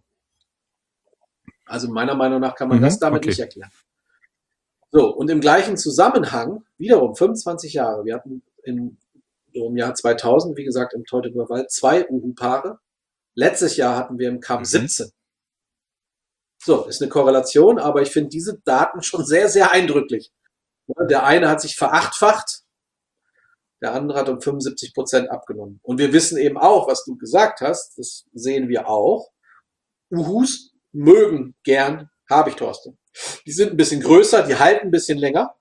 [SPEAKER 3] Also meiner Meinung nach kann man
[SPEAKER 2] Mhm,
[SPEAKER 3] das damit
[SPEAKER 2] okay.
[SPEAKER 3] nicht erklären. So, und im gleichen Zusammenhang, wiederum fünfundzwanzig Jahre, wir hatten in, so im Jahr zweitausend, wie gesagt, im Teutoburger Wald zwei Uhu-Paare. Letztes Jahr hatten wir im Kamm
[SPEAKER 2] Mhm.
[SPEAKER 3] siebzehn. So, ist eine Korrelation, aber ich finde diese Daten schon sehr, sehr eindrücklich. Der eine hat sich verachtfacht, der andere hat um fünfundsiebzig Prozent abgenommen. Und wir wissen eben auch, was du gesagt hast, das sehen wir auch. Uhus mögen gern Habichthorste. Die sind ein bisschen größer, die halten ein bisschen länger.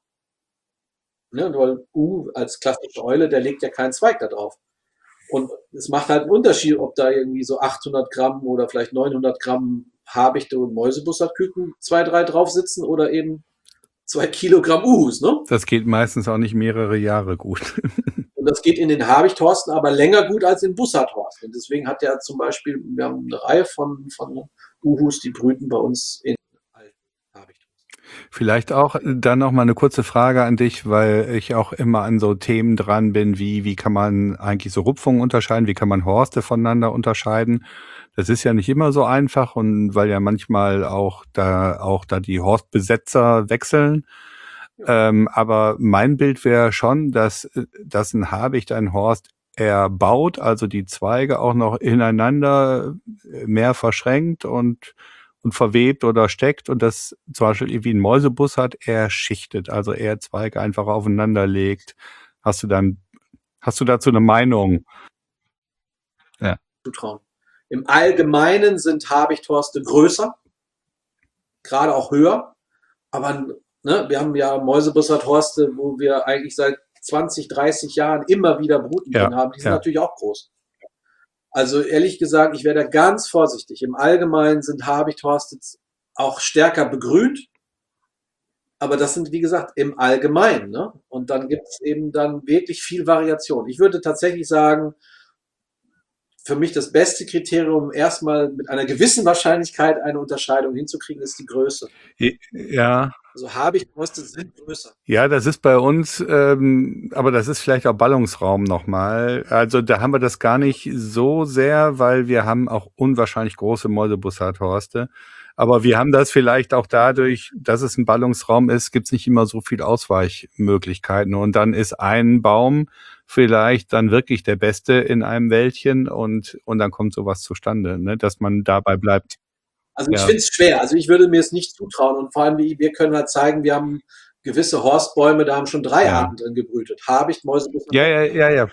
[SPEAKER 3] Ne, weil Uhu als klassische Eule, der legt ja keinen Zweig da drauf. Und es macht halt einen Unterschied, ob da irgendwie so achthundert Gramm oder vielleicht neunhundert Gramm Habichte und Mäusebussardküken zwei, drei drauf sitzen oder eben zwei Kilogramm Uhus, ne?
[SPEAKER 2] Das geht meistens auch nicht mehrere Jahre gut.
[SPEAKER 3] Und das geht in den Habichthorsten aber länger gut als in Bussardhorsten. Und deswegen hat ja zum Beispiel, wir haben eine Reihe von, von Uhus, die brüten bei uns in alten Habichthorsten.
[SPEAKER 2] Vielleicht auch dann noch mal eine kurze Frage an dich, weil ich auch immer an so Themen dran bin, wie wie kann man eigentlich so Rupfungen unterscheiden, wie kann man Horste voneinander unterscheiden? Das ist ja nicht immer so einfach und weil ja manchmal auch da auch da die Horstbesetzer wechseln. Ähm, aber mein Bild wäre schon, dass äh, dass ein Habicht ein Horst eher baut, also die Zweige auch noch ineinander äh, mehr verschränkt und und verwebt oder steckt und das zum Beispiel irgendwie ein Mäusebussard eher schichtet, also eher Zweige einfach aufeinander legt. Hast du dann, hast du dazu eine Meinung? Ja.
[SPEAKER 3] Zutrauen. Im Allgemeinen sind Habichthorste größer, gerade auch höher, aber ne, wir haben ja Mäusebussardhorste, wo wir eigentlich seit zwanzig, dreißig Jahren immer wieder Bruten
[SPEAKER 2] Ja,
[SPEAKER 3] drin haben, die sind
[SPEAKER 2] ja.
[SPEAKER 3] natürlich auch groß. Also ehrlich gesagt, ich wäre da ganz vorsichtig. Im Allgemeinen sind Habichthorste auch stärker begrünt, aber das sind, wie gesagt, im Allgemeinen. Ne? Und dann gibt es eben dann wirklich viel Variation. Ich würde tatsächlich sagen, für mich das beste Kriterium, erstmal mit einer gewissen Wahrscheinlichkeit eine Unterscheidung hinzukriegen, ist die Größe.
[SPEAKER 2] Ja.
[SPEAKER 3] Also Habichthorste sind größer.
[SPEAKER 2] Ja, das ist bei uns, ähm, aber das ist vielleicht auch Ballungsraum nochmal. Also da haben wir das gar nicht so sehr, weil wir haben auch unwahrscheinlich große Mäusebussardhorste. Aber wir haben das vielleicht auch dadurch, dass es ein Ballungsraum ist, gibt's nicht immer so viel Ausweichmöglichkeiten. Und dann ist ein Baum vielleicht dann wirklich der beste in einem Wäldchen und, und dann kommt sowas zustande, ne, dass man dabei bleibt.
[SPEAKER 3] Also ich
[SPEAKER 2] Ja.
[SPEAKER 3] finde es schwer. Also ich würde mir es nicht zutrauen. Und vor allem, wir können halt zeigen, wir haben gewisse Horstbäume, da haben schon drei
[SPEAKER 2] Ja.
[SPEAKER 3] Arten drin gebrütet. Habicht, Mäusebussard.
[SPEAKER 2] Ja, ja, ja, ja.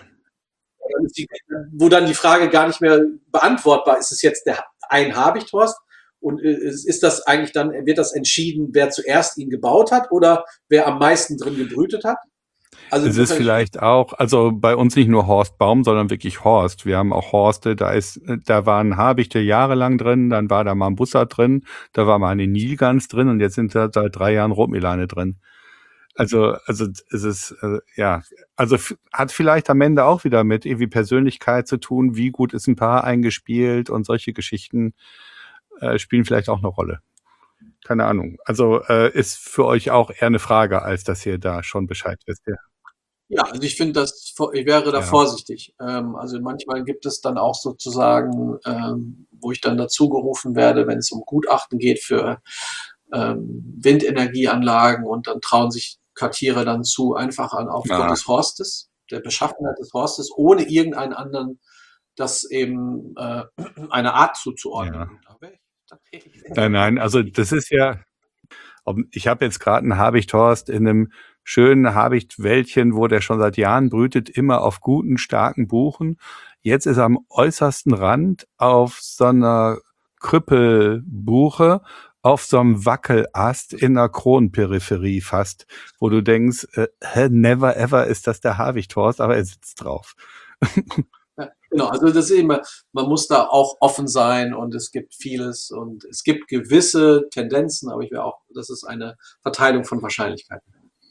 [SPEAKER 3] Wo dann die Frage gar nicht mehr beantwortbar ist, ist es jetzt der ein Habichthorst und ist das eigentlich dann, wird das entschieden, wer zuerst ihn gebaut hat oder wer am meisten drin gebrütet hat? Also
[SPEAKER 2] es ist vielleicht auch, also bei uns nicht nur Horstbaum, sondern wirklich Horst. Wir haben auch Horste, da ist, da waren Habichte jahrelang drin, dann war da mal ein Bussard drin, da war mal eine Nilgans drin und jetzt sind da seit drei Jahren Rotmilane drin. Also, also es ist, äh, ja, also hat vielleicht am Ende auch wieder mit irgendwie Persönlichkeit zu tun, wie gut ist ein Paar eingespielt und solche Geschichten äh, spielen vielleicht auch eine Rolle. Keine Ahnung. Also äh, ist für euch auch eher eine Frage, als dass ihr da schon Bescheid wisst. Ja.
[SPEAKER 3] Ja, also ich finde das, ich wäre da
[SPEAKER 2] Ja.
[SPEAKER 3] vorsichtig. Ähm, also manchmal gibt es dann auch sozusagen, ähm, wo ich dann dazu gerufen werde, wenn es um Gutachten geht für ähm, Windenergieanlagen, und dann trauen sich Quartiere dann zu, einfach an aufgrund
[SPEAKER 2] Ah,
[SPEAKER 3] des Horstes, der Beschaffenheit des Horstes, ohne irgendeinen anderen das eben äh, eine Art zuzuordnen.
[SPEAKER 2] ja.
[SPEAKER 3] Und da wäre ich, da wäre ich sehr,
[SPEAKER 2] Nein,
[SPEAKER 3] sehr
[SPEAKER 2] nein, also
[SPEAKER 3] vorsichtig.
[SPEAKER 2] das ist ja, ob- ich habe jetzt gerade einen Habichthorst in einem schönen Habichtwäldchen, wo der schon seit Jahren brütet, immer auf guten, starken Buchen. Jetzt ist er am äußersten Rand auf so einer Krüppelbuche, auf so einem Wackelast in der Kronperipherie fast, wo du denkst, äh, hä, never ever ist das der Habichthorst, aber er sitzt drauf.
[SPEAKER 3] Ja, genau, also das ist immer, man muss da auch offen sein, und es gibt vieles und es gibt gewisse Tendenzen, aber ich wäre auch, das ist eine Verteilung von Wahrscheinlichkeiten.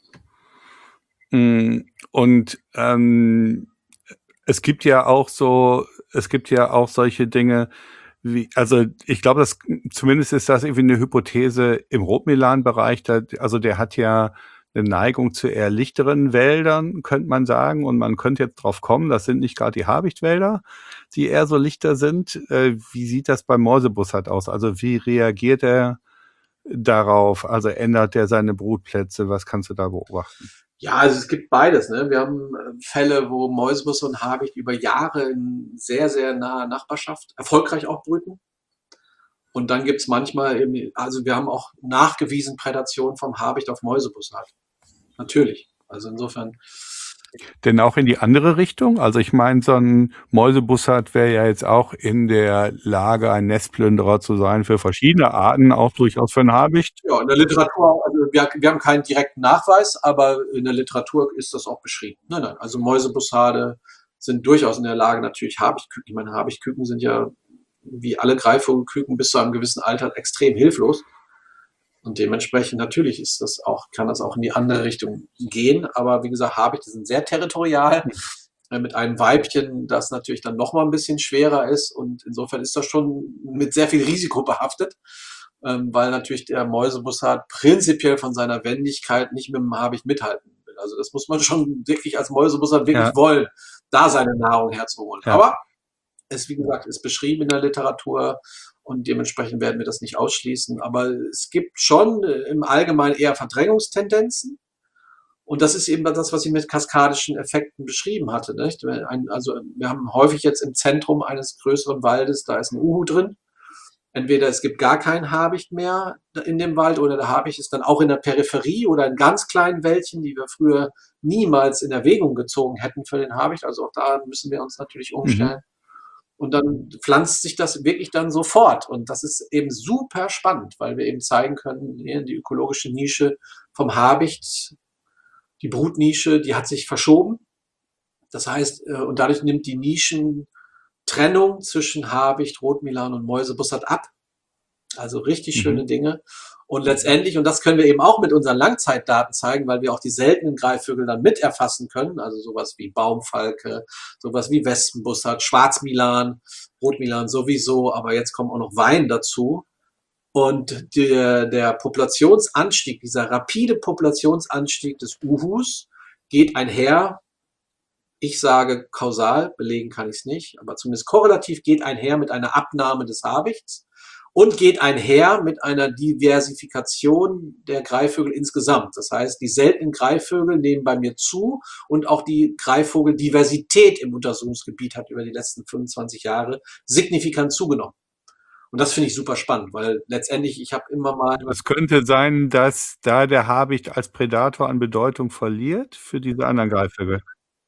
[SPEAKER 2] Mm, Und ähm, es gibt ja auch so, es gibt ja auch solche Dinge wie, also ich glaube, das zumindest ist das irgendwie eine Hypothese im Rotmilan-Bereich. Da, also der hat ja eine Neigung zu eher lichteren Wäldern, könnte man sagen. Und man könnte jetzt drauf kommen, das sind nicht gerade die Habichtwälder, die eher so lichter sind. Äh, wie sieht das beim Mäusebussard aus? Also wie reagiert er darauf? Also ändert er seine Brutplätze? Was kannst du da beobachten?
[SPEAKER 3] Ja, also es gibt beides, ne? Wir haben äh, Fälle, wo Mäusebusse und Habicht über Jahre in sehr, sehr naher Nachbarschaft erfolgreich auch brüten. Und dann gibt's manchmal eben, also wir haben auch nachgewiesen Prädation vom Habicht auf Mäusebussard. Natürlich. Also insofern,
[SPEAKER 2] Denn auch in die andere Richtung? Also ich meine, so ein Mäusebussard wäre ja jetzt auch in der Lage, ein Nestplünderer zu sein für verschiedene Arten, auch durchaus für einen Habicht.
[SPEAKER 3] ja, in der Literatur, also wir, wir haben keinen direkten Nachweis, aber in der Literatur ist das auch beschrieben. Nein, nein, also Mäusebussarde sind durchaus in der Lage, natürlich Habichtküken, ich meine, Habichtküken sind ja wie alle Greifvogelküken bis zu einem gewissen Alter extrem hilflos. Und dementsprechend natürlich ist das auch, kann das auch in die andere Richtung gehen. Aber wie gesagt, Habichte sind sehr territorial, äh, mit einem Weibchen, das natürlich dann noch mal ein bisschen schwerer ist. Und insofern ist das schon mit sehr viel Risiko behaftet, ähm, weil natürlich der Mäusebussard prinzipiell von seiner Wendigkeit nicht mit dem Habicht mithalten will. Also das muss man schon wirklich als Mäusebussard wirklich
[SPEAKER 2] Ja,
[SPEAKER 3] wollen, da seine Nahrung herzuholen.
[SPEAKER 2] ja.
[SPEAKER 3] Aber es, wie gesagt, ist beschrieben in der Literatur, und dementsprechend werden wir das nicht ausschließen. Aber es gibt schon äh, im Allgemeinen eher Verdrängungstendenzen. Und das ist eben das, was ich mit kaskadischen Effekten beschrieben hatte. Nicht? Ein, also wir haben häufig jetzt im Zentrum eines größeren Waldes, da ist ein Uhu drin. Entweder es gibt gar keinen Habicht mehr in dem Wald, oder der Habicht ist dann auch in der Peripherie oder in ganz kleinen Wäldchen, die wir früher niemals in Erwägung gezogen hätten für den Habicht. Also auch da müssen wir uns natürlich umstellen.
[SPEAKER 2] Mhm.
[SPEAKER 3] Und dann pflanzt sich das wirklich dann so fort. Und das ist eben super spannend, weil wir eben zeigen können, hier die ökologische Nische vom Habicht, die Brutnische, die hat sich verschoben. Das heißt, äh, und dadurch nimmt die Nischentrennung zwischen Habicht, Rotmilan und Mäusebussard ab. Also richtig schöne
[SPEAKER 2] Mhm.
[SPEAKER 3] Dinge. Und letztendlich, und das können wir eben auch mit unseren Langzeitdaten zeigen, weil wir auch die seltenen Greifvögel dann mit erfassen können, also sowas wie Baumfalke, sowas wie Wespenbussard, Schwarzmilan, Rotmilan sowieso, aber jetzt kommt auch noch Wein dazu. Und der, der Populationsanstieg, dieser rapide Populationsanstieg des Uhus geht einher, ich sage kausal, belegen kann ich es nicht, aber zumindest korrelativ geht einher mit einer Abnahme des Habichts und geht einher mit einer Diversifikation der Greifvögel insgesamt. Das heißt, die seltenen Greifvögel nehmen bei mir zu, und auch die Greifvogeldiversität im Untersuchungsgebiet hat über die letzten fünfundzwanzig Jahre signifikant zugenommen. Und das finde ich super spannend, weil letztendlich, ich habe immer mal,
[SPEAKER 2] Es könnte sein, dass da der Habicht als Prädator an Bedeutung verliert für diese anderen Greifvögel.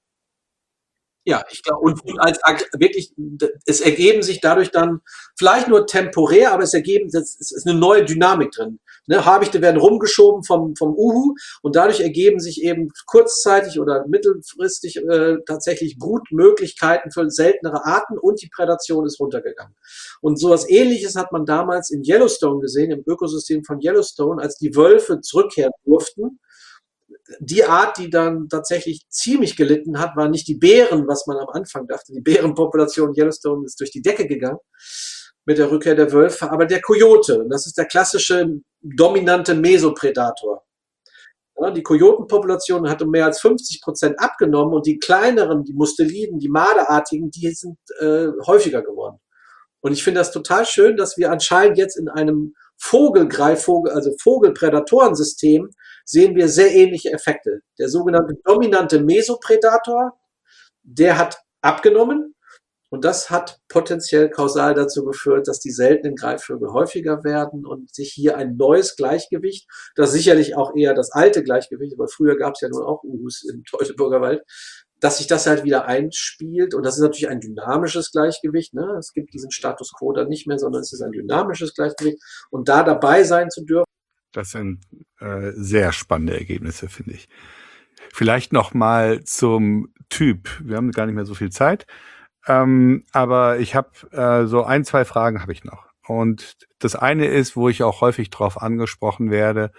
[SPEAKER 3] ja, ich glaube, und, und als ag- wirklich, d- es ergeben sich dadurch dann vielleicht nur temporär, aber es ergeben, es ist eine neue Dynamik drin. Ne? Habichte werden rumgeschoben vom, vom Uhu, und dadurch ergeben sich eben kurzzeitig oder mittelfristig äh, tatsächlich Brutmöglichkeiten für seltenere Arten, und die Prädation ist runtergegangen. Und sowas Ähnliches hat man damals in Yellowstone gesehen, im Ökosystem von Yellowstone, als die Wölfe zurückkehren durften. Die Art, die dann tatsächlich ziemlich gelitten hat, war nicht die Bären, was man am Anfang dachte. Die Bärenpopulation Yellowstone ist durch die Decke gegangen mit der Rückkehr der Wölfe, aber der Kojote. Und das ist der klassische dominante Mesopredator. Ja, die Kojotenpopulation hat um mehr als fünfzig Prozent abgenommen und die kleineren, die Musteliden, die Marderartigen, die sind äh, häufiger geworden. Und ich finde das total schön, dass wir anscheinend jetzt in einem Vogelgreifvogel, also Vogelprädatorensystem, sehen wir sehr ähnliche Effekte. Der sogenannte dominante Mesopredator, der hat abgenommen und das hat potenziell kausal dazu geführt, dass die seltenen Greifvögel häufiger werden und sich hier ein neues Gleichgewicht, das sicherlich auch eher das alte Gleichgewicht, weil früher gab es ja nun auch Uhus im Teutoburger Wald, dass sich das halt wieder einspielt und das ist natürlich ein dynamisches Gleichgewicht. Ne? Es gibt diesen Status quo dann nicht mehr, sondern es ist ein dynamisches Gleichgewicht und da dabei sein zu dürfen.
[SPEAKER 2] Das sind äh, sehr spannende Ergebnisse, finde ich. Vielleicht noch mal zum Typ. Wir haben gar nicht mehr so viel Zeit, ähm, aber ich habe äh, so ein, zwei Fragen habe ich noch. Und das eine ist, wo ich auch häufig drauf angesprochen werde,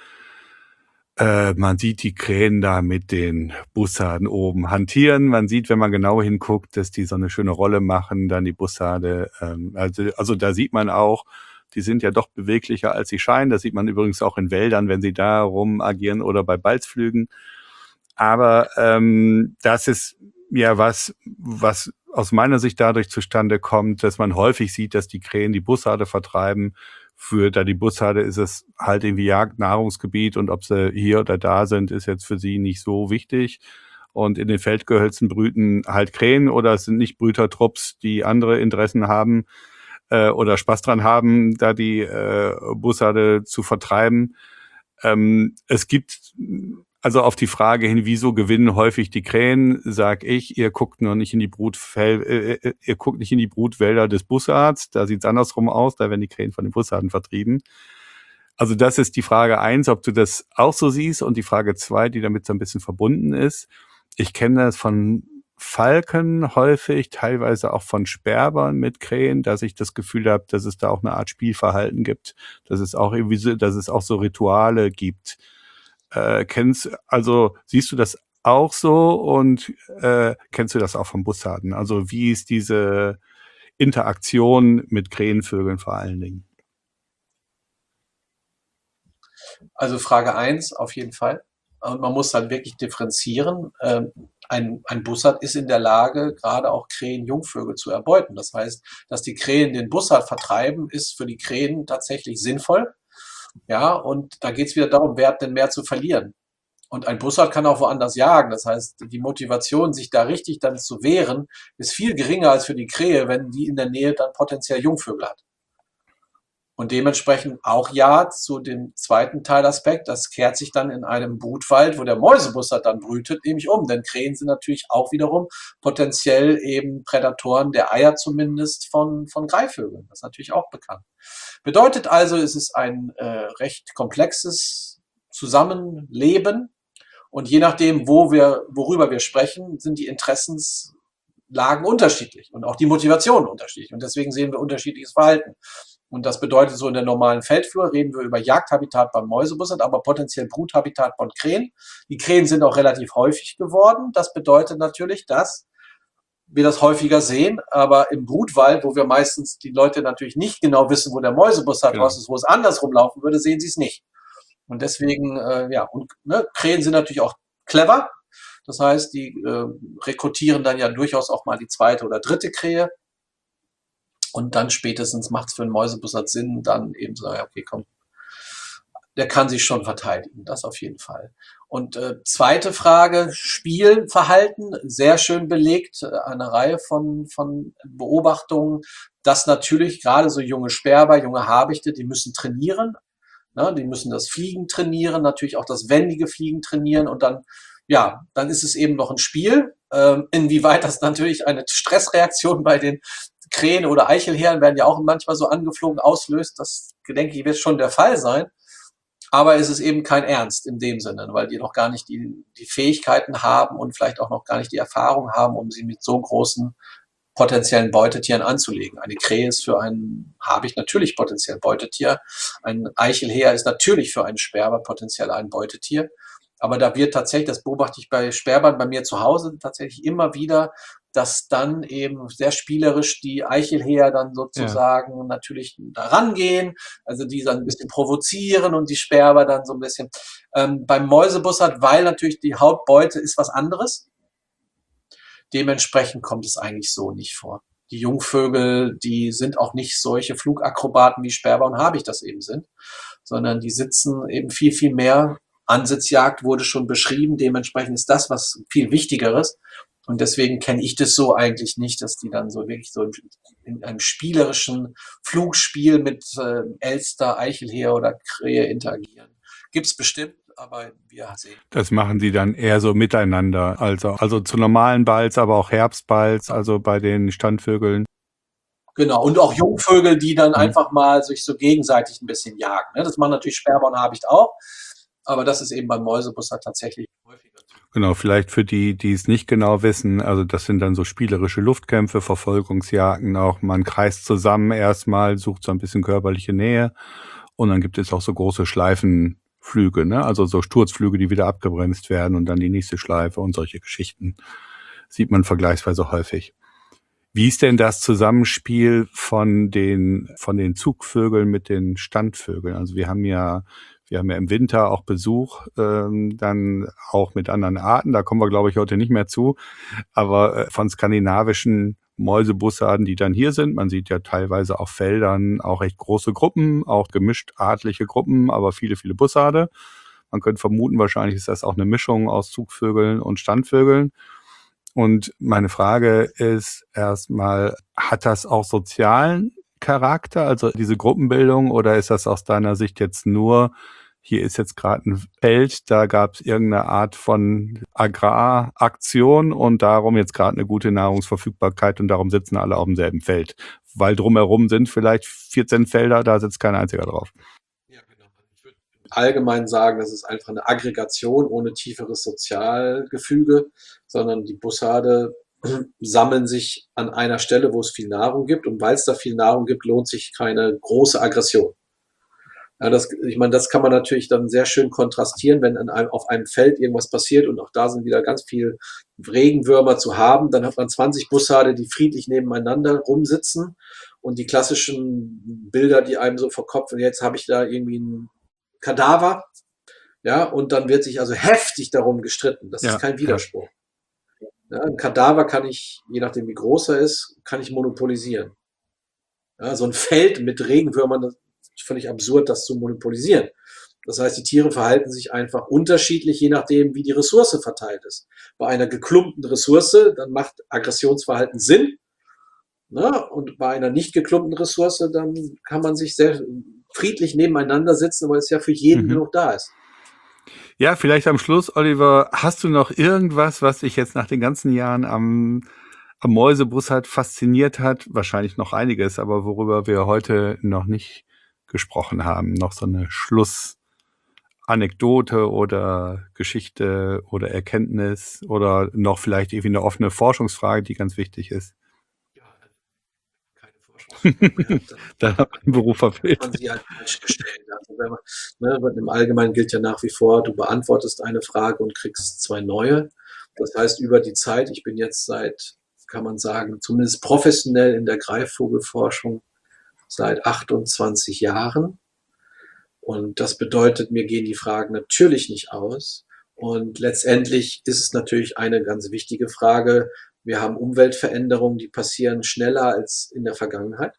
[SPEAKER 2] äh, man sieht die Krähen da mit den Bussarden oben hantieren. Man sieht, wenn man genau hinguckt, dass die so eine schöne Rolle machen, dann die Bussarde. Ähm, also, also da sieht man auch, die sind ja doch beweglicher, als sie scheinen. Das sieht man übrigens auch in Wäldern, wenn sie da rum agieren oder bei Balzflügen. Aber ähm, das ist ja was, was aus meiner Sicht dadurch zustande kommt, dass man häufig sieht, dass die Krähen die Bussarde vertreiben. Für da die Bussarde ist es halt irgendwie Jagdnahrungsgebiet und ob sie hier oder da sind, ist jetzt für sie nicht so wichtig. Und in den Feldgehölzen brüten halt Krähen oder es sind nicht Brütertrupps, die andere Interessen haben äh, oder Spaß dran haben, da die äh, Bussarde zu vertreiben. Ähm, es gibt also auf die Frage hin, wieso gewinnen häufig die Krähen, sag ich, ihr guckt noch nicht in die Brutfell, äh, ihr guckt nicht in die Brutwälder des Bussards, da sieht's andersrum aus, da werden die Krähen von den Bussarden vertrieben. Also das ist die Frage eins, ob du das auch so siehst, und die Frage zwei, die damit so ein bisschen verbunden ist. Ich kenne das von Falken häufig, teilweise auch von Sperbern mit Krähen, dass ich das Gefühl habe, dass es da auch eine Art Spielverhalten gibt, dass es auch irgendwie so, dass es auch so Rituale gibt. Äh, kennst, also siehst du das auch so und äh, kennst du das auch vom Bussarden? Also wie ist diese Interaktion mit Krähenvögeln vor allen Dingen?
[SPEAKER 3] Also Frage eins auf jeden Fall. Und man muss dann wirklich differenzieren. Ähm, ein, ein Bussard ist in der Lage, gerade auch Krähen-Jungvögel zu erbeuten. Das heißt, dass die Krähen den Bussard vertreiben, ist für die Krähen tatsächlich sinnvoll. Ja, und da geht es wieder darum, wer hat denn mehr zu verlieren? Und ein Bussard kann auch woanders jagen. Das heißt, die Motivation, sich da richtig dann zu wehren, ist viel geringer als für die Krähe, wenn die in der Nähe dann potenziell Jungvögel hat. Und dementsprechend auch ja zu dem zweiten Teilaspekt, das kehrt sich dann in einem Brutwald, wo der Mäusebussard dann brütet, nämlich um. Denn Krähen sind natürlich auch wiederum potenziell eben Prädatoren der Eier zumindest von, von Greifvögeln. Das ist natürlich auch bekannt. Bedeutet also, es ist ein äh, recht komplexes Zusammenleben. Und je nachdem, wo wir, worüber wir sprechen, sind die Interessenslagen unterschiedlich und auch die Motivationen unterschiedlich. Und deswegen sehen wir unterschiedliches Verhalten. Und das bedeutet, so in der normalen Feldflur reden wir über Jagdhabitat beim Mäusebussard, aber potenziell Bruthabitat von Krähen. Die Krähen sind auch relativ häufig geworden. Das bedeutet natürlich, dass wir das häufiger sehen, aber im Brutwald, wo wir meistens die Leute natürlich nicht genau wissen, wo der Mäusebussard
[SPEAKER 2] Genau.
[SPEAKER 3] raus ist, wo es andersrum laufen würde, sehen sie es nicht. Und deswegen, äh, ja, und ne, Krähen sind natürlich auch clever. Das heißt, die äh, rekrutieren dann ja durchaus auch mal die zweite oder dritte Krähe. Und dann spätestens macht es für einen Mäusebussard Sinn, dann eben zu sagen, okay, komm, der kann sich schon verteidigen, das auf jeden Fall. Und äh, zweite Frage, Spielverhalten, sehr schön belegt, eine Reihe von, von Beobachtungen, dass natürlich gerade so junge Sperber, junge Habichte, die müssen trainieren, ne, die müssen das Fliegen trainieren, natürlich auch das wendige Fliegen trainieren und dann, ja, dann ist es eben noch ein Spiel. Ähm, inwieweit das natürlich eine Stressreaktion bei den Krähen oder Eichelherren werden ja auch manchmal so angeflogen auslöst, das denke ich wird schon der Fall sein. Aber es ist eben kein Ernst in dem Sinne, weil die noch gar nicht die, die Fähigkeiten haben und vielleicht auch noch gar nicht die Erfahrung haben, um sie mit so großen potenziellen Beutetieren anzulegen. Eine Krähe ist für einen Habicht natürlich potenziell Beutetier. Ein Eichelheer ist natürlich für einen Sperber potenziell ein Beutetier. Aber da wird tatsächlich, das beobachte ich bei Sperbern bei mir zu Hause tatsächlich immer wieder, dass dann eben sehr spielerisch die Eichelheer dann sozusagen ja. natürlich da rangehen, also die dann ein bisschen provozieren und die Sperber dann so ein bisschen. Ähm, beim Mäusebussard, weil natürlich die Hauptbeute ist was anderes, dementsprechend kommt es eigentlich so nicht vor. Die Jungvögel, die sind auch nicht solche Flugakrobaten wie Sperber und Habicht das eben sind, sondern die sitzen eben viel, viel mehr. Ansitzjagd wurde schon beschrieben, dementsprechend ist das was viel Wichtigeres. Und deswegen kenne ich das so eigentlich nicht, dass die dann so wirklich so in einem spielerischen Flugspiel mit äh, Elster, Eichelheer oder Krähe interagieren. Gibt's bestimmt, aber wir sehen.
[SPEAKER 2] Das machen die dann eher so miteinander, also, also zu normalen Balz, aber auch Herbstbalz, also bei den Standvögeln.
[SPEAKER 3] Genau, und auch Jungvögel, die dann mhm. einfach mal sich so gegenseitig ein bisschen jagen. Ne? Das machen natürlich Sperber und Habicht auch, aber das ist eben beim Mäusebussard tatsächlich häufiger.
[SPEAKER 2] Genau, vielleicht für die, die es nicht genau wissen, also das sind dann so spielerische Luftkämpfe, Verfolgungsjagden auch, man kreist zusammen erstmal, sucht so ein bisschen körperliche Nähe und dann gibt es auch so große Schleifenflüge, ne? Also so Sturzflüge, die wieder abgebremst werden und dann die nächste Schleife und solche Geschichten sieht man vergleichsweise häufig. Wie ist denn das Zusammenspiel von den, von den Zugvögeln mit den Standvögeln? Also wir haben ja Wir haben ja im Winter auch Besuch, ähm, dann auch mit anderen Arten. Da kommen wir, glaube ich, heute nicht mehr zu. Aber äh, von skandinavischen Mäusebussarden, die dann hier sind. Man sieht ja teilweise auf Feldern auch echt große Gruppen, auch gemischt artliche Gruppen, aber viele, viele Bussarde. Man könnte vermuten, wahrscheinlich ist das auch eine Mischung aus Zugvögeln und Standvögeln. Und meine Frage ist erstmal, hat das auch sozialen Charakter, also diese Gruppenbildung, oder ist das aus deiner Sicht jetzt nur, hier ist jetzt gerade ein Feld, da gab es irgendeine Art von Agraraktion und darum jetzt gerade eine gute Nahrungsverfügbarkeit und darum sitzen alle auf demselben Feld, weil drumherum sind vielleicht vierzehn Felder, da sitzt kein einziger drauf.
[SPEAKER 3] Ja, genau. Ich würde allgemein sagen, das ist einfach eine Aggregation ohne tieferes Sozialgefüge, sondern die Bussarde sammeln sich an einer Stelle, wo es viel Nahrung gibt. Und weil es da viel Nahrung gibt, lohnt sich keine große Aggression. Ja, das, ich meine, das kann man natürlich dann sehr schön kontrastieren, wenn an einem, auf einem Feld irgendwas passiert und auch da sind wieder ganz viel Regenwürmer zu haben. Dann hat man zwanzig Bussarde, die friedlich nebeneinander rumsitzen und die klassischen Bilder, die einem so verkopfen, jetzt habe ich da irgendwie ein Kadaver. Ja, und dann wird sich also heftig darum gestritten. Das ja, ist kein Widerspruch. Ja. Ja, ein Kadaver kann ich, je nachdem wie groß er ist, kann ich monopolisieren. Ja, so ein Feld mit Regenwürmern, das ist völlig absurd, das zu monopolisieren. Das heißt, die Tiere verhalten sich einfach unterschiedlich, je nachdem, wie die Ressource verteilt ist. Bei einer geklumpten Ressource, dann macht Aggressionsverhalten Sinn. Ne? Und bei einer nicht geklumpten Ressource, dann kann man sich sehr friedlich nebeneinander sitzen, weil es ja für jeden mhm. genug da ist.
[SPEAKER 2] Ja, vielleicht am Schluss, Oliver, hast du noch irgendwas, was dich jetzt nach den ganzen Jahren am, am Mäusebussard fasziniert hat? Wahrscheinlich noch einiges, aber worüber wir heute noch nicht gesprochen haben. Noch so eine Schlussanekdote oder Geschichte oder Erkenntnis oder noch vielleicht irgendwie eine offene Forschungsfrage, die ganz wichtig ist.
[SPEAKER 3] Ja, keine Forschungsfrage.
[SPEAKER 2] Da hat man den Beruf verfehlt.
[SPEAKER 3] Man sie halt falsch gestellt. Also wenn man, ne, im Allgemeinen gilt ja nach wie vor, du beantwortest eine Frage und kriegst zwei neue. Das heißt, über die Zeit, ich bin jetzt seit, kann man sagen, zumindest professionell in der Greifvogelforschung seit achtundzwanzig Jahren. Und das bedeutet, mir gehen die Fragen natürlich nicht aus. Und letztendlich ist es natürlich eine ganz wichtige Frage. Wir haben Umweltveränderungen, die passieren schneller als in der Vergangenheit.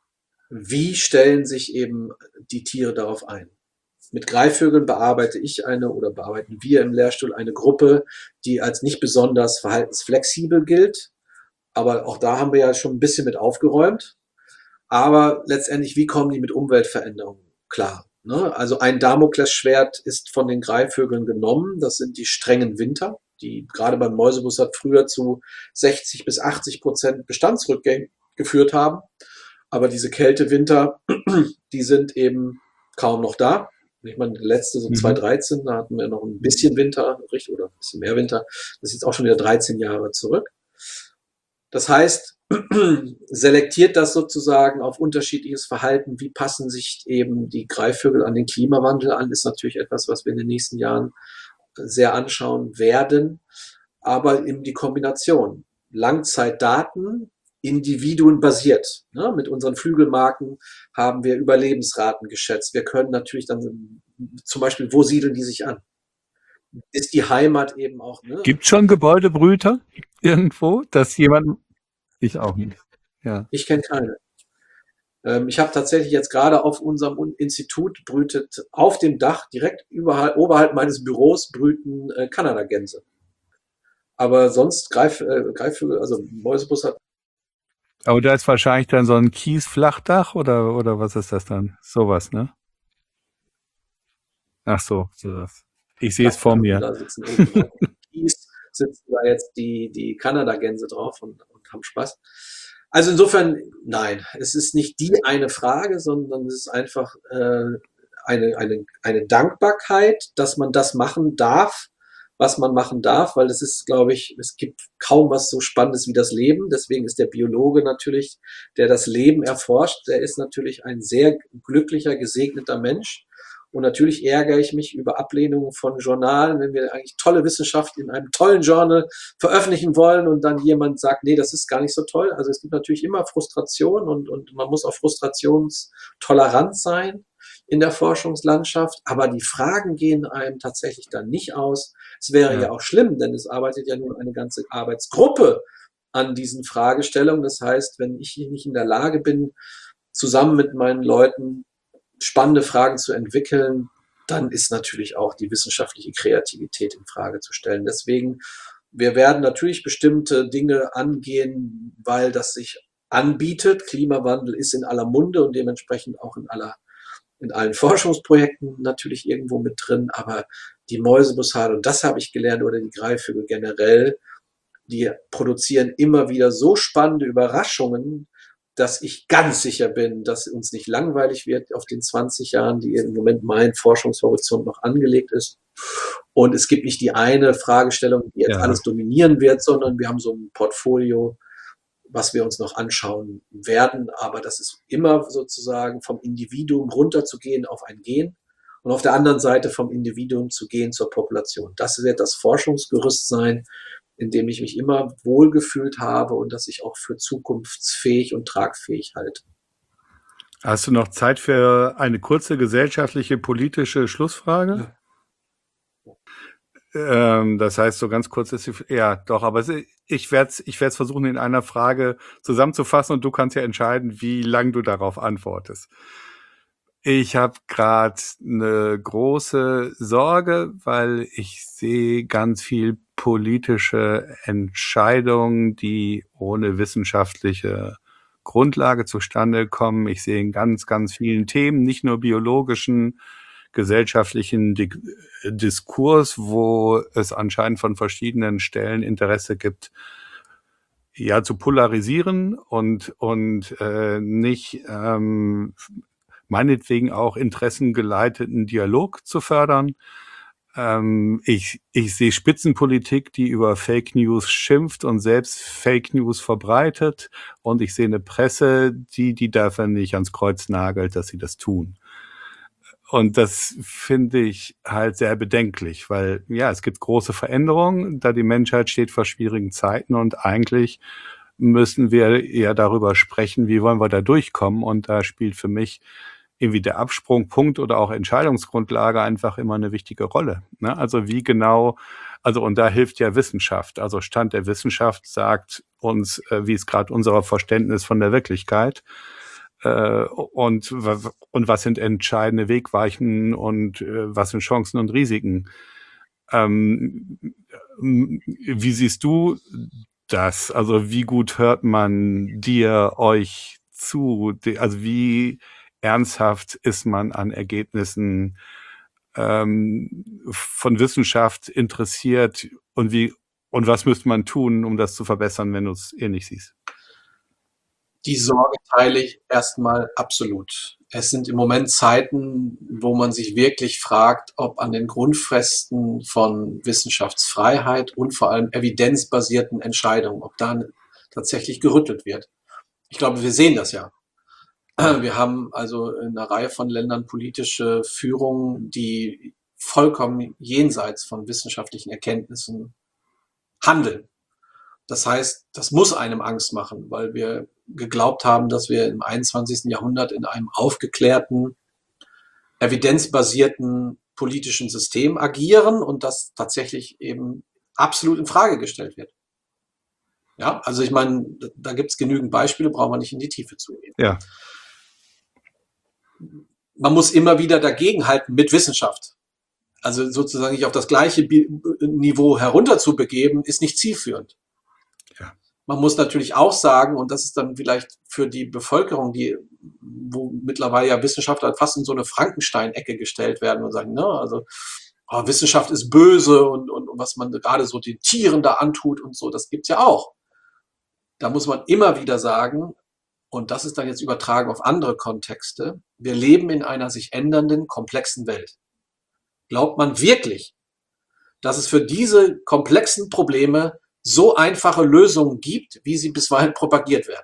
[SPEAKER 3] Wie stellen sich eben die Tiere darauf ein? Mit Greifvögeln bearbeite ich eine oder bearbeiten wir im Lehrstuhl eine Gruppe, die als nicht besonders verhaltensflexibel gilt. Aber auch da haben wir ja schon ein bisschen mit aufgeräumt. Aber letztendlich, wie kommen die mit Umweltveränderungen klar? Ne? Also ein Damoklesschwert ist von den Greifvögeln genommen. Das sind die strengen Winter, die gerade beim Mäusebussard früher zu sechzig bis achtzig Prozent Bestandsrückgängen geführt haben. Aber diese Kältewinter, die sind eben kaum noch da. Ich meine, der letzte, so mhm. zwanzig dreizehn, da hatten wir noch ein bisschen Winter, oder ein bisschen mehr Winter. Das ist jetzt auch schon wieder dreizehn Jahre zurück. Das heißt, selektiert das sozusagen auf unterschiedliches Verhalten. Wie passen sich eben die Greifvögel an den Klimawandel an, ist natürlich etwas, was wir in den nächsten Jahren sehr anschauen werden. Aber eben die Kombination. Langzeitdaten individuenbasiert. Ne? Mit unseren Flügelmarken haben wir Überlebensraten geschätzt. Wir können natürlich dann zum Beispiel, wo siedeln die sich an? Ist die Heimat eben auch, ne?
[SPEAKER 2] Gibt schon Gebäudebrüter irgendwo, dass jemand... Ich auch nicht. Ja.
[SPEAKER 3] Ich kenne keine. Ähm, ich habe tatsächlich jetzt gerade auf unserem Institut brütet auf dem Dach direkt überhalb, oberhalb meines Büros brüten äh, Kanadagänse. Aber sonst Greif, äh, Greifvögel, also Mäusebus hat.
[SPEAKER 2] Aber da ist wahrscheinlich dann so ein Kiesflachdach oder, oder was ist das dann? Sowas, ne? Ach so, sowas. Ich sehe es vor mir.
[SPEAKER 3] Da sitzen oben auf dem Kies, sitzen da jetzt die, die Kanadagänse drauf und, und haben Spaß. Also insofern, nein, es ist nicht die eine Frage, sondern es ist einfach äh, eine, eine, eine Dankbarkeit, dass man das machen darf, was man machen darf, weil es ist, glaube ich, es gibt kaum was so Spannendes wie das Leben. Deswegen ist der Biologe natürlich, der das Leben erforscht, der ist natürlich ein sehr glücklicher, gesegneter Mensch. Und natürlich ärgere ich mich über Ablehnungen von Journalen, wenn wir eigentlich tolle Wissenschaft in einem tollen Journal veröffentlichen wollen und dann jemand sagt, nee, das ist gar nicht so toll. Also es gibt natürlich immer Frustration und, und man muss auch frustrationstolerant sein in der Forschungslandschaft. Aber die Fragen gehen einem tatsächlich dann nicht aus. Es wäre ja. ja auch schlimm, denn es arbeitet ja nun eine ganze Arbeitsgruppe an diesen Fragestellungen. Das heißt, wenn ich nicht in der Lage bin, zusammen mit meinen Leuten spannende Fragen zu entwickeln, dann ist natürlich auch die wissenschaftliche Kreativität in Frage zu stellen. Deswegen, wir werden natürlich bestimmte Dinge angehen, weil das sich anbietet. Klimawandel ist in aller Munde und dementsprechend auch in aller, in allen Forschungsprojekten natürlich irgendwo mit drin. Aber die Mäusebussarde, und das habe ich gelernt, oder die Greifvögel generell, die produzieren immer wieder so spannende Überraschungen, dass ich ganz sicher bin, dass uns nicht langweilig wird auf den zwanzig Jahren, die im Moment mein Forschungshorizont noch angelegt ist. Und es gibt nicht die eine Fragestellung, die jetzt ja. alles dominieren wird, sondern wir haben so ein Portfolio, was wir uns noch anschauen werden. Aber das ist immer sozusagen vom Individuum runterzugehen auf ein Gen und auf der anderen Seite vom Individuum zu gehen zur Population. Das wird das Forschungsgerüst sein, in dem ich mich immer wohlgefühlt habe und das ich auch für zukunftsfähig und tragfähig halte.
[SPEAKER 2] Hast du noch Zeit für eine kurze gesellschaftliche, politische Schlussfrage? Ja. Ähm, das heißt, so ganz kurz ist die, ja, doch, aber ich werde es ich werde es versuchen, in einer Frage zusammenzufassen und du kannst ja entscheiden, wie lang du darauf antwortest. Ich habe gerade eine große Sorge, weil ich sehe ganz viel politische Entscheidungen, die ohne wissenschaftliche Grundlage zustande kommen. Ich sehe in ganz, ganz vielen Themen, nicht nur biologischen, gesellschaftlichen Di- Diskurs, wo es anscheinend von verschiedenen Stellen Interesse gibt, ja, zu polarisieren und, und äh, nicht ähm, meinetwegen auch interessengeleiteten Dialog zu fördern. Ähm, ich, ich sehe Spitzenpolitik, die über Fake News schimpft und selbst Fake News verbreitet. Und ich sehe eine Presse, die die dafür nicht ans Kreuz nagelt, dass sie das tun. Und das finde ich halt sehr bedenklich, weil ja, es gibt große Veränderungen, da die Menschheit steht vor schwierigen Zeiten und eigentlich müssen wir ja darüber sprechen, wie wollen wir da durchkommen. Und da spielt für mich irgendwie der Absprungpunkt oder auch Entscheidungsgrundlage einfach immer eine wichtige Rolle. Ne? Also wie genau, also und da hilft ja Wissenschaft. Also Stand der Wissenschaft sagt uns, äh, wie ist gerade unser Verständnis von der Wirklichkeit äh, und, und was sind entscheidende Wegweichen und äh, was sind Chancen und Risiken. Ähm, wie siehst du das? Also wie gut hört man dir, euch zu? Also wie ernsthaft ist man an Ergebnissen ähm, von Wissenschaft interessiert und wie und was müsste man tun, um das zu verbessern, wenn du es ähnlich siehst?
[SPEAKER 3] Die Sorge teile ich erstmal absolut. Es sind im Moment Zeiten, wo man sich wirklich fragt, ob an den Grundfesten von Wissenschaftsfreiheit und vor allem evidenzbasierten Entscheidungen, ob da tatsächlich gerüttelt wird. Ich glaube, wir sehen das ja. Wir haben also in einer Reihe von Ländern politische Führungen, die vollkommen jenseits von wissenschaftlichen Erkenntnissen handeln. Das heißt, das muss einem Angst machen, weil wir geglaubt haben, dass wir im einundzwanzigsten Jahrhundert in einem aufgeklärten, evidenzbasierten politischen System agieren und das tatsächlich eben absolut in Frage gestellt wird. Ja, also ich meine, da gibt es genügend Beispiele, brauchen wir nicht in die Tiefe zu gehen.
[SPEAKER 2] Ja.
[SPEAKER 3] Man muss immer wieder dagegenhalten mit Wissenschaft. Also sozusagen nicht auf das gleiche Niveau herunter zu begeben, ist nicht zielführend.
[SPEAKER 2] Ja.
[SPEAKER 3] Man muss natürlich auch sagen, und das ist dann vielleicht für die Bevölkerung, die, wo mittlerweile ja Wissenschaftler fast in so eine Frankenstein-Ecke gestellt werden und sagen, ne, also oh, Wissenschaft ist böse und, und, und was man gerade so den Tieren da antut und so, das gibt's ja auch. Da muss man immer wieder sagen, und das ist dann jetzt übertragen auf andere Kontexte, wir leben in einer sich ändernden, komplexen Welt. Glaubt man wirklich, dass es für diese komplexen Probleme so einfache Lösungen gibt, wie sie bisweilen propagiert werden?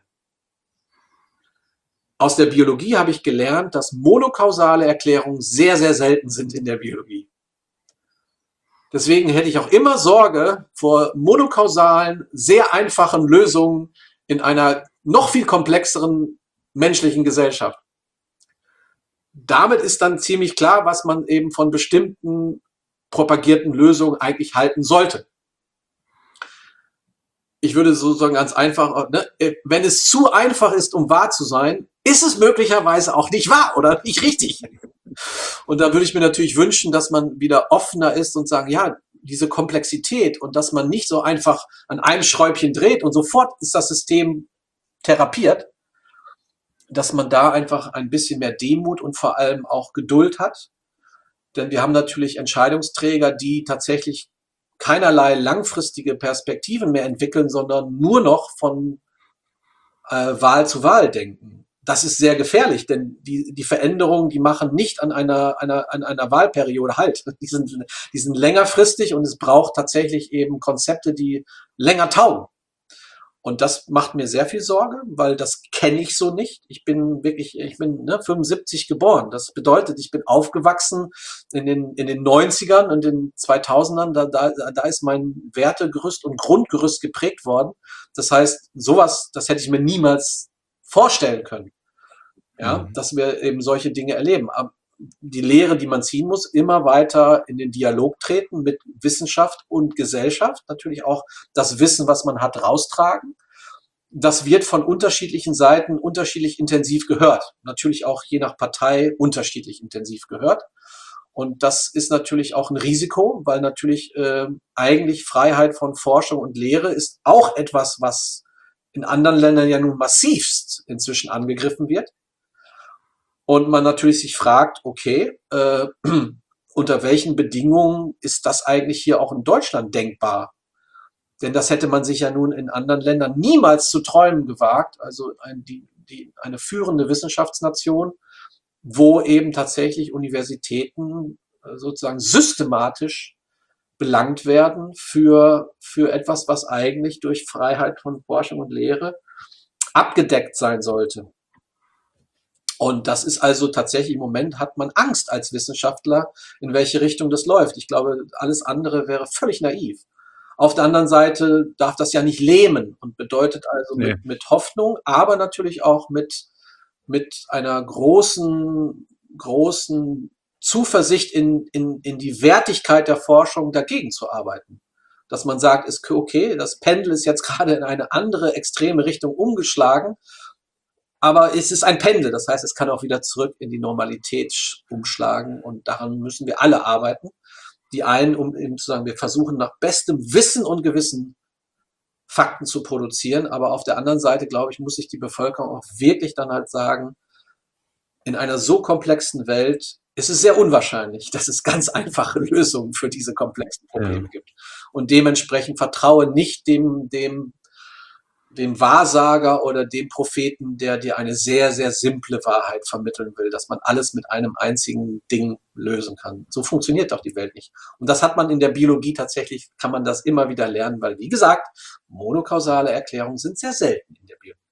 [SPEAKER 3] Aus der Biologie habe ich gelernt, dass monokausale Erklärungen sehr, sehr selten sind in der Biologie. Deswegen hätte ich auch immer Sorge vor monokausalen, sehr einfachen Lösungen in einer noch viel komplexeren menschlichen Gesellschaft. Damit ist dann ziemlich klar, was man eben von bestimmten propagierten Lösungen eigentlich halten sollte. Ich würde sozusagen ganz einfach, ne, wenn es zu einfach ist, um wahr zu sein, ist es möglicherweise auch nicht wahr oder nicht richtig. Und da würde ich mir natürlich wünschen, dass man wieder offener ist und sagen, ja, diese Komplexität und dass man nicht so einfach an einem Schräubchen dreht und sofort ist das System therapiert, dass man da einfach ein bisschen mehr Demut und vor allem auch Geduld hat. Denn wir haben natürlich Entscheidungsträger, die tatsächlich keinerlei langfristige Perspektiven mehr entwickeln, sondern nur noch von äh, Wahl zu Wahl denken. Das ist sehr gefährlich, denn die, die Veränderungen, die machen nicht an einer, einer, an einer Wahlperiode halt. Die sind, die sind längerfristig und es braucht tatsächlich eben Konzepte, die länger taugen. Und das macht mir sehr viel Sorge, weil das kenne ich so nicht. Ich bin wirklich, ich bin ne, fünfundsiebzig geboren. Das bedeutet, ich bin aufgewachsen in den, in den neunzigern und den zweitausendern. Da, da, da ist mein Wertegerüst und Grundgerüst geprägt worden. Das heißt, sowas, das hätte ich mir niemals vorstellen können. Ja, mhm. Dass wir eben solche Dinge erleben. Aber die Lehre, die man ziehen muss, immer weiter in den Dialog treten mit Wissenschaft und Gesellschaft. Natürlich auch das Wissen, was man hat, raustragen. Das wird von unterschiedlichen Seiten unterschiedlich intensiv gehört. Natürlich auch je nach Partei unterschiedlich intensiv gehört. Und das ist natürlich auch ein Risiko, weil natürlich äh, eigentlich Freiheit von Forschung und Lehre ist auch etwas, was in anderen Ländern ja nun massivst inzwischen angegriffen wird. Und man natürlich sich fragt, okay, äh, unter welchen Bedingungen ist das eigentlich hier auch in Deutschland denkbar? Denn das hätte man sich ja nun in anderen Ländern niemals zu träumen gewagt. Also ein, die, die, eine führende Wissenschaftsnation, wo eben tatsächlich Universitäten äh, sozusagen systematisch belangt werden für, für etwas, was eigentlich durch Freiheit von Forschung und Lehre abgedeckt sein sollte. Und das ist also tatsächlich, im Moment hat man Angst als Wissenschaftler, in welche Richtung das läuft. Ich glaube, alles andere wäre völlig naiv. Auf der anderen Seite darf das ja nicht lähmen und bedeutet also nee. mit, mit Hoffnung, aber natürlich auch mit, mit einer großen, großen Zuversicht in, in, in die Wertigkeit der Forschung dagegen zu arbeiten. Dass man sagt, ist okay, das Pendel ist jetzt gerade in eine andere extreme Richtung umgeschlagen, aber es ist ein Pendel, das heißt, es kann auch wieder zurück in die Normalität umschlagen und daran müssen wir alle arbeiten. Die einen, um eben zu sagen, wir versuchen nach bestem Wissen und Gewissen Fakten zu produzieren, aber auf der anderen Seite, glaube ich, muss sich die Bevölkerung auch wirklich dann halt sagen, in einer so komplexen Welt ist es sehr unwahrscheinlich, dass es ganz einfache Lösungen für diese komplexen Probleme ja. gibt. Und dementsprechend vertraue nicht dem, dem dem Wahrsager oder dem Propheten, der dir eine sehr, sehr simple Wahrheit vermitteln will, dass man alles mit einem einzigen Ding lösen kann. So funktioniert doch die Welt nicht. Und das hat man in der Biologie tatsächlich, kann man das immer wieder lernen, weil, wie gesagt, monokausale Erklärungen sind sehr selten in der Biologie.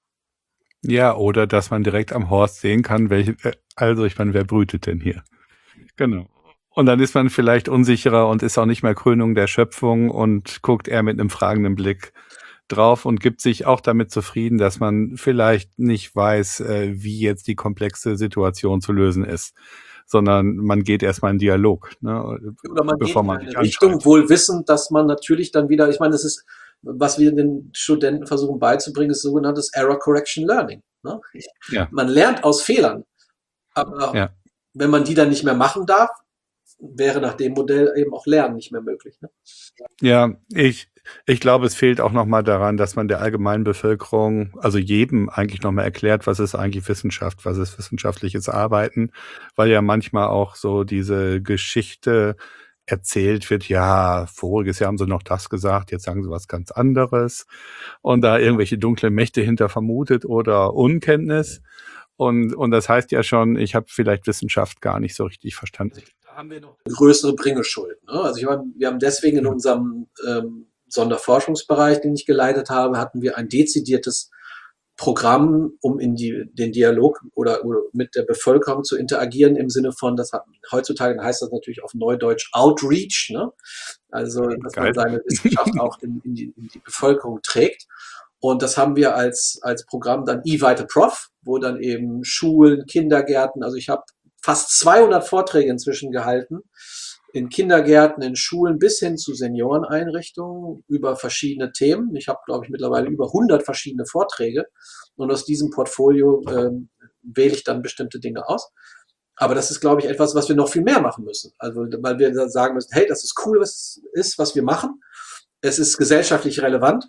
[SPEAKER 2] Ja, oder dass man direkt am Horst sehen kann, welche, also ich meine, wer brütet denn hier? Genau. Und dann ist man vielleicht unsicherer und ist auch nicht mehr Krönung der Schöpfung und guckt eher mit einem fragenden Blick drauf und gibt sich auch damit zufrieden, dass man vielleicht nicht weiß, äh, wie jetzt die komplexe Situation zu lösen ist, sondern man geht erstmal in Dialog, ne,
[SPEAKER 3] Oder man geht
[SPEAKER 2] bevor
[SPEAKER 3] in
[SPEAKER 2] man
[SPEAKER 3] eine
[SPEAKER 2] sich
[SPEAKER 3] Richtung,
[SPEAKER 2] anschreit.
[SPEAKER 3] wohl wissend, dass man natürlich dann wieder, ich meine, das ist, was wir den Studenten versuchen beizubringen, ist sogenanntes Error Correction Learning. Ne?
[SPEAKER 2] Ja,
[SPEAKER 3] Man lernt aus Fehlern, aber
[SPEAKER 2] ja.
[SPEAKER 3] wenn man die dann nicht mehr machen darf, wäre nach dem Modell eben auch Lernen nicht mehr möglich. Ne?
[SPEAKER 2] Ja, ich, ich glaube, es fehlt auch nochmal daran, dass man der allgemeinen Bevölkerung, also jedem eigentlich nochmal erklärt, was ist eigentlich Wissenschaft, was ist wissenschaftliches Arbeiten, weil ja manchmal auch so diese Geschichte erzählt wird, ja, voriges Jahr haben sie noch das gesagt, jetzt sagen sie was ganz anderes und da irgendwelche dunklen Mächte hinter vermutet oder Unkenntnis. Und, und das heißt ja schon, ich habe vielleicht Wissenschaft gar nicht so richtig verstanden.
[SPEAKER 3] Da haben wir noch eine größere Bringeschuld. Ne? Also ich meine, wir haben deswegen in
[SPEAKER 2] Ja.
[SPEAKER 3] unserem ähm, Sonderforschungsbereich, den ich geleitet habe, hatten wir ein dezidiertes Programm, um in die, den Dialog oder, oder mit der Bevölkerung zu interagieren, im Sinne von, das hat, heutzutage heißt das natürlich auf Neudeutsch Outreach, ne? Also dass
[SPEAKER 2] Geil.
[SPEAKER 3] man seine Wissenschaft auch in, in, die, in die Bevölkerung trägt. Und das haben wir als, als Programm dann eWeite Prof, wo dann eben Schulen, Kindergärten, also ich habe fast zweihundert Vorträge inzwischen gehalten, in Kindergärten, in Schulen bis hin zu Senioreneinrichtungen über verschiedene Themen. Ich habe, glaube ich, mittlerweile über hundert verschiedene Vorträge und aus diesem Portfolio ähm, wähle ich dann bestimmte Dinge aus. Aber das ist, glaube ich, etwas, was wir noch viel mehr machen müssen. Also, weil wir sagen müssen, hey, das ist cool, was ist, was wir machen. Es ist gesellschaftlich relevant.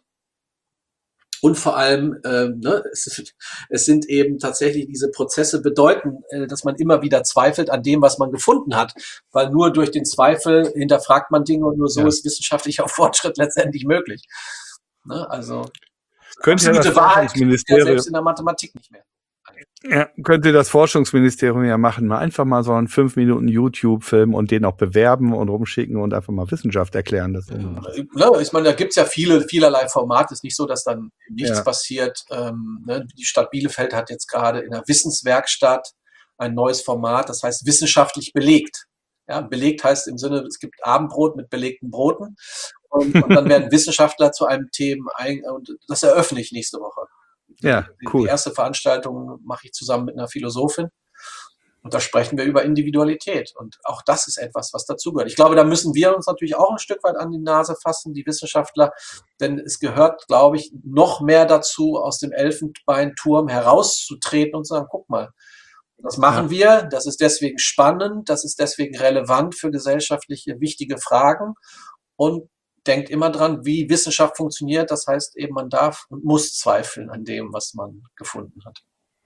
[SPEAKER 3] Und vor allem, ähm, ne, es, ist, es sind eben tatsächlich diese Prozesse bedeuten, äh, dass man immer wieder zweifelt an dem, was man gefunden hat. Weil nur durch den Zweifel hinterfragt man Dinge und nur so
[SPEAKER 2] Ja.
[SPEAKER 3] ist wissenschaftlicher Fortschritt letztendlich möglich. Ne, also
[SPEAKER 2] Könnte ja das
[SPEAKER 3] absolute Wahrheit gibt es ja
[SPEAKER 2] Forschungsministerium,
[SPEAKER 3] selbst in der Mathematik nicht mehr.
[SPEAKER 2] ja, könnte das Forschungsministerium ja machen, mal einfach mal so einen fünf Minuten YouTube-Film und den auch bewerben und rumschicken und einfach mal Wissenschaft erklären. Das
[SPEAKER 3] Ja, ich meine, da gibt es ja viele, vielerlei Formate. Es ist nicht so, dass dann nichts
[SPEAKER 2] Ja.
[SPEAKER 3] passiert. Ähm, ne? Die Stadt Bielefeld hat jetzt gerade in der Wissenswerkstatt ein neues Format, das heißt wissenschaftlich belegt. Ja, belegt heißt im Sinne, es gibt Abendbrot mit belegten Broten und, und dann werden Wissenschaftler zu einem Thema ein, und das eröffne ich nächste Woche.
[SPEAKER 2] Ja,
[SPEAKER 3] Die
[SPEAKER 2] cool.
[SPEAKER 3] erste Veranstaltung mache ich zusammen mit einer Philosophin und da sprechen wir über Individualität und auch das ist etwas, was dazugehört. Ich glaube, da müssen wir uns natürlich auch ein Stück weit an die Nase fassen, die Wissenschaftler, denn es gehört, glaube ich, noch mehr dazu, aus dem Elfenbeinturm herauszutreten und zu sagen, guck mal, das machen wir, das ist deswegen spannend, das ist deswegen relevant für gesellschaftliche wichtige Fragen und denkt immer dran, wie Wissenschaft funktioniert. Das heißt eben, man darf und muss zweifeln an dem, was man gefunden hat.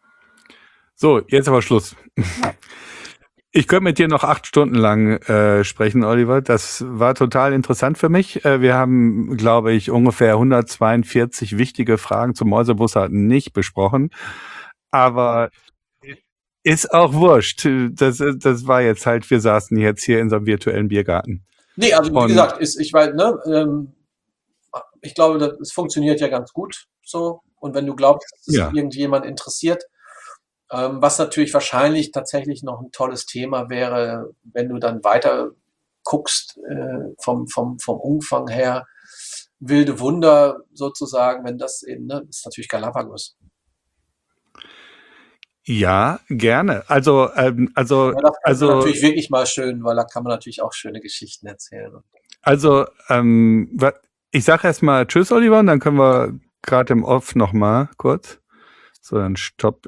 [SPEAKER 2] So, jetzt aber Schluss. Ich könnte mit dir noch acht Stunden lang äh, sprechen, Oliver. Das war total interessant für mich. Äh, wir haben, glaube ich, ungefähr hundertzweiundvierzig wichtige Fragen zum Mäusebussard nicht besprochen. Aber ist auch wurscht. Das, das war jetzt halt, wir saßen jetzt hier in so einem virtuellen Biergarten.
[SPEAKER 3] Nee, also wie
[SPEAKER 2] Und-
[SPEAKER 3] gesagt, ist, ich weiß, ne, ähm, ich glaube, das, es funktioniert ja ganz gut so. Und wenn du glaubst, dass es
[SPEAKER 2] Ja.
[SPEAKER 3] irgendjemand interessiert, ähm, was natürlich wahrscheinlich tatsächlich noch ein tolles Thema wäre, wenn du dann weiter guckst, äh, vom, vom, vom Umfang her, wilde Wunder sozusagen, wenn das eben, ne, ist natürlich Galapagos.
[SPEAKER 2] Ja, gerne. Also, ähm, also,
[SPEAKER 3] Ja, das ist
[SPEAKER 2] also,
[SPEAKER 3] natürlich wirklich mal schön, weil da kann man natürlich auch schöne Geschichten erzählen.
[SPEAKER 2] also, ähm, wa- ich sage erstmal Tschüss, Oliver, und dann können wir gerade im Off nochmal kurz. So, dann stopp.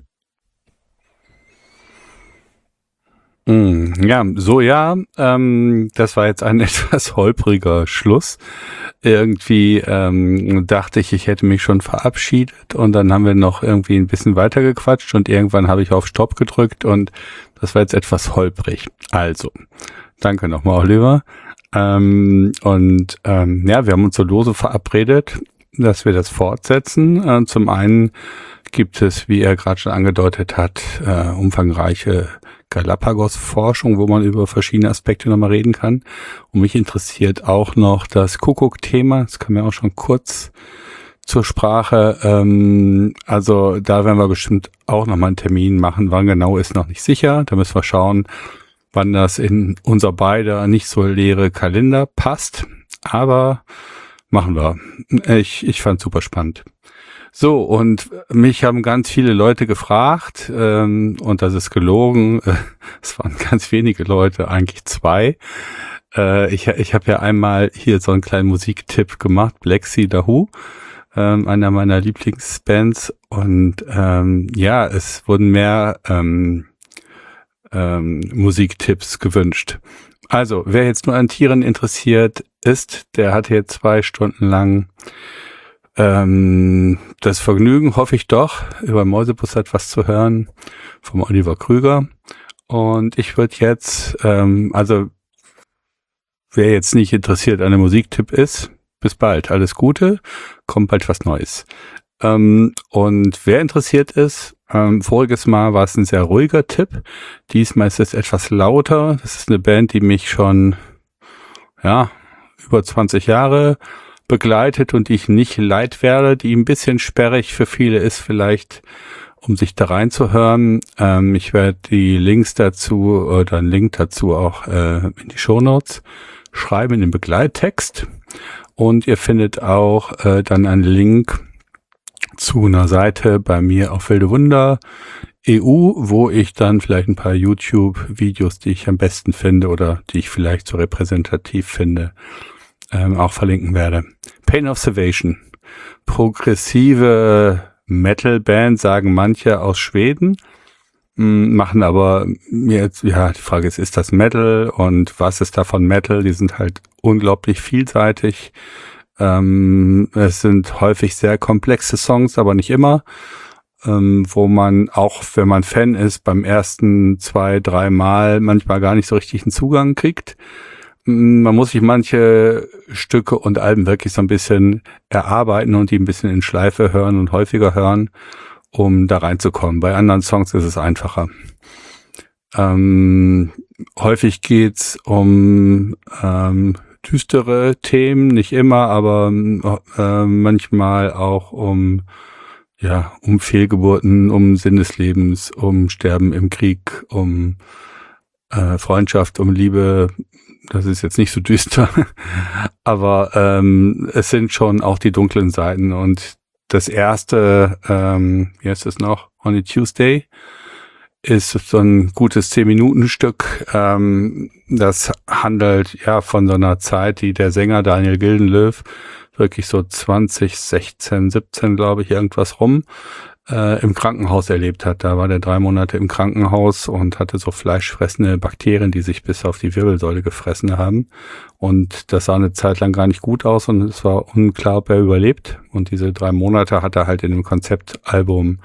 [SPEAKER 2] Mm, ja, so ja, ähm, das war jetzt ein etwas holpriger Schluss. Irgendwie ähm, dachte ich, ich hätte mich schon verabschiedet und dann haben wir noch irgendwie ein bisschen weiter gequatscht und irgendwann habe ich auf Stopp gedrückt und das war jetzt etwas holprig. Also, danke nochmal, Oliver. Ähm, und ähm, ja, wir haben uns so lose verabredet, dass wir das fortsetzen. Äh, zum einen gibt es, wie er gerade schon angedeutet hat, äh, umfangreiche Galapagos-Forschung, wo man über verschiedene Aspekte nochmal reden kann. Und mich interessiert auch noch das Kuckuck-Thema. Das kam ja auch schon kurz zur Sprache. Ähm, also da werden wir bestimmt auch nochmal einen Termin machen. Wann genau ist noch nicht sicher. Da müssen wir schauen, wann das in unser beider nicht so leere Kalender passt. Aber machen wir. Ich, ich fand super spannend. So, und mich haben ganz viele Leute gefragt, ähm, und das ist gelogen, äh, es waren ganz wenige Leute, eigentlich zwei. Äh, ich ich habe ja einmal hier so einen kleinen Musiktipp gemacht, Black Sea The Who, ähm, einer meiner Lieblingsbands. Und ähm, ja, es wurden mehr ähm, ähm, Musiktipps gewünscht. Also, wer jetzt nur an Tieren interessiert ist, der hat hier zwei Stunden lang Ähm, das Vergnügen, hoffe ich doch, über Mäusebussard was zu hören vom Oliver Krüger. Und ich würde jetzt, ähm, also wer jetzt nicht interessiert an einem Musiktipp ist, bis bald, alles Gute, kommt bald was Neues. Ähm, und wer interessiert ist, ähm, voriges Mal war es ein sehr ruhiger Tipp, diesmal ist es etwas lauter. Das ist eine Band, die mich schon, ja, über zwanzig Jahre begleitet und die ich nicht leid werde, die ein bisschen sperrig für viele ist vielleicht, um sich da reinzuhören. Ähm, ich werde die Links dazu oder einen Link dazu auch äh, in die Shownotes schreiben, in den Begleittext. Und ihr findet auch äh, dann einen Link zu einer Seite bei mir auf Wilde Wunder E U, wo ich dann vielleicht ein paar YouTube-Videos, die ich am besten finde oder die ich vielleicht so repräsentativ finde, Ähm, auch verlinken werde. Pain of Salvation. Progressive Metal-Band, sagen manche aus Schweden, m, machen aber jetzt, ja, die Frage ist, ist das Metal und was ist davon Metal? Die sind halt unglaublich vielseitig. Ähm, es sind häufig sehr komplexe Songs, aber nicht immer, ähm, wo man auch, wenn man Fan ist, beim ersten zwei, drei Mal manchmal gar nicht so richtig einen Zugang kriegt. Man muss sich manche Stücke und Alben wirklich so ein bisschen erarbeiten und die ein bisschen in Schleife hören und häufiger hören, um da reinzukommen. Bei anderen Songs ist es einfacher. Ähm, häufig geht's um ähm, düstere Themen, nicht immer, aber äh, manchmal auch um ja um Fehlgeburten, um Sinn des Lebens, um Sterben im Krieg, um äh, Freundschaft, um Liebe. Das ist jetzt nicht so düster, aber ähm, es sind schon auch die dunklen Seiten. Und das erste, ähm, wie heißt es noch, On a Tuesday, ist so ein gutes zehn-Minuten-Stück. Ähm, das handelt ja von so einer Zeit, die der Sänger Daniel Gildenlöw wirklich so zwanzig sechzehn, siebzehn, glaube ich, irgendwas rum, äh, im Krankenhaus erlebt hat. Da war der drei Monate im Krankenhaus und hatte so fleischfressende Bakterien, die sich bis auf die Wirbelsäule gefressen haben. Und das sah eine Zeit lang gar nicht gut aus und es war unklar, ob er überlebt. Und diese drei Monate hat er halt in dem Konzeptalbum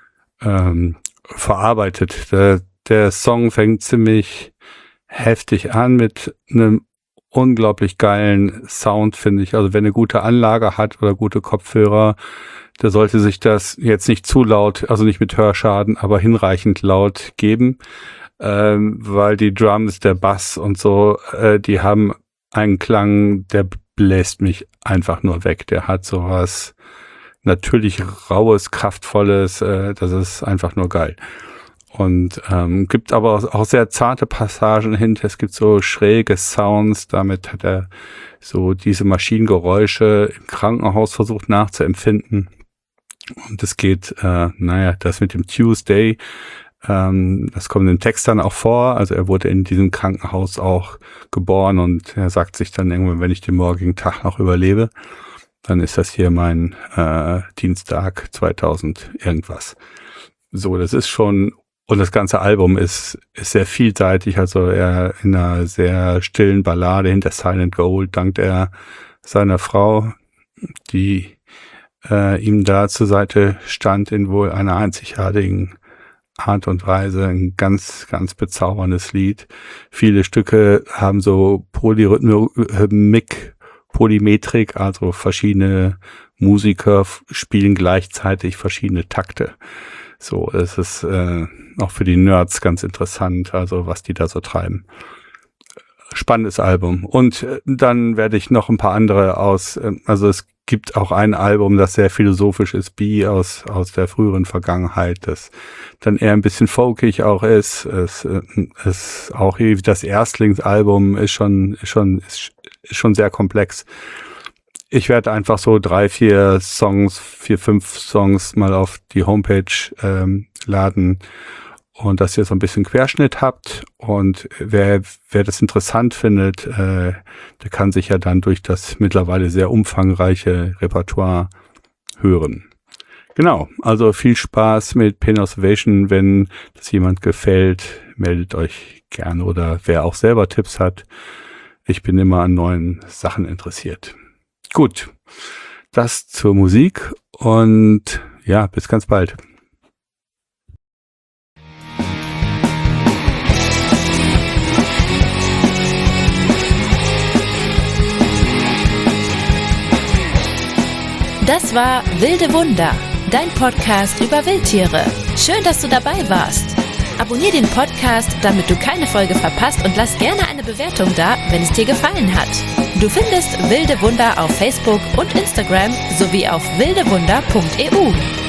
[SPEAKER 2] ähm, verarbeitet. Der, der Song fängt ziemlich heftig an mit einem unglaublich geilen Sound, finde ich. Also wenn eine gute Anlage hat oder gute Kopfhörer, da sollte sich das jetzt nicht zu laut, also nicht mit Hörschaden, aber hinreichend laut geben, ähm, weil die Drums, der Bass und so, äh, die haben einen Klang, der bläst mich einfach nur weg. Der hat sowas natürlich raues, kraftvolles, äh, das ist einfach nur geil. Und ähm, gibt aber auch sehr zarte Passagen hinter. Es gibt so schräge Sounds. Damit hat er so diese Maschinengeräusche im Krankenhaus versucht nachzuempfinden. Und es geht, äh, naja, das mit dem Tuesday, ähm, das kommt im Text dann auch vor. Also er wurde in diesem Krankenhaus auch geboren und er sagt sich dann irgendwann, wenn ich den morgigen Tag noch überlebe, dann ist das hier mein äh, Dienstag zweitausend irgendwas. So, das ist schon. Und das ganze Album ist, ist sehr vielseitig, also er in einer sehr stillen Ballade hinter Silent Gold dankt er seiner Frau, die äh, ihm da zur Seite stand in wohl einer einzigartigen Art und Weise. Ein ganz, ganz bezauberndes Lied. Viele Stücke haben so Polyrhythmik, Polymetrik, also verschiedene Musiker spielen gleichzeitig verschiedene Takte. So, es ist äh, auch für die Nerds ganz interessant, also was die da so treiben. Spannendes Album. Und äh, dann werde ich noch ein paar andere aus, äh, also es gibt auch ein Album, das sehr philosophisch ist, Bee aus, aus der früheren Vergangenheit, das dann eher ein bisschen folkig auch ist. Es ist auch das Erstlingsalbum ist schon, ist schon, ist schon sehr komplex. Ich werde einfach so drei, vier Songs, vier, fünf Songs mal auf die Homepage ähm, laden und dass ihr so ein bisschen Querschnitt habt. Und wer, wer das interessant findet, äh, der kann sich ja dann durch das mittlerweile sehr umfangreiche Repertoire hören. Genau, also viel Spaß mit Pain Observation. Wenn das jemand gefällt, meldet euch gerne, oder wer auch selber Tipps hat. Ich bin immer an neuen Sachen interessiert. Gut, das zur Musik und ja, bis ganz bald.
[SPEAKER 1] Das war Wilde Wunder, dein Podcast über Wildtiere. Schön, dass du dabei warst. Abonnier den Podcast, damit du keine Folge verpasst, und lass gerne eine Bewertung da, wenn es dir gefallen hat. Du findest Wilde Wunder auf Facebook und Instagram sowie auf wildewunder punkt e u.